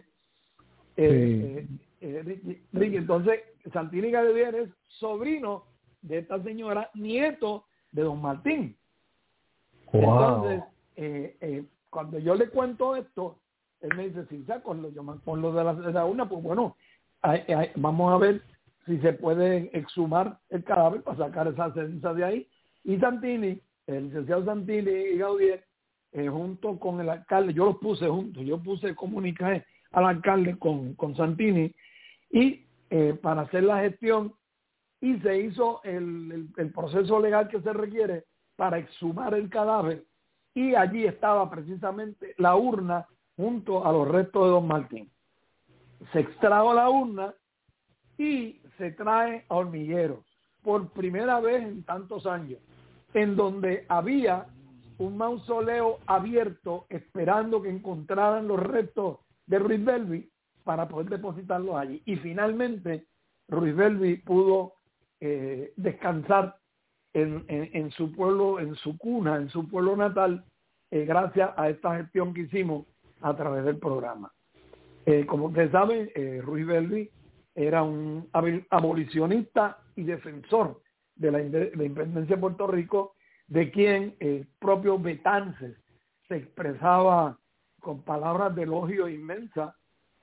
Ricky, entonces Santini Gaudier es sobrino de esta señora, nieto de don Martín. Wow. Entonces, cuando yo le cuento esto, él me dice, sí, con lo de la urna, pues bueno, vamos a ver si se puede exhumar el cadáver para sacar esa ceniza de ahí. Y Santini, el licenciado Santini y Gaudier, junto con el alcalde, yo los puse juntos, yo comuniqué al alcalde con Santini, y para hacer la gestión, y se hizo el proceso legal que se requiere para exhumar el cadáver, y allí estaba precisamente la urna junto a los restos de don Martín. Se extrajo la urna y se trae a Hormiguero por primera vez en tantos años, en donde había un mausoleo abierto esperando que encontraran los restos de Ruiz Belvi para poder depositarlos allí. Y finalmente Ruiz Belvi pudo descansar en su pueblo, en su cuna, en su pueblo natal, gracias a esta gestión que hicimos a través del programa. Como ustedes saben, Ruiz Belvi era un abolicionista y defensor de la independencia de Puerto Rico, de quien el propio Betances se expresaba con palabras de elogio inmensa.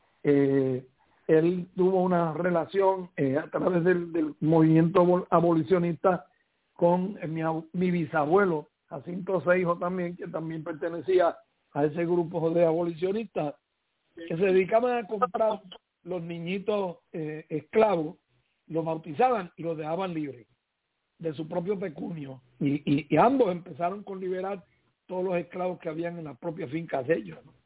Él tuvo una relación a través del movimiento abolicionista con mi bisabuelo, Jacinto Seijo también, que también pertenecía a ese grupo de abolicionistas, que se dedicaban a comprar los niñitos esclavos, los bautizaban y los dejaban libres de su propio pecunio. Y ambos empezaron con liberar todos los esclavos que habían en las propias fincas de ellos, ¿no?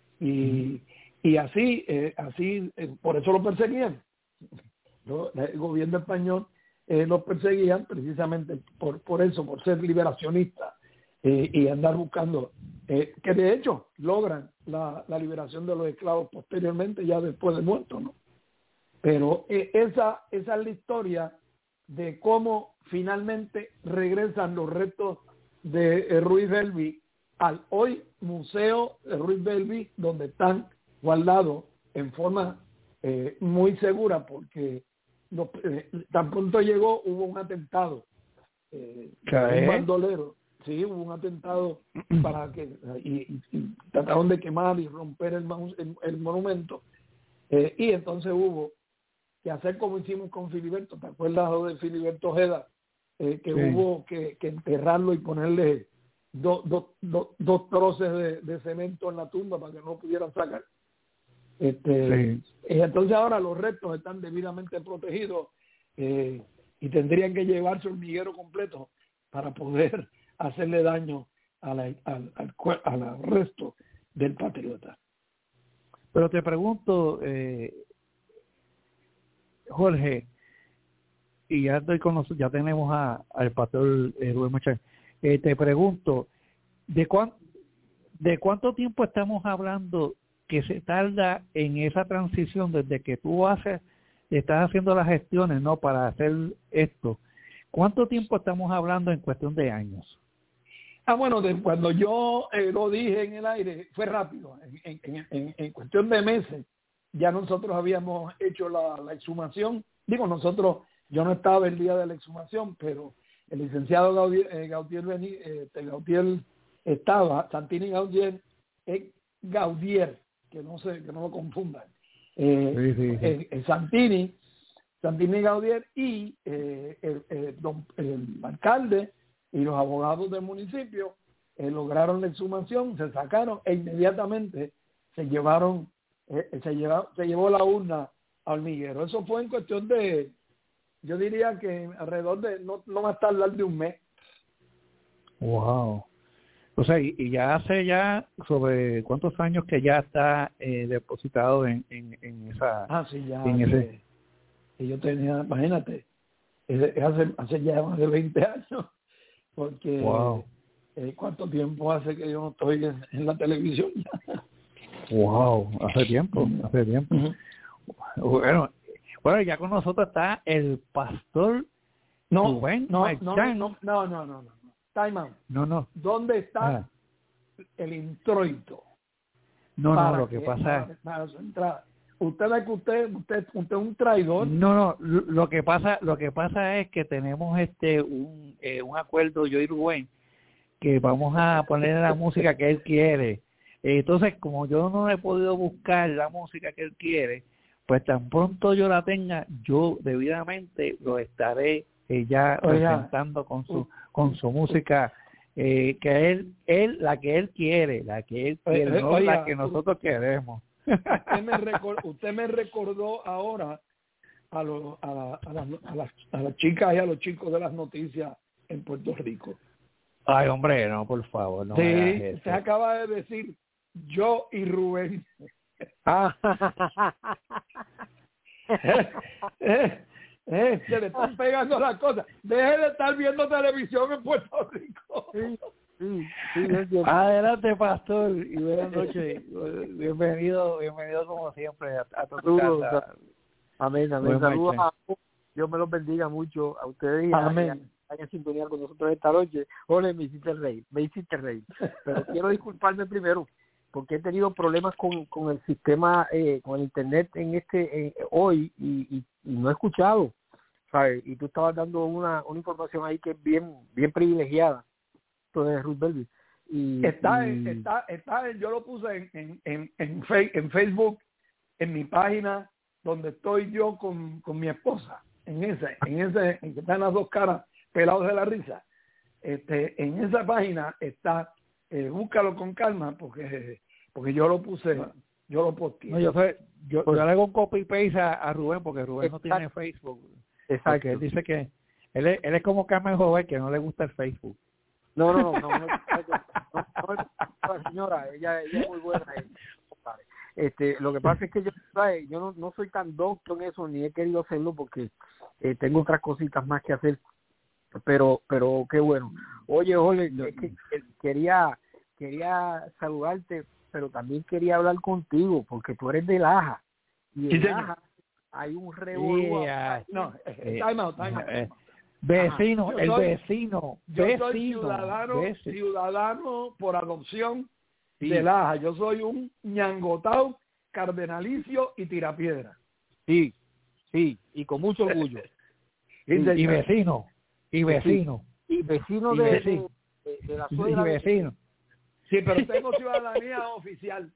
Y así, por eso lo perseguían. El gobierno español los perseguían precisamente por eso, por ser liberacionistas y andar buscando, que de hecho logran la liberación de los esclavos posteriormente, ya después de muertos, ¿no? Pero esa es la historia de cómo finalmente regresan los restos de Ruiz Belví al hoy Museo de Ruiz Belví, donde están guardados en forma muy segura, porque tan pronto llegó hubo un atentado, un bandolero, sí, hubo un atentado para que y trataron de quemar y romper el monumento, y entonces hubo que hacer como hicimos con Filiberto. ¿Te acuerdas de Filiberto Ojeda? Que sí. Hubo que enterrarlo y ponerle dos troces de cemento en la tumba para que no pudieran sacar. Sí. Entonces ahora los restos están debidamente protegidos y tendrían que llevarse hormiguero completo para poder hacerle daño al resto del patriota. Pero te pregunto, Jorge, y ya estoy con nosotros, ya tenemos al pastor Rubén Machado. Te pregunto, ¿de cuánto tiempo estamos hablando que se tarda en esa transición desde que tú estás haciendo las gestiones, ¿no?, para hacer esto? ¿Cuánto tiempo estamos hablando en cuestión de años? Bueno, cuando yo lo dije en el aire, fue rápido. En cuestión de meses, ya nosotros habíamos hecho la exhumación. Digo nosotros, yo no estaba el día de la exhumación, pero el licenciado Gaudier estaba, Santini Gaudier es Gaudier, que no lo confundan. Sí. Santini Gaudier y el alcalde y los abogados del municipio lograron la exhumación, se sacaron e inmediatamente se llevó la urna a Hormiguero. Eso fue en cuestión de, yo diría que alrededor de, no más tardar de un mes. Wow. O sea, y ya hace sobre cuántos años que ya está depositado en esa... sí, ya. En ese... Que yo tenía, imagínate, hace ya más de 20 años, porque wow. ¿Cuánto tiempo hace que yo no estoy en la televisión? Wow, hace tiempo. Uh-huh. Bueno, ya con nosotros está el pastor Rubén Machado. No. Time out. No. ¿Dónde está el introito? No, lo que pasa es... Para su entrada. Usted es un traidor. No, lo que pasa es que tenemos un acuerdo, yo y Rubén, que vamos a poner la música que él quiere. Entonces, como yo no he podido buscar la música que él quiere, pues tan pronto yo la tenga, yo debidamente lo estaré ya presentando con su música, que él la que él quiere, la que nosotros queremos. Usted me recordó ahora a las chicas y a los chicos de las noticias en Puerto Rico. Ay, hombre, no, por favor, no. Sí, usted acaba de decir yo y Rubén. Se le están pegando las cosas. Deje de estar viendo televisión en Puerto Rico. Sí, adelante, pastor, y buenas noches. Bienvenido como siempre a tu casa. Amén. Saludos a todos. Dios me los bendiga mucho a ustedes y amén. Están en sintonía con nosotros esta noche. Ole, me hiciste reír. Pero quiero disculparme primero porque he tenido problemas con el sistema, con el internet hoy y no he escuchado, ¿sabes? Y tú estabas dando una información ahí que es bien privilegiada, esto de Ruth Belví. Yo lo puse en Facebook, en mi página, donde estoy yo con mi esposa, en que están las dos caras pelados de la risa. En esa página está, búscalo con calma porque yo lo puse, yo lo posteé. No, yo le hago un copy paste a Rubén porque Rubén no tiene Facebook. Exacto. Él dice que él es como Carmen Joven, que no le gusta el Facebook. No, señora, ella es muy buena. Lo que pasa es que yo no soy tan docto en eso, ni he querido hacerlo porque tengo otras cositas más que hacer. Pero qué bueno. Oye, es que quería saludarte, pero también quería hablar contigo porque tú eres de Laja y en Laja hay un revolú. Time out. Vecino, Yo el soy- vecino. Yo vecino, soy ciudadano por adopción de Laja. Yo soy un ñangotao, cardenalicio y tirapiedra. Sí, y con mucho orgullo. Y vecino. Y vecino. Y vecino Y de vecino. de la Y suegra. vecino. Sí, pero tengo ciudadanía oficial.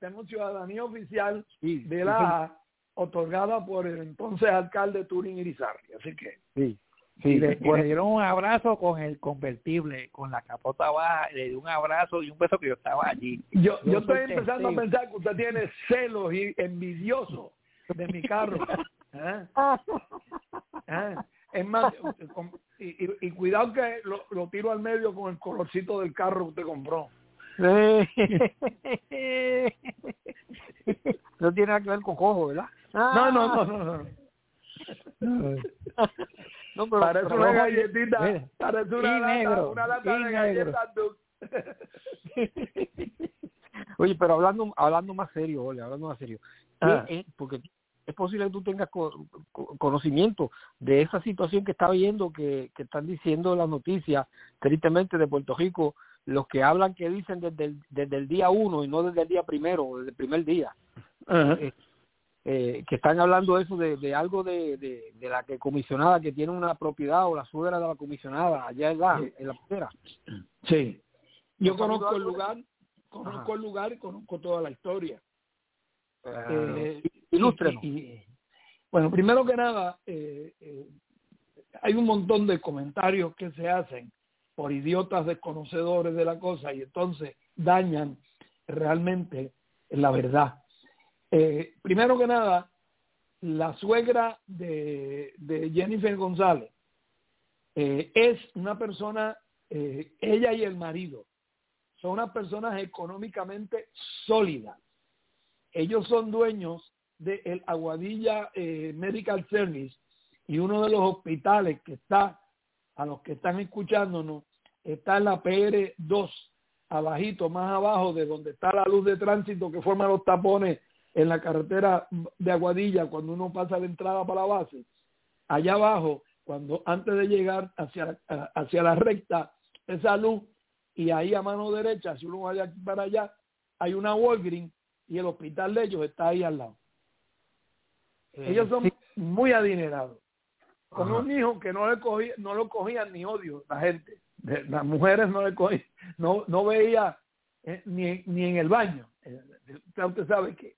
De Laja, otorgada por el entonces alcalde Turín Irizarry. Así que... Sí. Y le dieron un abrazo con el convertible, con la capota baja, le dio un abrazo y un beso que yo estaba allí. Yo estoy soy empezando testigo. a pensar que usted tiene celos y envidioso de mi carro. ¿Eh? ¿Eh? Es más, y cuidado que lo tiro al medio con el colorcito del carro que usted compró. No tiene nada que ver con cojo, ¿verdad? No. No, pero, parece pero una no, galletita, mire, parece una lata de galletas. Oye, pero hablando más serio, Ah. porque es posible que tú tengas conocimiento de esa situación que está viendo, que están diciendo las noticias, tristemente, de Puerto Rico, los que hablan que dicen desde el día 1 y no desde el día primero, desde el primer día. Que están hablando eso de algo de la que comisionada que tiene una propiedad o la suegra de la comisionada allá en la primera. Sí. Yo ¿Has conozco sabido el algo? lugar, y conozco toda la historia. Ilústrenos. Bueno, primero que nada, hay un montón de comentarios que se hacen por idiotas desconocedores de la cosa y entonces dañan realmente la verdad. Primero que nada, la suegra de Jennifer González es una persona, ella y el marido son unas personas económicamente sólidas. Ellos son dueños del Aguadilla Medical Service y uno de los hospitales que está, a los que están escuchándonos, está en la PR2, abajito, más abajo de donde está la luz de tránsito que forma los tapones en la carretera de Aguadilla cuando uno pasa de entrada para la base. Allá abajo, antes de llegar hacia la recta, esa luz, y ahí a mano derecha, si uno va de aquí para allá, hay una Walgreens y el hospital de ellos está ahí al lado. Ellos son muy adinerados. Con un hijo que no lo cogían ni odio la gente. Las mujeres no le cogían, no veía ni en el baño. Usted sabe que.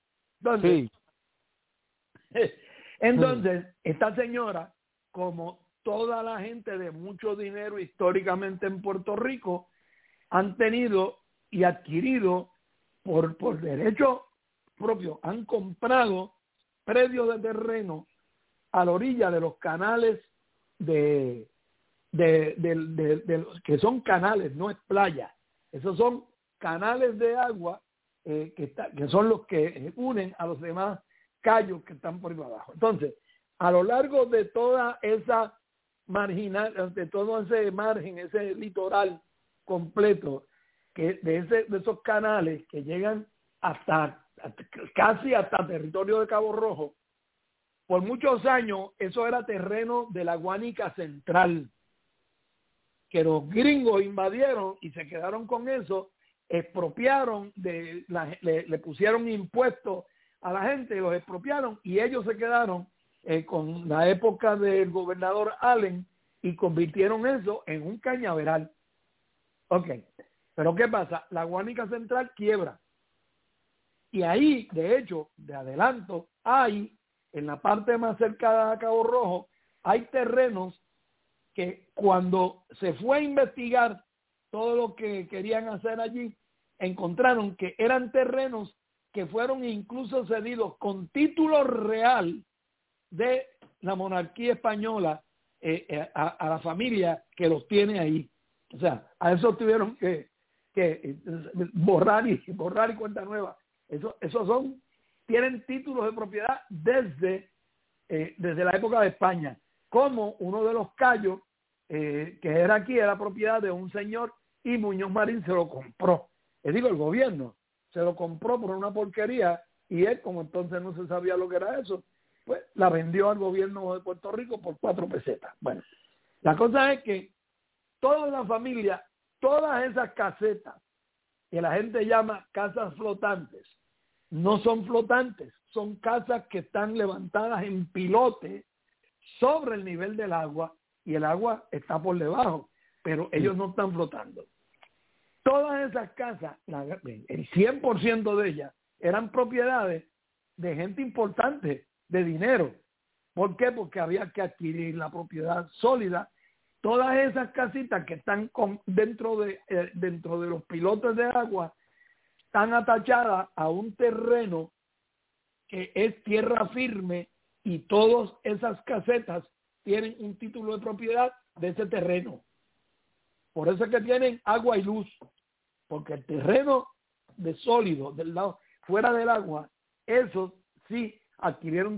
Entonces, esta señora, como toda la gente de mucho dinero históricamente en Puerto Rico, han tenido y adquirido por derecho propio, han comprado predios de terreno a la orilla de los canales de que son canales, no es playa. Esos son canales de agua que son los que unen a los demás cayos que están por ahí abajo. Entonces, a lo largo de toda esa marginal, de todo ese margen, ese litoral completo, que de esos canales que llegan casi hasta territorio de Cabo Rojo, por muchos años eso era terreno de la Guánica Central, que los gringos invadieron y se quedaron con eso, expropiaron, le pusieron impuestos a la gente, los expropiaron y ellos se quedaron con la época del gobernador Allen y convirtieron eso en un cañaveral. Ok, pero ¿qué pasa? La Guánica Central quiebra. Y ahí, de hecho, de adelanto, hay, en la parte más cercana a Cabo Rojo, hay terrenos que cuando se fue a investigar todo lo que querían hacer allí, encontraron que eran terrenos que fueron incluso cedidos con título real de la monarquía española a la familia que los tiene ahí. O sea, a eso tuvieron que borrar y cuenta nueva. Esos tienen títulos de propiedad desde la época de España, como uno de los cayos que era aquí, era propiedad de un señor y Muñoz Marín se lo compró. El gobierno se lo compró por una porquería y él, como entonces no se sabía lo que era eso, pues la vendió al gobierno de Puerto Rico por 4 pesetas. Bueno, La cosa es que toda la familia, todas esas casetas que la gente llama casas flotantes, no son flotantes, son casas que están levantadas en pilote sobre el nivel del agua y el agua está por debajo, pero ellos no están flotando. Todas esas casas, el 100% de ellas, eran propiedades de gente importante, de dinero. ¿Por qué? Porque había que adquirir la propiedad sólida. Todas esas casitas que están dentro de los pilotes de agua están atachadas a un terreno que es tierra firme y todas esas casetas tienen un título de propiedad de ese terreno. Por eso es que tienen agua y luz, porque el terreno de sólido del lado fuera del agua, esos sí adquirieron,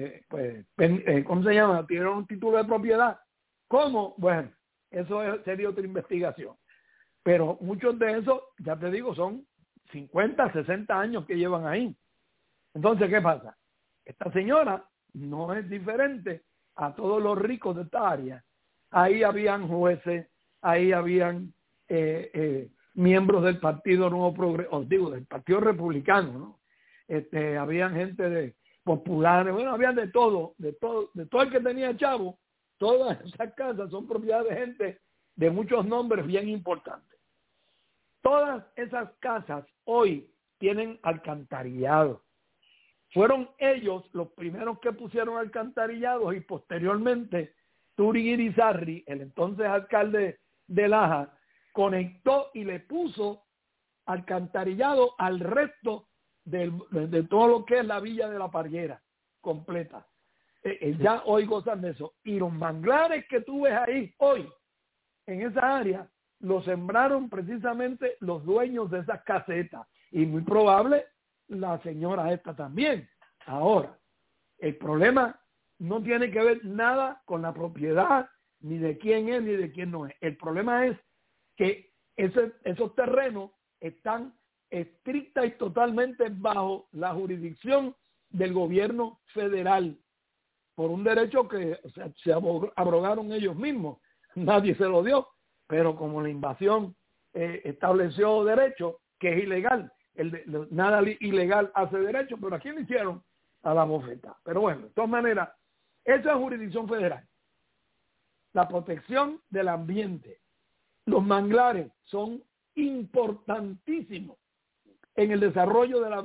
¿cómo se llama? Adquirieron un título de propiedad. ¿Cómo? Bueno, eso sería otra investigación. Pero muchos de esos, ya te digo, son 50, 60 años que llevan ahí. Entonces, ¿qué pasa? Esta señora no es diferente a todos los ricos de esta área. Ahí habían jueces, ahí habían miembros del Partido Nuevo Progreso, del Partido Republicano, ¿no? Habían gente de populares, bueno, habían de todo el que tenía chavo. Todas esas casas son propiedad de gente de muchos nombres bien importantes. Todas esas casas hoy tienen alcantarillado. Fueron ellos los primeros que pusieron alcantarillados y posteriormente Turi Irizarry, el entonces alcalde de Laja, conectó y le puso alcantarillado al resto de todo lo que es la Villa de la Parguera completa. Ya hoy gozan de eso. Y los manglares que tú ves ahí hoy, en esa área, los sembraron precisamente los dueños de esas casetas. Y muy probable la señora esta también. Ahora, el problema no tiene que ver nada con la propiedad, ni de quién es, ni de quién no es. El problema es que esos terrenos están estricta y totalmente bajo la jurisdicción del gobierno federal, por un derecho que se abrogaron ellos mismos. Nadie se lo dio, pero como la invasión estableció derecho, que es ilegal, nada ilegal hace derecho, pero aquí lo hicieron a la bofeta. Pero bueno, de todas maneras, eso es jurisdicción federal. La protección del ambiente. Los manglares son importantísimos en el desarrollo de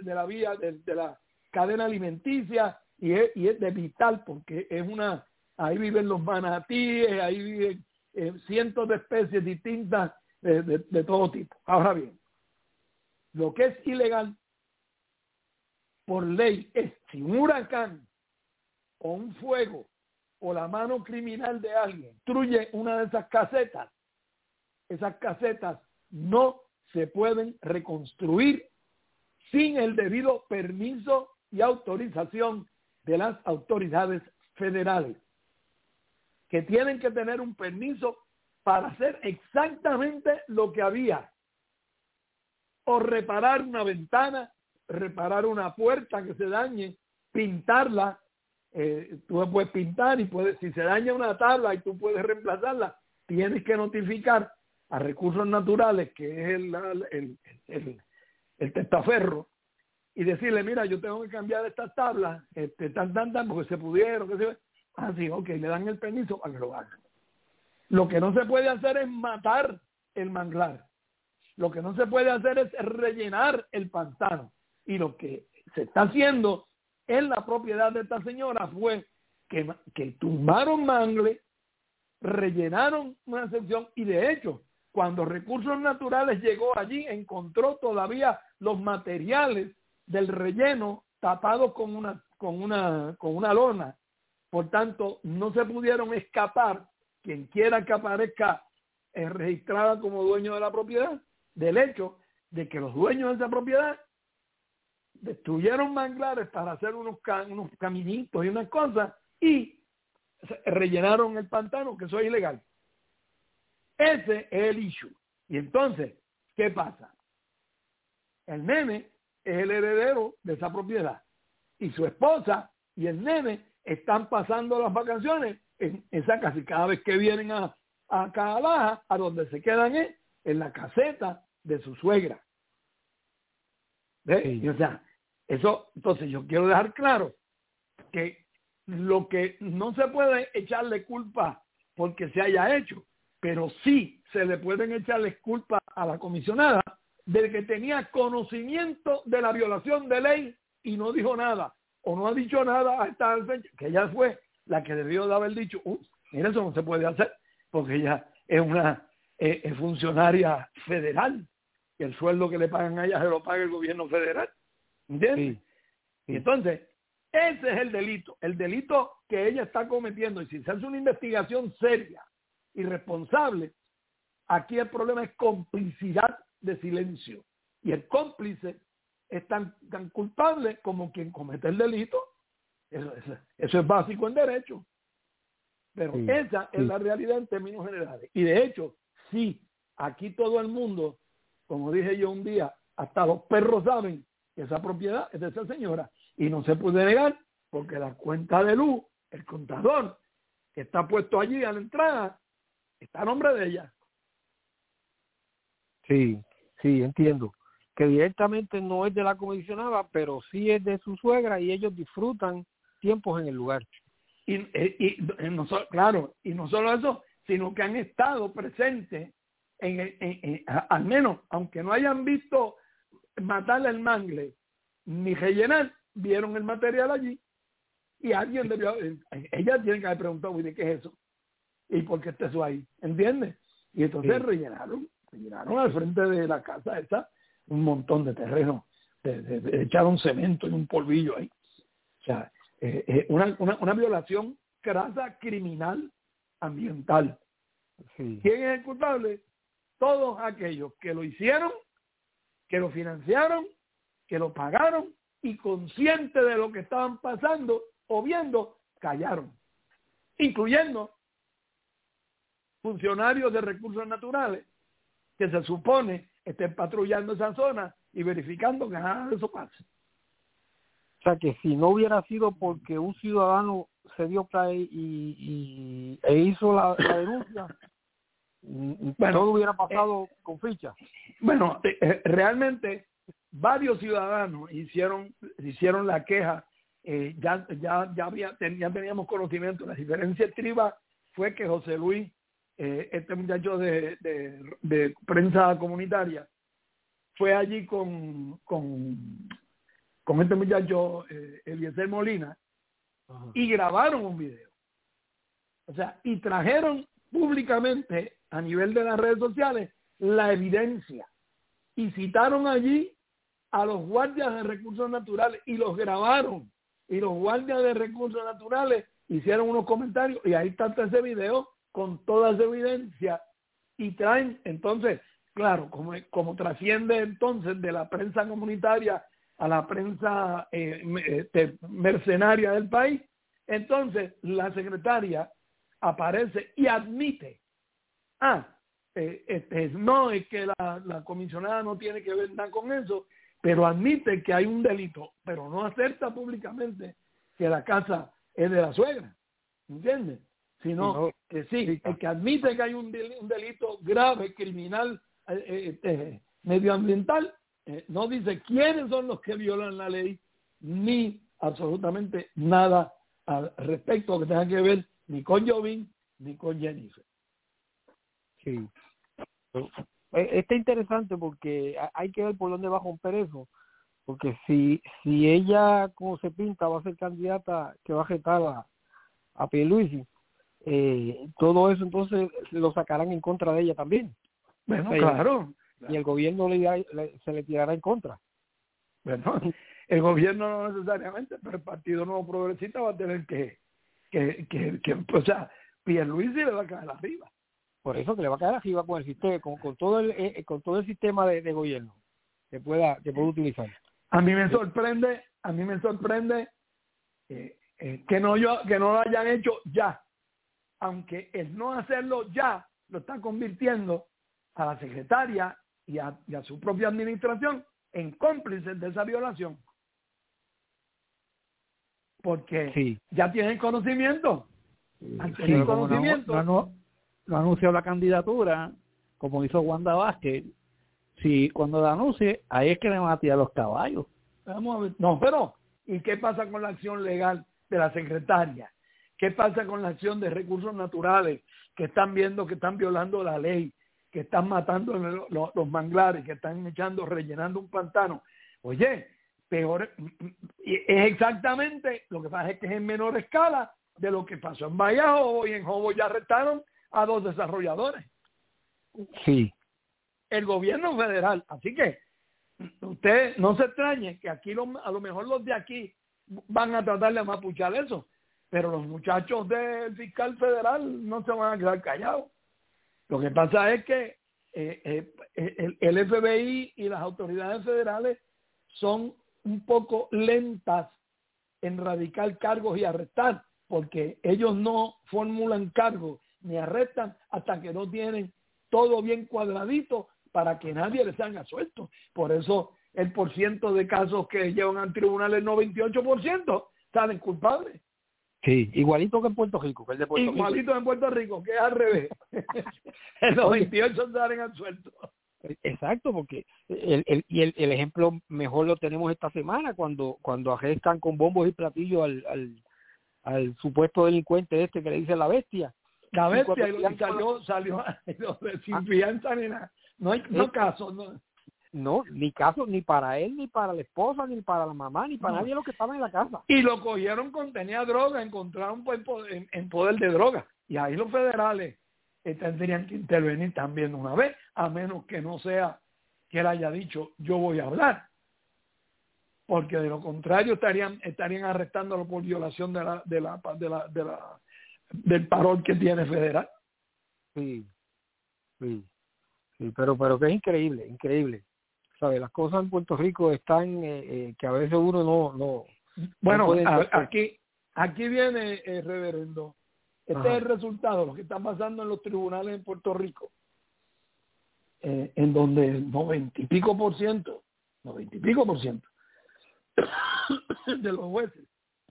la cadena alimenticia y es de vital porque ahí viven los manatíes, ahí viven cientos de especies distintas de todo tipo. Ahora bien, lo que es ilegal por ley es si un huracán o un fuego o la mano criminal de alguien destruye una de esas casetas no se pueden reconstruir sin el debido permiso y autorización de las autoridades federales, que tienen que tener un permiso para hacer exactamente lo que había, o reparar una ventana, reparar una puerta que se dañe, pintarla. Tú la puedes pintar y si se daña una tabla y tú puedes reemplazarla, tienes que notificar a Recursos Naturales, que es el testaferro, y decirle, mira, yo tengo que cambiar estas tablas, porque se pudieron, sí, ok, le dan el permiso para que lo hagan. Lo que no se puede hacer es matar el manglar. Lo que no se puede hacer es rellenar el pantano. Y lo que se está haciendo en la propiedad de esta señora fue que tumbaron mangle, rellenaron una sección y de hecho, cuando Recursos Naturales llegó allí, encontró todavía los materiales del relleno tapados con una lona. Por tanto, no se pudieron escapar, quien quiera que aparezca registrada como dueño de la propiedad, del hecho de que los dueños de esa propiedad destruyeron manglares para hacer unos caminitos y unas cosas y rellenaron el pantano, que eso es ilegal. Ese es el issue. Y entonces, ¿qué pasa? El nene es el heredero de esa propiedad y su esposa y el nene están pasando las vacaciones en esa casa y cada vez que vienen a Caja a donde se quedan es en la caseta de su suegra. ¿Ves? Sí. Y, o sea, eso, entonces yo quiero dejar claro que lo que no se puede echarle culpa porque se haya hecho, pero sí se le pueden echarle culpa a la comisionada de que tenía conocimiento de la violación de ley y no dijo nada, o no ha dicho nada hasta el fecha, que ella fue la que debió de haber dicho, mira, eso no se puede hacer, porque ella es una es funcionaria federal, y el sueldo que le pagan a ella se lo paga el gobierno federal, ¿entiendes? Sí, sí. Y entonces, ese es el delito que ella está cometiendo, y si se hace una investigación seria y responsable, aquí el problema es complicidad de silencio, y el cómplice es tan culpable como quien comete el delito. Eso es básico en derecho, pero sí, esa es la realidad en términos generales. Y de hecho, sí, aquí todo el mundo, como dije yo un día, hasta los perros saben que esa propiedad es de esa señora, y no se puede negar porque la cuenta de luz, el contador que está puesto allí a la entrada, está a nombre de ella. Sí, entiendo. Que directamente no es de la comisionada, pero sí es de su suegra y ellos disfrutan tiempos en el lugar. Claro, y no solo eso, sino que han estado presentes al menos, aunque no hayan visto matarle el mangle ni rellenar, vieron el material allí y alguien debió, ella tiene que haber preguntado, ¿de qué es eso? ¿Y por qué está eso ahí? ¿Entiendes? Y entonces rellenaron al frente de la casa esa un montón de terreno, echaron cemento y un polvillo ahí. O sea, una violación crasa criminal ambiental. Sí. ¿Quién es el culpable? Todos aquellos que lo hicieron, que lo financiaron, que lo pagaron y conscientes de lo que estaban pasando o viendo, callaron, incluyendo funcionarios de recursos naturales que se supone estén patrullando esa zona y verificando que nada de eso pase. O sea, que si no hubiera sido porque un ciudadano se dio play e hizo la denuncia, todo hubiera pasado con ficha. Bueno, realmente varios ciudadanos hicieron la queja. Ya teníamos conocimiento. La diferencia estriba fue que José Luis, este muchacho de prensa comunitaria, fue allí con este muchacho Eliezer Molina. Ajá. Y grabaron un video. O sea, y trajeron públicamente a nivel de las redes sociales la evidencia y citaron allí a los guardias de recursos naturales y los grabaron, y los guardias de recursos naturales hicieron unos comentarios y ahí está ese video con toda esa evidencia y traen entonces, claro, como trasciende entonces de la prensa comunitaria a la prensa mercenaria del país, entonces la secretaria aparece y admite, no es que la comisionada no tiene que ver nada con eso, pero admite que hay un delito, pero no acepta públicamente que la casa es de la suegra, ¿entiendes? Sino que sí, el que admite que hay un delito grave, criminal, medioambiental, no dice quiénes son los que violan la ley, ni absolutamente nada al respecto que tenga que ver ni con Jovín ni con Jennifer. Sí. Está interesante porque hay que ver por dónde va a romper eso, porque si ella, como se pinta, va a ser candidata que va a retar a Pierluisi, todo eso entonces lo sacarán en contra de ella también. Bueno, claro. Y el gobierno se le tirará en contra. Bueno, el gobierno no necesariamente, pero el Partido Nuevo Progresista va a tener que o sea, Pierluisi le va a caer arriba. Por eso que le va a caer arriba con el sistema, con todo el sistema de gobierno que pueda utilizar. A mí me sorprende que no lo hayan hecho ya, aunque el no hacerlo ya lo está convirtiendo a la secretaria y a su propia administración en cómplices de esa violación, porque ya tienen conocimiento al tener conocimiento. No anunció la candidatura, como hizo Wanda Vázquez. Si cuando la anuncie, ahí es que le van a tirar los caballos. Vamos a ver. No, pero ¿y qué pasa con la acción legal de la secretaria? ¿Qué pasa con la acción de recursos naturales que están viendo que están violando la ley, que están matando los manglares, que están rellenando un pantano? Oye, peor, es exactamente, lo que pasa es que es en menor escala de lo que pasó en Bahía Jobo, y en Jobo ya arrestaron a 2 desarrolladores. Sí. El gobierno federal. Así que usted no se extrañe que aquí a lo mejor los de aquí van a tratar de amapuchar eso, pero los muchachos del fiscal federal no se van a quedar callados. Lo que pasa es que el FBI y las autoridades federales son un poco lentas en radicar cargos y arrestar, porque ellos no formulan cargos ni arrestan hasta que no tienen todo bien cuadradito para que nadie les haga suelto. Por eso el porciento de casos que llevan al tribunal es 98%, salen culpables. Sí, igualito que en Puerto Rico, que el de Puerto Rico. Igualito en Puerto Rico, que es al revés. El 98 salen al suelto. Exacto, porque el ejemplo mejor lo tenemos esta semana cuando arrestan con bombos y platillos al supuesto delincuente este que le dice la bestia. La bestia, y salió sin fianza ni nada. No hay caso. No, ni caso, ni para él, ni para la esposa, ni para la mamá, ni para nadie de los que estaban en la casa. Y lo cogieron con tenía droga, encontraron en poder de droga. Y ahí los federales tendrían que intervenir también una vez, a menos que no sea que él haya dicho yo voy a hablar, porque de lo contrario estarían arrestándolo por violación del parol que tiene federal. Sí, pero que es increíble. ¿Sabes? Las cosas en Puerto Rico están que a veces uno no. Bueno, aquí viene reverendo. Este es el resultado, lo que está pasando en los tribunales en Puerto Rico, en donde el 90 y pico por ciento de los jueces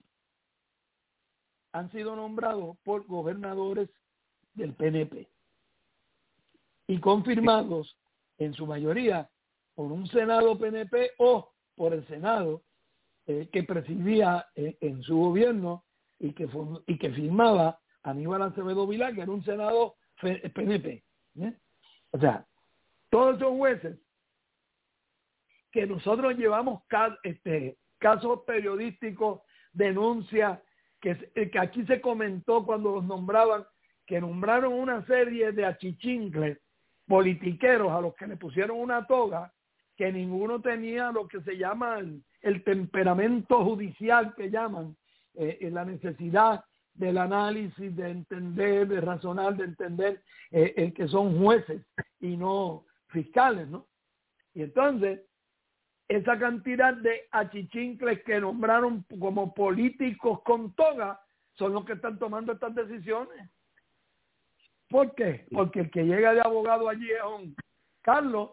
han sido nombrados por gobernadores del PNP y confirmados en su mayoría por un Senado PNP o por el Senado que presidía en su gobierno y que firmaba Aníbal Acevedo Vilá, que era un Senado PNP. O sea, todos esos jueces que nosotros llevamos casos periodísticos, denuncias, que aquí se comentó cuando los nombraban, que nombraron una serie de achichincles politiqueros a los que le pusieron una toga, que ninguno tenía lo que se llama el temperamento judicial que llaman, la necesidad del análisis, de entender, de razonar, de entender que son jueces y no fiscales, ¿no? Y entonces, esa cantidad de achichincles que nombraron como políticos con toga son los que están tomando estas decisiones. ¿Por qué? Porque el que llega de abogado allí es un Carlos,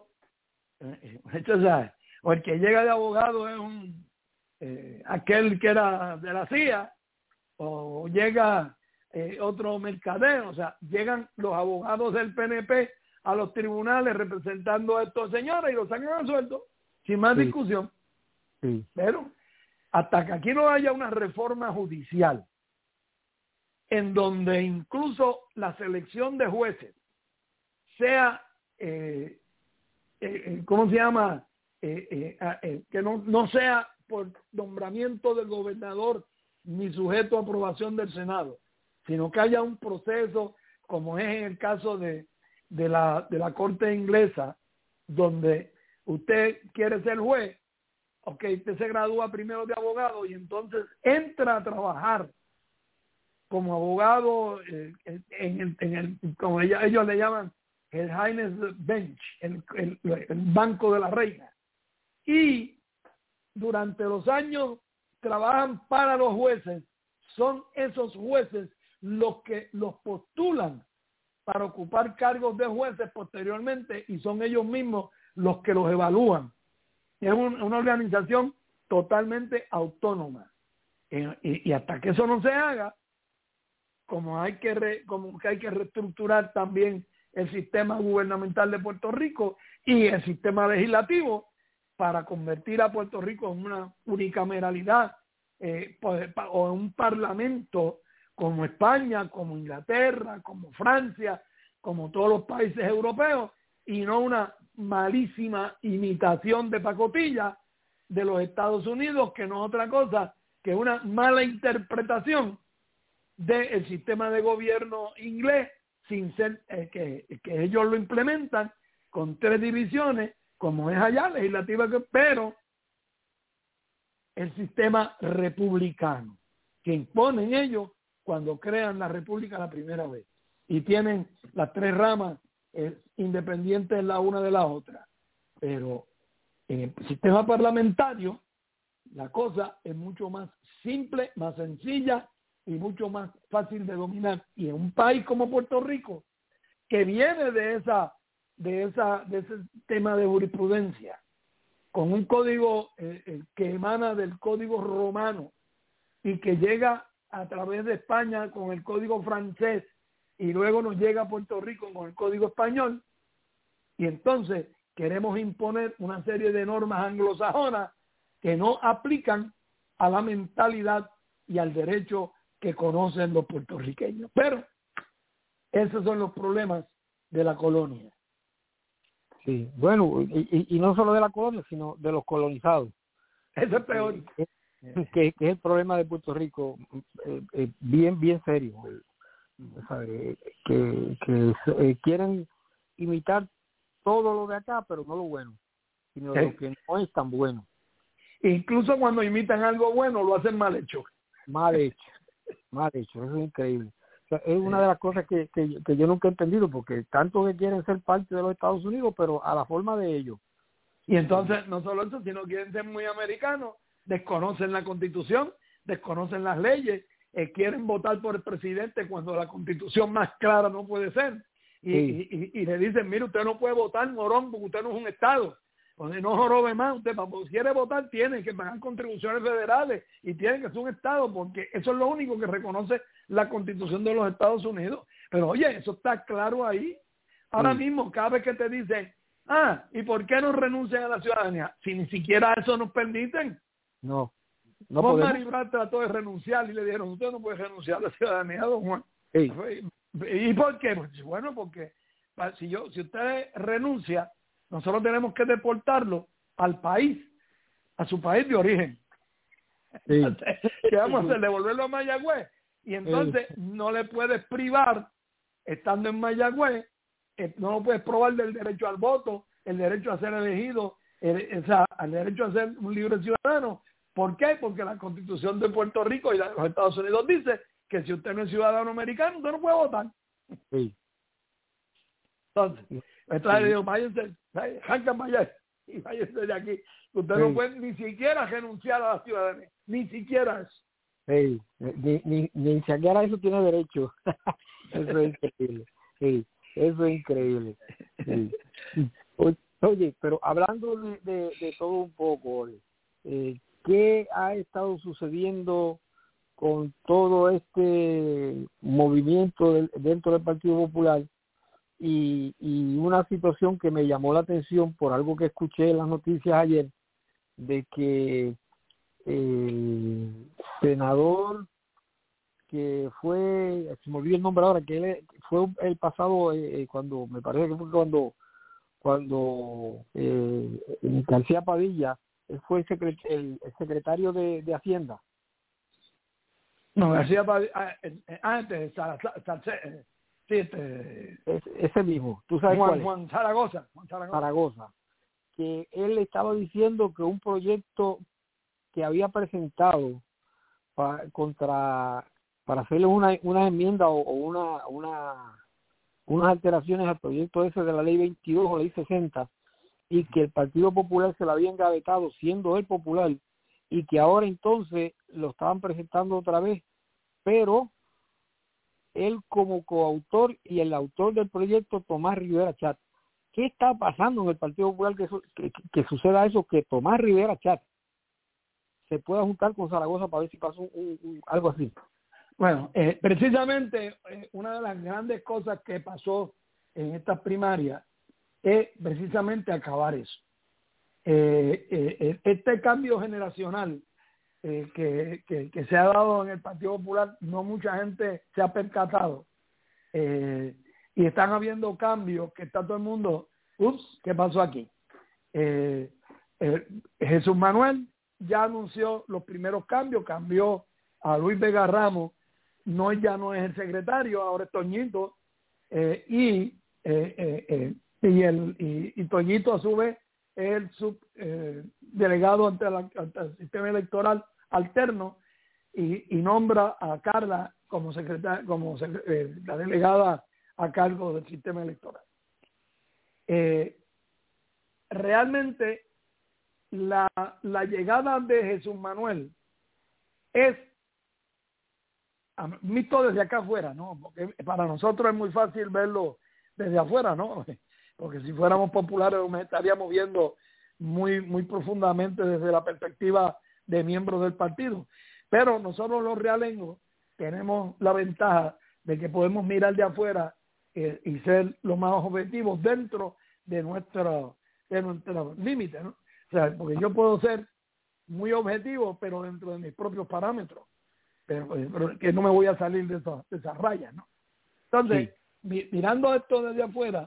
o el que llega de abogado es un aquel que era de la CIA, o llega otro mercader. O sea, llegan los abogados del PNP a los tribunales representando a estos señores y los sacan a sueldo sin más discusión. Sí. Pero hasta que aquí no haya una reforma judicial en donde incluso la selección de jueces sea ¿cómo se llama? Que no sea por nombramiento del gobernador ni sujeto a aprobación del Senado, sino que haya un proceso, como es en el caso de la Corte Inglesa, donde usted quiere ser juez, usted se gradúa primero de abogado y entonces entra a trabajar como abogado como ellos le llaman, el Highness Bench, el banco de la reina. Y durante los años trabajan para los jueces. Son esos jueces los que los postulan para ocupar cargos de jueces posteriormente y son ellos mismos los que los evalúan. Es una organización totalmente autónoma. Y hasta que eso no se haga, como que hay que reestructurar también el sistema gubernamental de Puerto Rico y el sistema legislativo para convertir a Puerto Rico en una unicameralidad o en un parlamento como España, como Inglaterra, como Francia, como todos los países europeos, y no una malísima imitación de pacotilla de los Estados Unidos, que no es otra cosa que una mala interpretación del sistema de gobierno inglés, sin ser que ellos lo implementan con 3 divisiones, como es allá, legislativa, pero el sistema republicano que imponen ellos cuando crean la república la primera vez, y tienen las 3 ramas independientes la una de la otra. Pero en el sistema parlamentario la cosa es mucho más simple, más sencilla y mucho más fácil de dominar. Y en un país como Puerto Rico, que viene de ese tema de jurisprudencia, con un código que emana del código romano y que llega a través de España con el código francés y luego nos llega a Puerto Rico con el código español, y entonces queremos imponer una serie de normas anglosajonas que no aplican a la mentalidad y al derecho que conocen los puertorriqueños. Pero esos son los problemas de la colonia. Sí, bueno, y no solo de la colonia, sino de los colonizados. Eso es peor. Que es el problema de Puerto Rico, bien serio. Que quieren imitar todo lo de acá, pero no lo bueno, sino lo que no es tan bueno. Incluso cuando imitan algo bueno, lo hacen mal hecho. Mal hecho, eso es increíble. O sea, es una de las cosas que yo nunca he entendido, porque tanto que quieren ser parte de los Estados Unidos, pero a la forma de ellos. Y entonces, no solo eso, sino quieren ser muy americanos, desconocen la Constitución, desconocen las leyes, quieren votar por el presidente cuando la Constitución más clara no puede ser. Y le dicen, mire, usted no puede votar, morón, porque usted no es un Estado. Donde no jorobe más, usted para si quiere votar tiene que pagar contribuciones federales y tiene que ser un Estado, porque eso es lo único que reconoce la Constitución de los Estados Unidos. Pero oye, eso está claro ahí. Ahora mismo, cada vez que te dicen, ¿y por qué no renuncian a la ciudadanía? Si ni siquiera eso nos permiten. No Maribral trató de renunciar y le dijeron, usted no puede renunciar a la ciudadanía, don Juan. ¿Y por qué? Pues, bueno, porque si usted renuncia, nosotros tenemos que deportarlo al país, a su país de origen. ¿Qué vamos a hacer? ¿Devolverlo a Mayagüez? Y entonces no le puedes privar, estando en Mayagüez, no lo puedes probar del derecho al voto, el derecho a ser elegido, el derecho a ser un libre ciudadano. ¿Por qué? Porque la Constitución de Puerto Rico y la de los Estados Unidos dice que si usted no es ciudadano americano, usted no puede votar. Sí. Entonces le digo, váyanse, arrancan Mayagüez y váyanse de aquí. Usted no puede ni siquiera renunciar a la ciudadanía, ni siquiera eso. Ni siquiera eso tiene derecho. Eso es increíble. Eso es increíble. Oye, pero hablando de todo un poco, ¿qué ha estado sucediendo con todo este movimiento dentro del Partido Popular? Y una situación que me llamó la atención por algo que escuché en las noticias ayer, de que el senador que fue, se me olvidó el nombre ahora, que él fue el pasado, cuando me parece que fue cuando García Padilla, él fue el secretario de Hacienda. No, García Padilla, ese mismo, tú sabes cuál es. Juan Zaragoza. Zaragoza, que él estaba diciendo que un proyecto que había presentado para hacerle una enmienda o unas alteraciones al proyecto ese de la ley 22 o ley 60, y que el Partido Popular se la había engavetado siendo él popular, y que ahora entonces lo estaban presentando otra vez, pero él como coautor y el autor del proyecto, Tomás Rivera Chat. ¿Qué está pasando en el Partido Popular que suceda eso, que Tomás Rivera Chat se pueda juntar con Zaragoza para ver si pasa algo así? Bueno, precisamente una de las grandes cosas que pasó en estas primarias es precisamente acabar eso. Este cambio generacional que se ha dado en el Partido Popular, no mucha gente se ha percatado, y están habiendo cambios que está todo el mundo, ¿qué pasó aquí? Jesús Manuel ya anunció los primeros cambios, cambió a Luis Vega Ramos, ya no es el secretario, ahora es Toñito, y Toñito a su vez es el delegado ante el sistema electoral alterno, y nombra a Carla como secretaria, la delegada a cargo del sistema electoral. Realmente la llegada de Jesús Manuel es visto desde acá afuera, ¿no? Porque para nosotros es muy fácil verlo desde afuera, ¿no? Porque si fuéramos populares nos estaríamos viendo muy, muy profundamente desde la perspectiva de miembros del partido. Pero nosotros los realengos tenemos la ventaja de que podemos mirar de afuera y ser los más objetivos dentro de nuestro límite, ¿no? O sea, porque yo puedo ser muy objetivo, pero dentro de mis propios parámetros, pero que no me voy a salir de esas rayas, ¿no? Entonces, mirando esto desde afuera,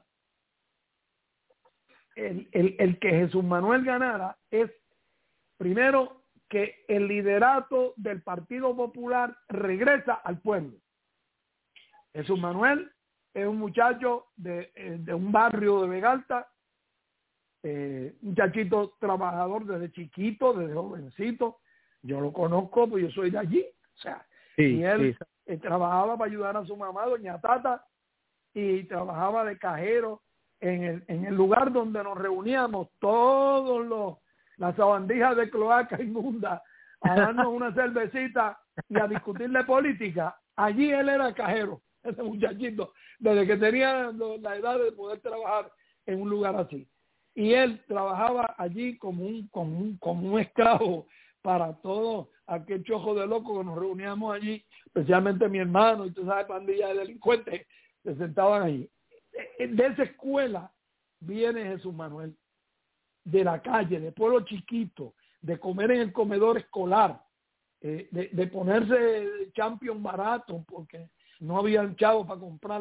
el que Jesús Manuel ganara es, primero, que el liderato del Partido Popular regresa al pueblo. Jesús Manuel es un muchacho de un barrio de Vega Alta, muchachito trabajador desde chiquito, desde jovencito. Yo lo conozco, pues yo soy de allí. O sea, y él trabajaba para ayudar a su mamá, doña Tata, y trabajaba de cajero en el lugar donde nos reuníamos todos las sabandijas de cloaca inmunda a darnos una cervecita y a discutir de política. Allí él era cajero, ese muchachito, desde que tenía la edad de poder trabajar en un lugar así. Y él trabajaba allí como un esclavo para todo aquel chojo de locos que nos reuníamos allí, especialmente mi hermano y tú sabes, pandilla de delincuentes se sentaban allí. De esa escuela viene Jesús Manuel, de la calle, de pueblo chiquito, de comer en el comedor escolar, de ponerse champion barato porque no habían chavos para comprar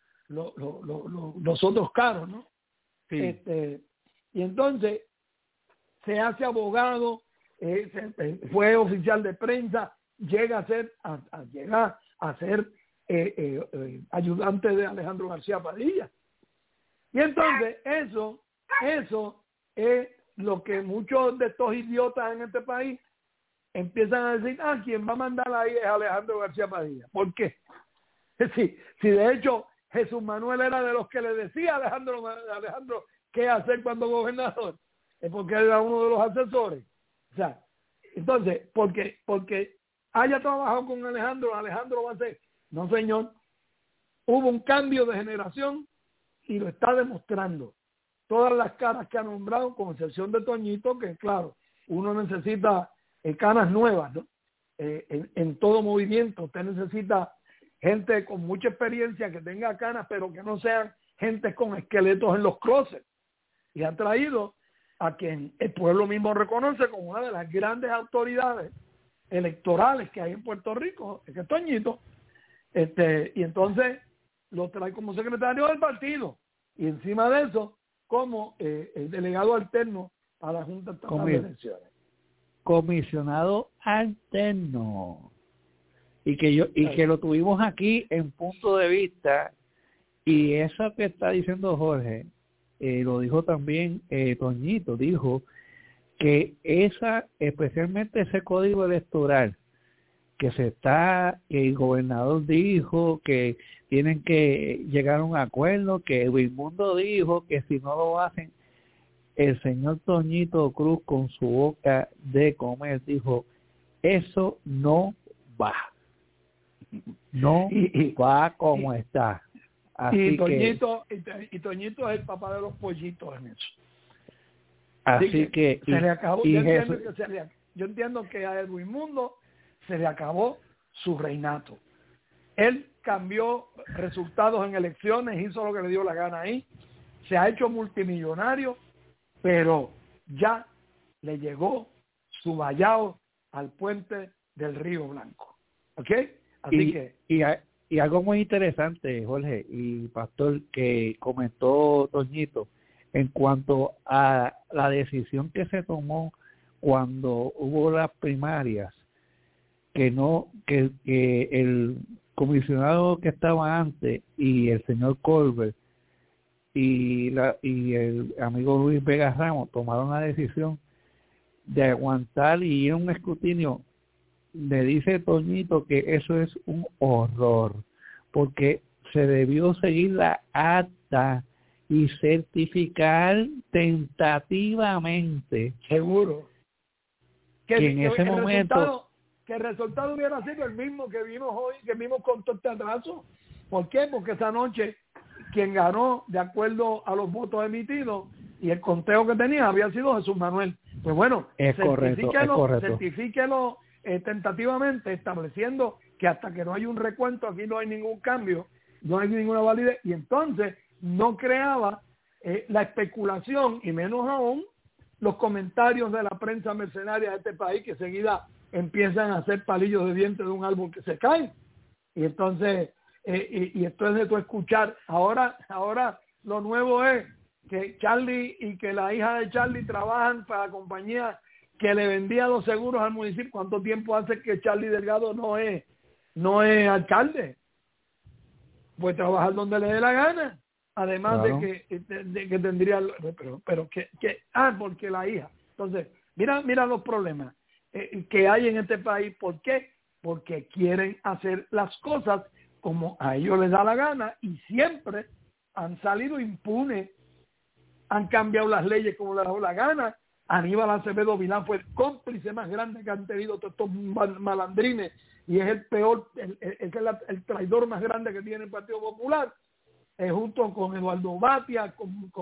los otros caros, ¿no? Sí. Y entonces se hace abogado, fue oficial de prensa, llega a ser ayudante de Alejandro García Padilla. Y entonces eso es lo que muchos de estos idiotas en este país empiezan a decir, quien va a mandar ahí es Alejandro García Padilla. ¿Por qué? Si de hecho Jesús Manuel era de los que le decía a Alejandro qué hacer cuando gobernador, es porque él era uno de los asesores. O sea, entonces, porque haya trabajado con Alejandro va a ser, no señor, hubo un cambio de generación y lo está demostrando. Todas las caras que ha nombrado, con excepción de Toñito, que claro, uno necesita caras nuevas, ¿no? En todo movimiento, usted necesita gente con mucha experiencia que tenga canas, pero que no sean gente con esqueletos en los closets. Y ha traído a quien el pueblo mismo reconoce como una de las grandes autoridades electorales que hay en Puerto Rico, que es Toñito, y entonces lo trae como secretario del partido, y encima de eso, como el delegado alterno a la Junta Estatal de Elecciones. Comisionado alterno. Que lo tuvimos aquí en Punto de Vista, y eso que está diciendo Jorge, lo dijo también Toñito, dijo que especialmente ese código electoral que el gobernador dijo que tienen que llegar a un acuerdo, que Wilmundo dijo que si no lo hacen, el señor Toñito Cruz con su boca de comer dijo, eso no va. No va como está. Así Toñito es el papá de los pollitos en eso. Así que se le acabó. Yo entiendo que a Edwin Mundo se le acabó su reinato. Él cambió resultados en elecciones, hizo lo que le dio la gana ahí, se ha hecho multimillonario, pero ya le llegó su vallado al puente del Río Blanco. ¿Ok? Así y algo muy interesante, Jorge y Pastor, que comentó Toñito, en cuanto a la decisión que se tomó cuando hubo las primarias, que el comisionado que estaba antes y el señor Colbert y el amigo Luis Vega Ramos tomaron la decisión de aguantar y ir a un escrutinio. Me dice Toñito que eso es un horror, porque se debió seguir la acta y certificar tentativamente. Seguro. Que en ese momento que el resultado hubiera sido el mismo que vimos hoy, que vimos con todo este atraso. ¿Por qué? Porque esa noche quien ganó de acuerdo a los votos emitidos y el conteo que tenía había sido Jesús Manuel. Pues bueno, certifíquelo tentativamente, estableciendo que hasta que no hay un recuento aquí no hay ningún cambio, no hay ninguna validez, y entonces no creaba la especulación y menos aún los comentarios de la prensa mercenaria de este país que seguida empiezan a hacer palillos de dientes de un árbol que se cae. Y entonces, y esto es de tu escuchar. Ahora lo nuevo es que Charlie y que la hija de Charlie trabajan para la compañía que le vendía los seguros al municipio. ¿Cuánto tiempo hace que Charlie Delgado no es alcalde? Pues trabajar donde le dé la gana. Además claro. de que tendría, pero porque la hija. Entonces, mira los problemas que hay en este país. ¿Por qué? Porque quieren hacer las cosas como a ellos les da la gana y siempre han salido impunes, han cambiado las leyes como les da la gana. Aníbal Acevedo Vilán fue el cómplice más grande que han tenido todos estos malandrines y es el peor, el traidor más grande que tiene el Partido Popular, junto con Eduardo Batia,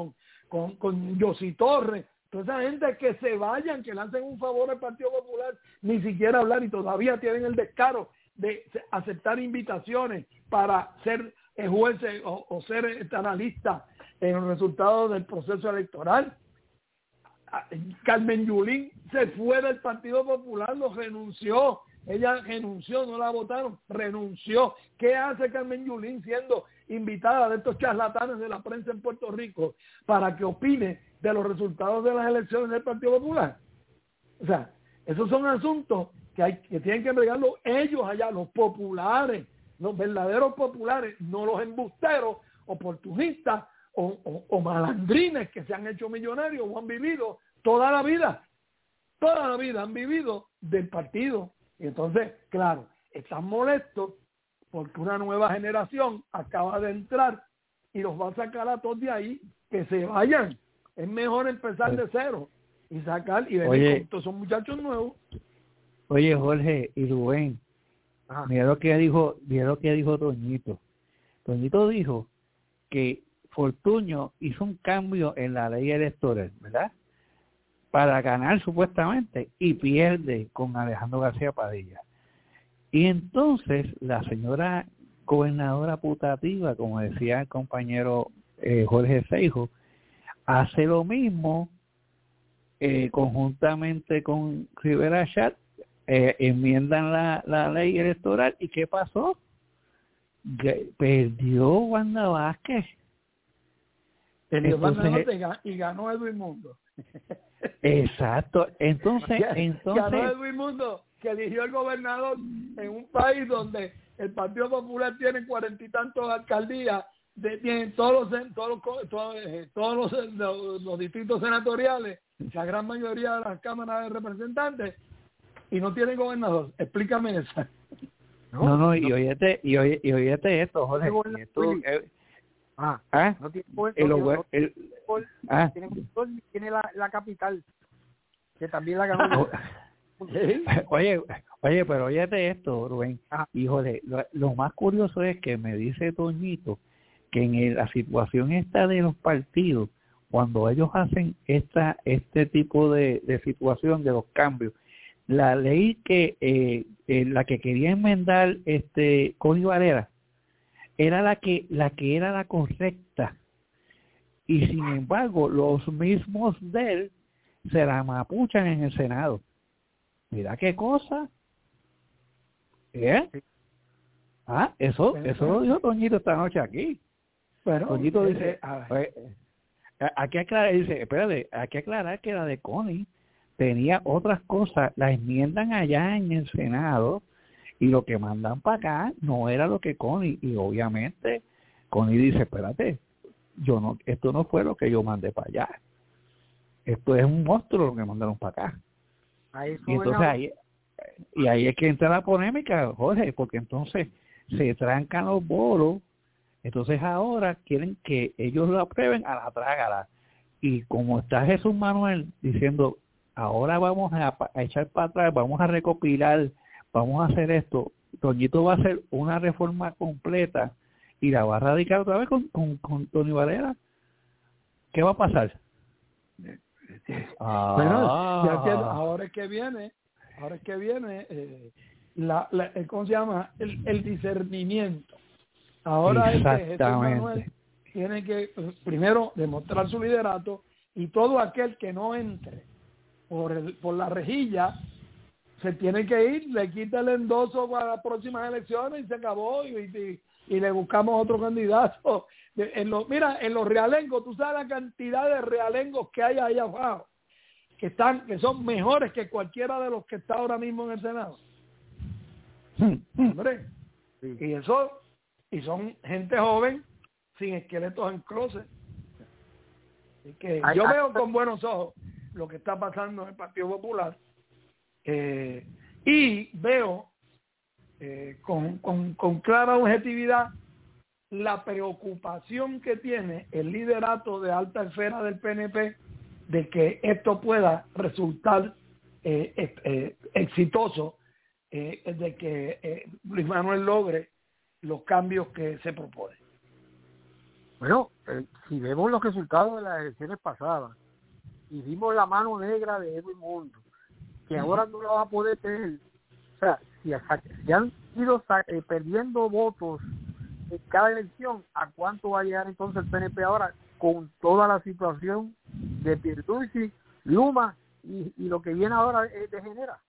con Yossi Torres, toda esa gente que se vayan, que le hacen un favor al Partido Popular, ni siquiera hablar, y todavía tienen el descaro de aceptar invitaciones para ser jueces o ser analistas en los resultados del proceso electoral. Carmen Yulín se fue del Partido Popular, lo renunció. Ella renunció, no la votaron, renunció. ¿Qué hace Carmen Yulín siendo invitada de estos charlatanes de la prensa en Puerto Rico para que opine de los resultados de las elecciones del Partido Popular? O sea, esos son asuntos que tienen que entregarlo ellos allá, los populares, los verdaderos populares, no los embusteros, oportunistas o malandrines que se han hecho millonarios o han vivido toda la vida han vivido del partido. Y entonces, claro, están molestos porque una nueva generación acaba de entrar y los va a sacar a todos de ahí, que se vayan. Es mejor empezar de cero y sacar y venir con todos esos muchachos nuevos. Oye, Jorge y Rubén, mira lo que dijo Toñito. Toñito dijo que Fortuño hizo un cambio en la ley electoral, ¿verdad? Para ganar supuestamente, y pierde con Alejandro García Padilla. Y entonces la señora gobernadora putativa, como decía el compañero Jorge Seijo, hace lo mismo conjuntamente con Rivera Chat, enmiendan la ley electoral. ¿Y qué pasó? Perdió Wanda Vázquez. Y ganó Edwin Mundo. Exacto. Entonces ganó Edwin Mundo, que eligió el gobernador en un país donde el Partido Popular tiene 40 y tantos alcaldías, tienen todos los distritos senatoriales, la gran mayoría de las cámaras de representantes, y no tienen gobernador. Explícame esa. No, y óyete esto, Jorge. No tiene la capital, que también la ganó. Oye, pero óyete esto, Rubén. Híjole, lo más curioso es que me dice Toñito que en la situación esta de los partidos, cuando ellos hacen este tipo de situación de los cambios, la ley que la que quería enmendar Connie Varela era la que era la correcta, y sin embargo los mismos de él se la mapuchan en el Senado. Mira qué cosa. Eso lo dijo Toñito esta noche aquí. Bueno, Toñito dice, hay que aclarar que la de Connie tenía otras cosas, la enmiendan allá en el Senado y lo que mandan para acá no era lo que Connie, y obviamente Connie dice, espérate, esto no fue lo que yo mandé para allá, esto es un monstruo lo que mandaron para acá. Y entonces ahí es que entra la polémica, Jorge, porque entonces se trancan los bolos. Entonces ahora quieren que ellos lo aprueben a la trágala, y como está Jesús Manuel diciendo, ahora vamos a echar para atrás, vamos a recopilar, vamos a hacer esto, Toñito va a hacer una reforma completa y la va a radicar otra vez con Tony Varela. ¿Qué va a pasar? Bueno, ahora es que viene ¿cómo se llama? El discernimiento. Ahora es que Jesús Manuel tiene que primero demostrar su liderato, y todo aquel que no entre por la rejilla se tiene que ir, le quita el endoso para las próximas elecciones y se acabó, y le buscamos otro candidato. En los realengos, tú sabes la cantidad de realengos que hay ahí abajo, que son mejores que cualquiera de los que está ahora mismo en el Senado. Hombre, y son gente joven sin esqueletos en closet. Así que yo veo con buenos ojos lo que está pasando en el Partido Popular, y veo con clara objetividad la preocupación que tiene el liderato de alta esfera del PNP de que esto pueda resultar exitoso, de que Luis Manuel logre los cambios que se proponen. Bueno, si vemos los resultados de las elecciones pasadas y vimos la mano negra de Edwin Mundo, que ahora no la va a poder tener, o sea, si han ido perdiendo votos en cada elección, ¿a cuánto va a llegar entonces el PNP ahora con toda la situación de Pierluisi, Luma y lo que viene ahora es degenera?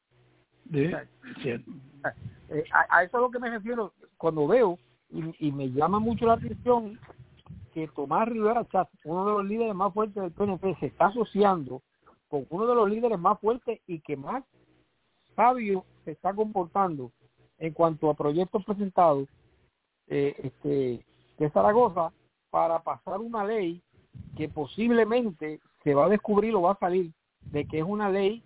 A eso es lo que me refiero cuando veo, y me llama mucho la atención que Tomás Rivera Chatz, uno de los líderes más fuertes del PNP, se está asociando con uno de los líderes más fuertes y que más sabio se está comportando en cuanto a proyectos presentados, de Zaragoza, para pasar una ley que posiblemente se va a descubrir o va a salir de que es una ley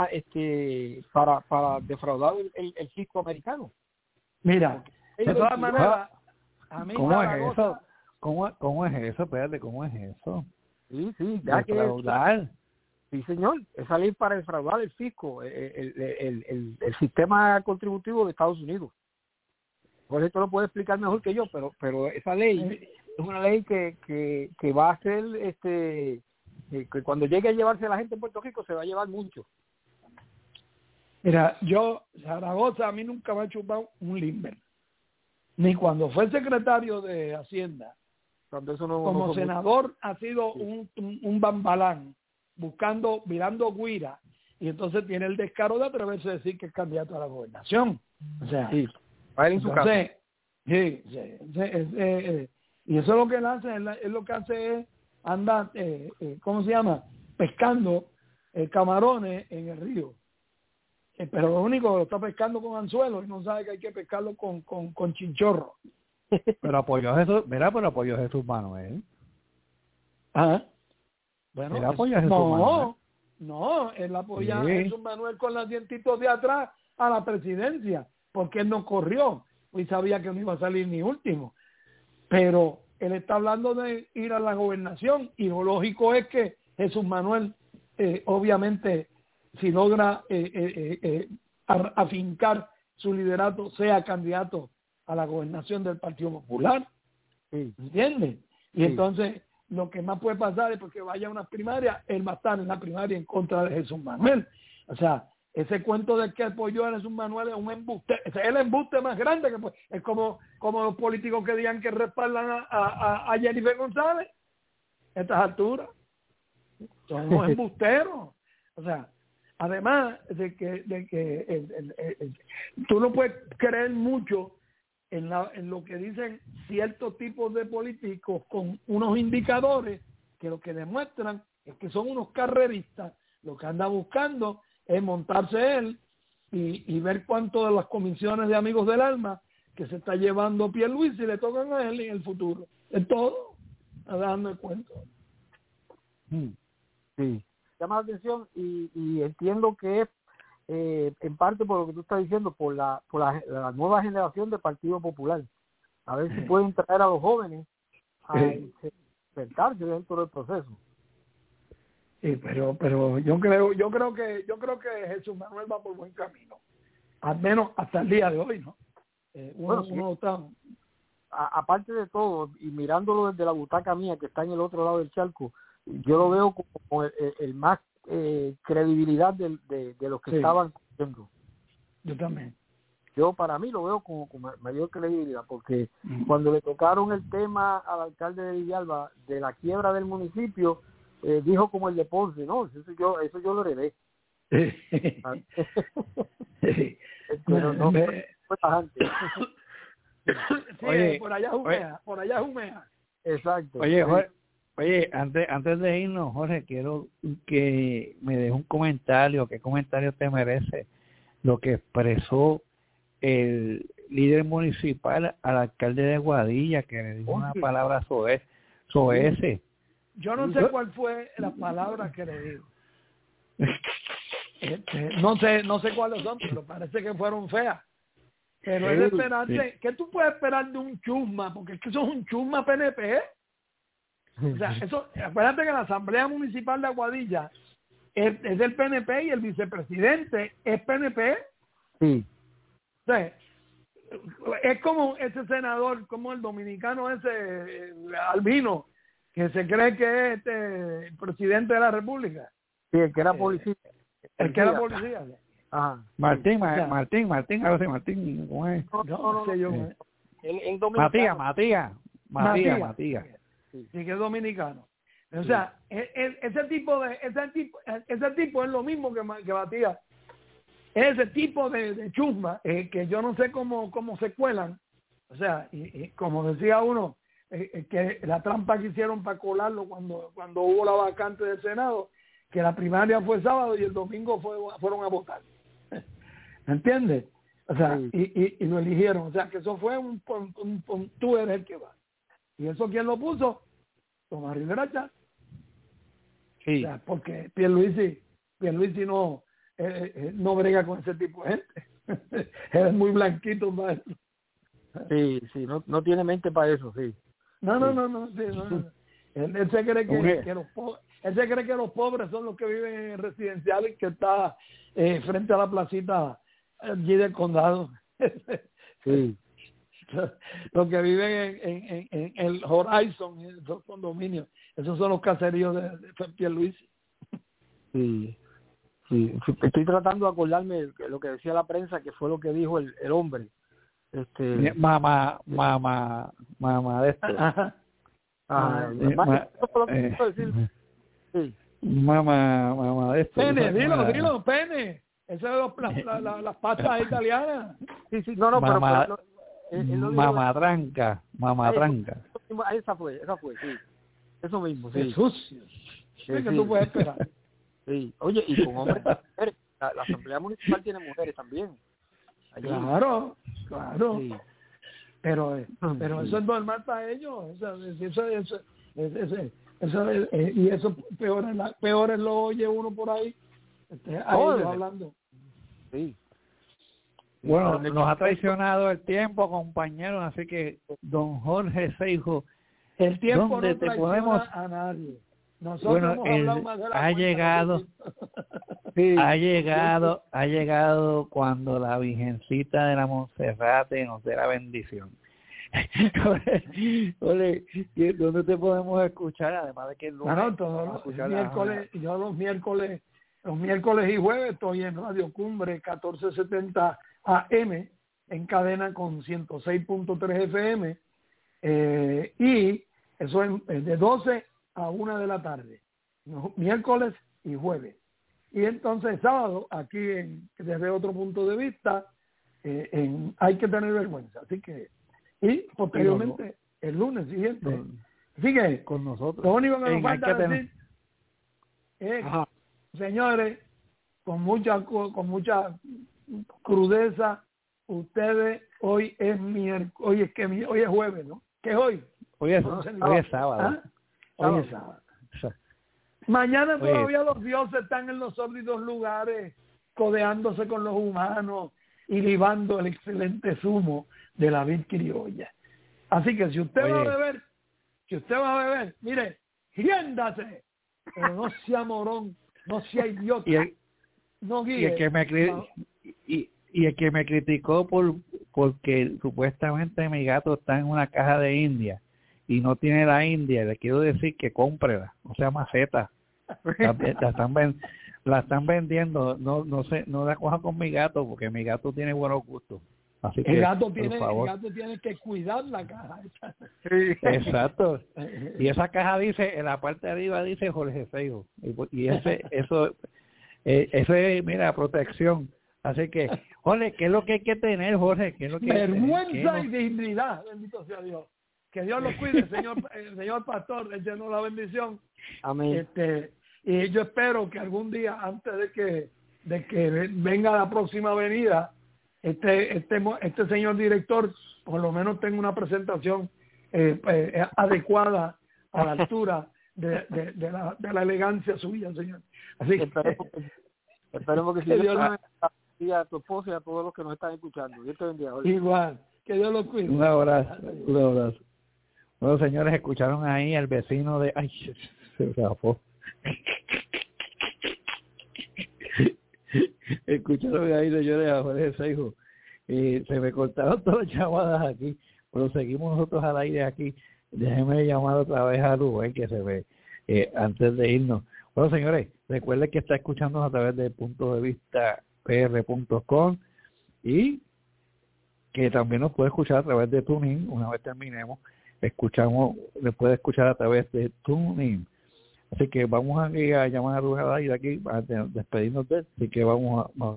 para defraudar el fisco americano. Mira, de todas maneras, a mí ¿cómo es eso? ¿Cómo es eso? Espérate, ¿cómo es eso? Sí, defraudar. Sí, señor, esa ley para defraudar el fisco, el sistema contributivo de Estados Unidos. Por eso lo puede explicar mejor que yo, pero esa ley es una ley que va a hacer que cuando llegue a llevarse a la gente en Puerto Rico se va a llevar mucho. Mira, Zaragoza a mí nunca me ha chupado un limber, ni cuando fue secretario de Hacienda. Cuando eso como senador ha sido un bambalán, mirando guira, y entonces tiene el descaro de atreverse a decir que es candidato a la gobernación. O sea, va en su casa. Y eso es lo que él hace, es lo que hace es andar, ¿cómo se llama? Pescando camarones en el río. Pero lo único lo está pescando con anzuelos y no sabe que hay que pescarlo con chinchorro. Pero apoyó a Jesús Manuel. Bueno, él apoya a Jesús Manuel. No, él apoya a Jesús Manuel con los dientitos de atrás a la presidencia, porque él no corrió y sabía que no iba a salir ni último. Pero él está hablando de ir a la gobernación, y lo lógico es que Jesús Manuel, obviamente, si logra afincar su liderato, sea candidato a la gobernación del Partido Popular. ¿Entiendes? Y entonces lo que más puede pasar es porque vaya a unas primarias, él va a estar en la primaria en contra de Jesús Manuel. O sea, ese cuento de que apoyó a Jesús Manuel es un embuste, ese es el embuste más grande que es como los políticos que digan que respaldan a Jennifer González a estas alturas. Son unos embusteros. O sea, además de que tú no puedes creer mucho en lo que dicen ciertos tipos de políticos con unos indicadores que lo que demuestran es que son unos carreristas. Lo que anda buscando es montarse él y ver cuánto de las comisiones de Amigos del Alma que se está llevando Pierluisi le tocan a él en el futuro. Es todo. Dando el cuento. Sí. Llama la atención y entiendo que es en parte por lo que tú estás diciendo, por la nueva generación del Partido Popular. A ver si pueden traer a los jóvenes a insertarse dentro del proceso. Sí, pero yo creo que Jesús Manuel va por buen camino, al menos hasta el día de hoy, ¿no? Uno está... Aparte de todo, y mirándolo desde la butaca mía que está en el otro lado del charco, yo lo veo como el más credibilidad de los que estaban haciendo. Yo también. Yo para mí lo veo como mayor credibilidad, porque cuando le tocaron el tema al alcalde de Villalba de la quiebra del municipio, dijo como el de Ponce, no, eso yo lo heredé. Pero no fue tajante. Sí, oye, por allá humea. Exacto. Oye, antes de irnos, Jorge, quiero que me deje un comentario. ¿Qué comentario te merece lo que expresó el líder municipal al alcalde de Guadilla, que le dijo una palabra sobre ese? Yo no sé cuál fue la palabra que le dijo. No sé cuáles son, pero parece que fueron feas. Pero es de esperarse. ¿Qué tú puedes esperar de un chusma? Porque es que eso es un chusma PNP. O sea, acuérdate que la Asamblea Municipal de Aguadilla es del PNP y el vicepresidente es PNP. Sí. O sea, es como ese senador, como el dominicano ese Albino, que se cree que es el presidente de la República. Sí, el que era policía. El que era policía. Ajá. Martín, algo así, Martín, ¿cómo es? No sé yo. Matías. Sí, que es dominicano. O sea, ese tipo es lo mismo que Matías. Ese tipo de chusma que yo no sé cómo se cuelan. O sea, y como decía uno, que la trampa que hicieron para colarlo cuando hubo la vacante del Senado, que la primaria fue sábado y el domingo fueron a votar. ¿Me entiendes? O sea, y lo eligieron. O sea, que eso fue tú eres el que va. ¿Y eso quién lo puso? Tomás Rivera Chatz. Sí. O sea, porque Pierluisi no brega con ese tipo de gente. Él es muy blanquito para eso. Sí, no tiene mente para eso, sí. No. Él se cree que los pobres son los que viven en residenciales que está frente a la placita allí del condado. Sí. Los que viven en el Horizon, en esos condominios, esos son los caseríos de Pierluisi. Sí. Estoy tratando de acordarme lo que decía la prensa, que fue lo que dijo el hombre. Mamá de esto. Mamá de esto. Pene, dilo, pene. Eso es las pastas italianas. Sí, no, pero mamatranca. Esa fue, sí. Eso mismo, sí. Es sucio. ¿Qué tú puedes esperar? Sí. Oye, y con hombres y mujeres. La Asamblea Municipal tiene mujeres también. Allí. Claro. Sí. Pero eso es normal para ellos. O sea, y eso peores lo oye uno por ahí. Hablando. Sí. Bueno, nos ha traicionado el tiempo, compañeros, así que don Jorge Seijo, el tiempo ¿dónde no te traiciona podemos? A nadie. Nosotros hemos hablado más de la ha llegado cuando la Virgencita de la Monserrate nos dé la bendición. Ole, ¿dónde te podemos escuchar? Además de que todos los miércoles, yo los miércoles Los miércoles y jueves estoy en Radio Cumbre 1470 AM, en cadena con 106.3 FM, y eso es de 12 a 1 de la tarde, miércoles y jueves. Y entonces sábado, aquí desde otro punto de vista, hay que tener vergüenza. Así que, y posteriormente el lunes siguiente. Así que con nosotros. Lo único que nos falta decir es, señores, con mucha crudeza, ustedes hoy es jueves, ¿no? ¿Qué es hoy? Hoy es sábado. ¿Ah? Hoy es sábado. Mañana todavía los dioses están en los sórdidos lugares, codeándose con los humanos y libando el excelente zumo de la vid criolla. Así que si usted va a beber, mire, riéndase, pero no sea morón, no sea idiota, no guíe. Y el que me criticó porque supuestamente mi gato está en una caja de India y no tiene la India, le quiero decir que cómprela, o sea, maceta. La están vendiendo, no la coja con mi gato porque mi gato tiene buenos gustos. Así que, el gato tiene que cuidar la caja. Exacto. Y esa caja dice, en la parte de arriba dice Jorge Seijo. Y eso es, mira, protección. Así que, Jorge, ¿qué es lo que hay que tener, Jorge? ¿Qué es lo que vergüenza y dignidad, bendito sea Dios. Que Dios lo cuide, señor pastor, échenos la bendición. Amén. Y yo espero que algún día, antes de que venga la próxima venida, este señor director por lo menos tenga una presentación adecuada a la altura de la elegancia suya, señor. Así que esperemos que Dios nos bendiga a tu esposa y a todos los que nos están escuchando. Dios te bendiga. Igual, que Dios lo cuide. Un abrazo. Bueno, señores, escucharon ahí al vecino de... Ay, se zafó. Escucharon ahí, señores, a Jorge Seijo. Se me cortaron todas las llamadas aquí, pero seguimos nosotros al aire aquí. Déjenme llamar otra vez a Rubén, que se ve antes de irnos. Bueno, señores, recuerden que está escuchando a través de punto de vista pr.com y que también nos puede escuchar a través de TuneIn. Una vez terminemos, le puede escuchar a través de TuneIn. Así que vamos a llamar a Rubén al aire aquí para despedirnos de él. Así que vamos a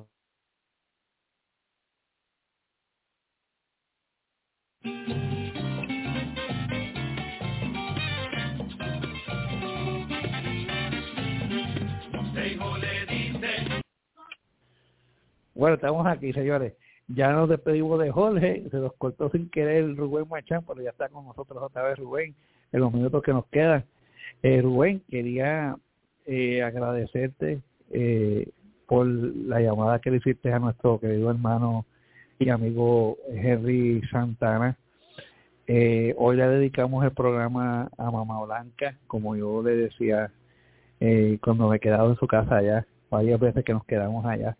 Bueno, estamos aquí, señores. Ya nos despedimos de Jorge. Se nos cortó sin querer Rubén Machán, pero ya está con nosotros otra vez Rubén en los minutos que nos quedan. Rubén, quería agradecerte por la llamada que le hiciste a nuestro querido hermano y amigo Henry Santana. Hoy le dedicamos el programa a Mamá Blanca, como yo le decía cuando me he quedado en su casa allá, varias veces que nos quedamos allá.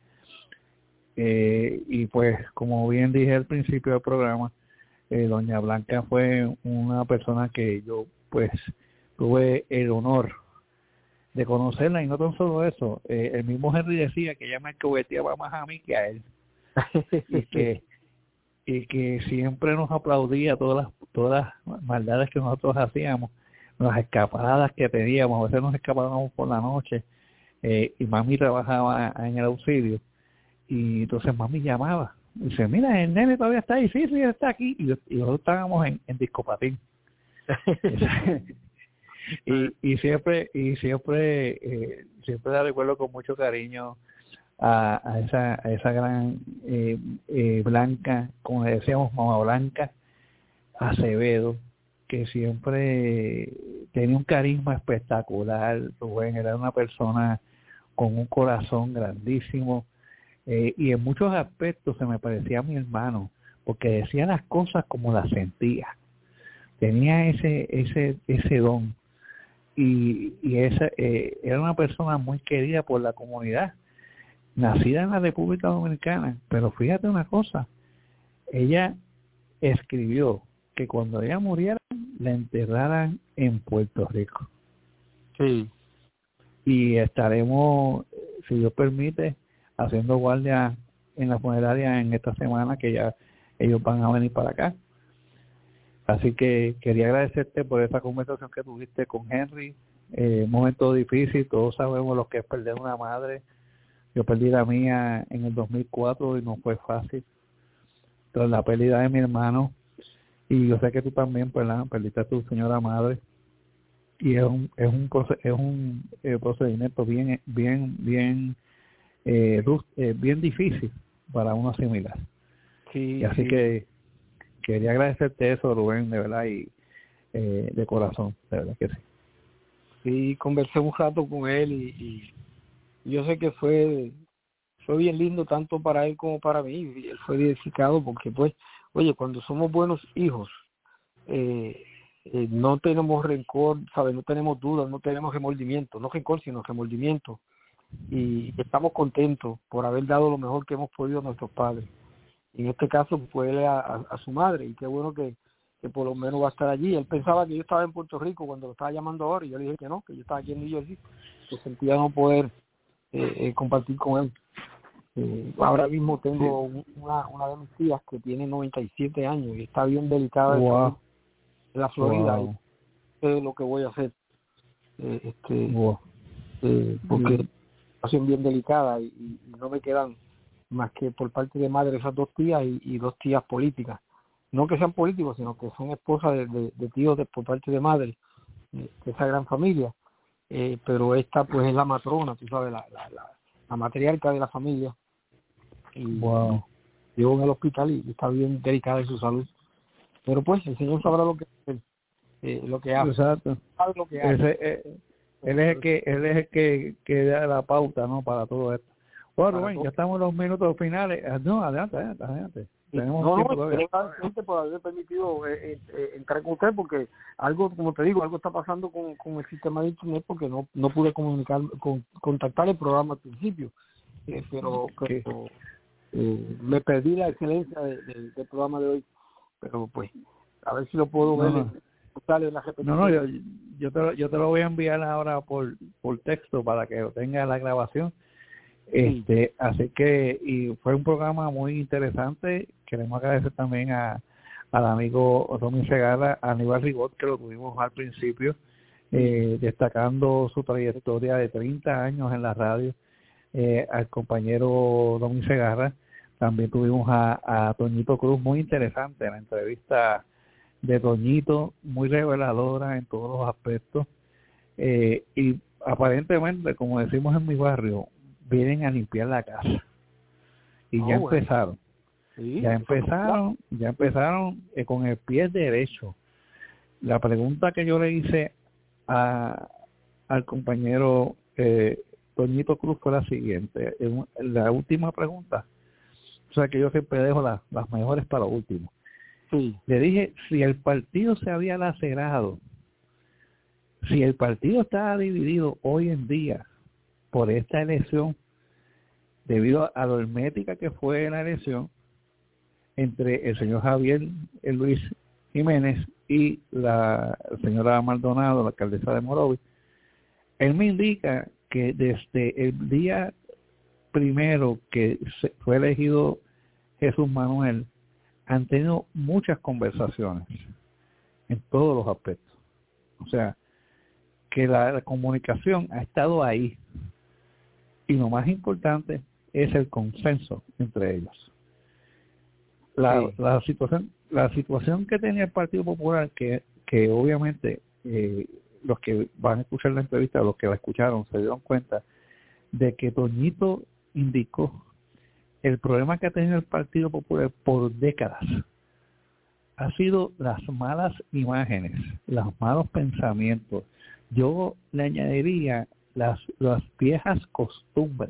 Y pues, como bien dije al principio del programa, doña Blanca fue una persona que yo pues tuve el honor de conocerla, y no tan solo eso, el mismo Henry decía que ella me alcahueteaba más a mí que a él y que siempre nos aplaudía todas las maldades que nosotros hacíamos, las escapadas que teníamos. A veces nos escapábamos por la noche y mami trabajaba en el auxilio. Y entonces mami llamaba y dice, mira, el nene todavía está ahí. Sí, está aquí. Y nosotros estábamos en discopatín. y siempre la recuerdo con mucho cariño a esa gran Blanca, como le decíamos, Mamá Blanca Acevedo, que siempre tenía un carisma espectacular. Rubén era una persona con un corazón grandísimo. Y en muchos aspectos se me parecía a mi hermano, porque decía las cosas como las sentía. Tenía ese don. Y era una persona muy querida por la comunidad, nacida en la República Dominicana. Pero fíjate una cosa, ella escribió que cuando ella muriera, la enterraran en Puerto Rico. Sí. Y estaremos si Dios permite, haciendo guardia en la funeraria en esta semana, que ya ellos van a venir para acá. Así que quería agradecerte por esa conversación que tuviste con Henry. Un momento difícil, todos sabemos lo que es perder una madre. Yo perdí la mía en el 2004 y no fue fácil. Tras la pérdida de mi hermano, y yo sé que tú también, ¿verdad? Perdiste a tu señora madre, y es un procedimiento bien difícil para uno asimilar. Sí, y así que quería agradecerte eso, Rubén, de verdad, y de corazón, de verdad que sí. Sí, conversé un rato con él y yo sé que fue bien lindo tanto para él como para mí. Y él fue edificado porque, pues, oye, cuando somos buenos hijos, no tenemos rencor, ¿sabes? No tenemos dudas, no tenemos remordimiento, no rencor, sino remordimiento. Y estamos contentos por haber dado lo mejor que hemos podido a nuestros padres. En este caso fue a su madre, y qué bueno que por lo menos va a estar allí. Él pensaba que yo estaba en Puerto Rico cuando lo estaba llamando ahora, y yo le dije que no, que yo estaba aquí en New Jersey, que sentía no poder compartir con él. Ahora mismo tengo una de mis tías que tiene 97 años y está bien delicada de salud en la Florida. Y sé lo que voy a hacer, porque es una situación bien delicada y no me quedan más que por parte de madre esas dos tías y dos tías políticas. No que sean políticos, sino que son esposas de tíos por parte de madre, de esa gran familia. Pero esta pues es la matrona, tú sabes, la matriarca de la familia. Y llegó en el hospital y está bien delicada en su salud. Pero pues el Señor sabrá lo que hace. Exacto. Sabe lo que hace. Él es el que da la pauta, ¿no?, para todo esto. Bueno, Rubén, ya estamos en los minutos finales. No, adelante. Tenemos tiempo todavía. Agradecerte por haber permitido entrar con usted, porque algo, como te digo, algo está pasando con el sistema de internet, porque no pude contactar el programa al principio, pero me perdí la excelencia del programa de hoy, pero pues a ver si lo puedo ver en la repetición. No, yo te lo voy a enviar ahora por texto para que lo tenga la grabación. Así que, y fue un programa muy interesante. Queremos agradecer también al amigo Romy Segarra, a Aníbal Ribot, que lo tuvimos al principio, destacando su trayectoria de 30 años en la radio, al compañero Romy Segarra. También tuvimos a Toñito Cruz, muy interesante la entrevista de Toñito, muy reveladora en todos los aspectos, y aparentemente, como decimos en mi barrio, vienen a limpiar la casa. Y ya empezaron. Sí, ya empezaron con el pie derecho. La pregunta que yo le hice al compañero Toñito Cruz fue la siguiente. La última pregunta, o sea que yo siempre dejo las mejores para lo último. Sí. Le dije, si el partido se había lacerado, si el partido estaba dividido hoy en día por esta elección, debido a lo hermética que fue la elección entre el señor Javier Luis Jiménez y la señora Maldonado, la alcaldesa de Morovis, él me indica que desde el día primero que fue elegido Jesús Manuel, han tenido muchas conversaciones en todos los aspectos. O sea, que la comunicación ha estado ahí. Y lo más importante es el consenso entre ellos. La situación que tenía el Partido Popular, que obviamente los que van a escuchar la entrevista, los que la escucharon, se dieron cuenta de que Toñito indicó el problema que ha tenido el Partido Popular por décadas ha sido las malas imágenes, los malos pensamientos. Yo le añadiría las viejas costumbres.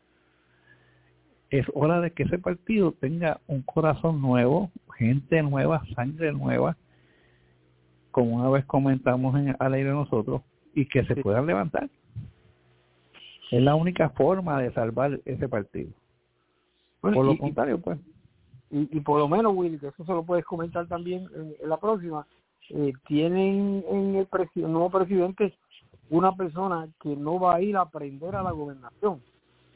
Es hora de que ese partido tenga un corazón nuevo, gente nueva, sangre nueva, como una vez comentamos al aire nosotros, y que se puedan levantar. Es la única forma de salvar ese partido. Bueno, por lo contrario, pues. Y por lo menos, Willy, que eso se lo puedes comentar también en la próxima, tienen en el nuevo presidente una persona que no va a ir a aprender a la gobernación,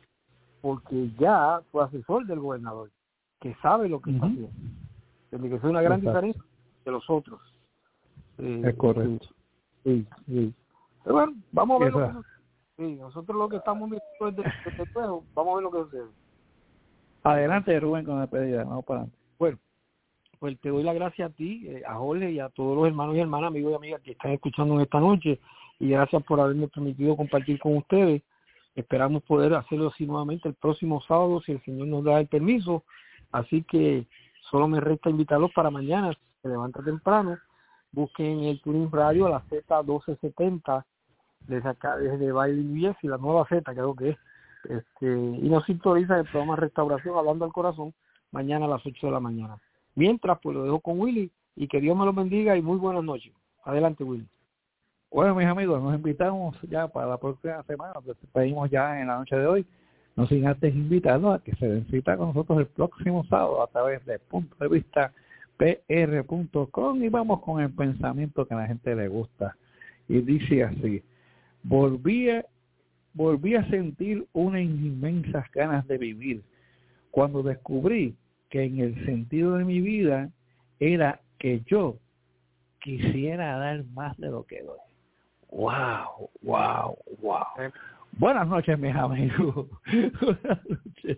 porque ya fue asesor del gobernador, que sabe lo que está haciendo. Desde que es una gran diferencia de los otros. Es correcto. Sí. Pero bueno, vamos a ver nosotros lo que estamos viendo desde el juego, vamos a ver lo que sucede. Adelante, Rubén, con la pedida, vamos para adelante. Bueno, pues te doy las gracias a ti, a Jorge y a todos los hermanos y hermanas, amigos y amigas que están escuchando esta noche, y gracias por haberme permitido compartir con ustedes. Esperamos poder hacerlo así nuevamente el próximo sábado, si el Señor nos da el permiso. Así que solo me resta invitarlos para mañana, se levanta temprano, busquen el Tuning Radio, la Z1270, desde acá, desde Baile New y la nueva Z, creo que es. Y nos sintonizan el programa Restauración, Hablando al Corazón, mañana a las 8 de la mañana. Mientras, pues lo dejo con Willy, y que Dios me los bendiga y muy buenas noches. Adelante, Willy. Bueno, mis amigos, nos invitamos ya para la próxima semana, nos despedimos ya en la noche de hoy, no sin antes invitarlos a que se den cita con nosotros el próximo sábado a través de Punto de Vista PR.com, y vamos con el pensamiento que a la gente le gusta. Y dice así: volví a sentir unas inmensas ganas de vivir cuando descubrí que en el sentido de mi vida era que yo quisiera dar más de lo que doy. ¡Wow! Buenas noches, mis amigos. Buenas noches.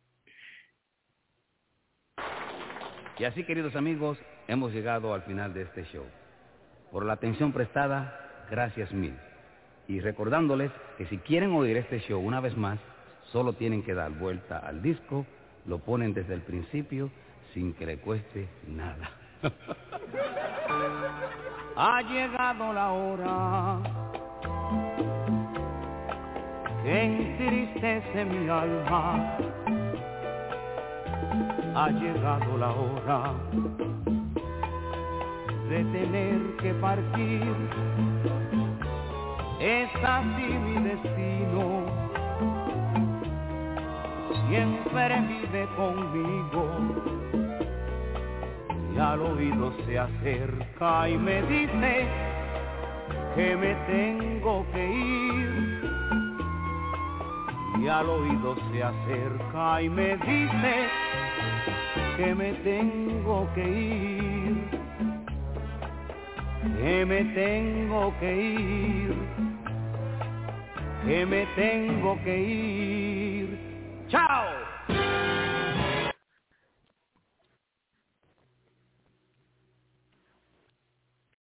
Y así, queridos amigos, hemos llegado al final de este show. Por la atención prestada, gracias mil. Y recordándoles que si quieren oír este show una vez más, solo tienen que dar vuelta al disco, lo ponen desde el principio sin que le cueste nada. Ha llegado la hora que entristece mi alma. Ha llegado la hora de tener que partir. Es así mi destino, siempre vive conmigo, y al oído se acerca y me dice que me tengo que ir, y al oído se acerca y me dice que me tengo que ir, que me tengo que ir, que me tengo que ir.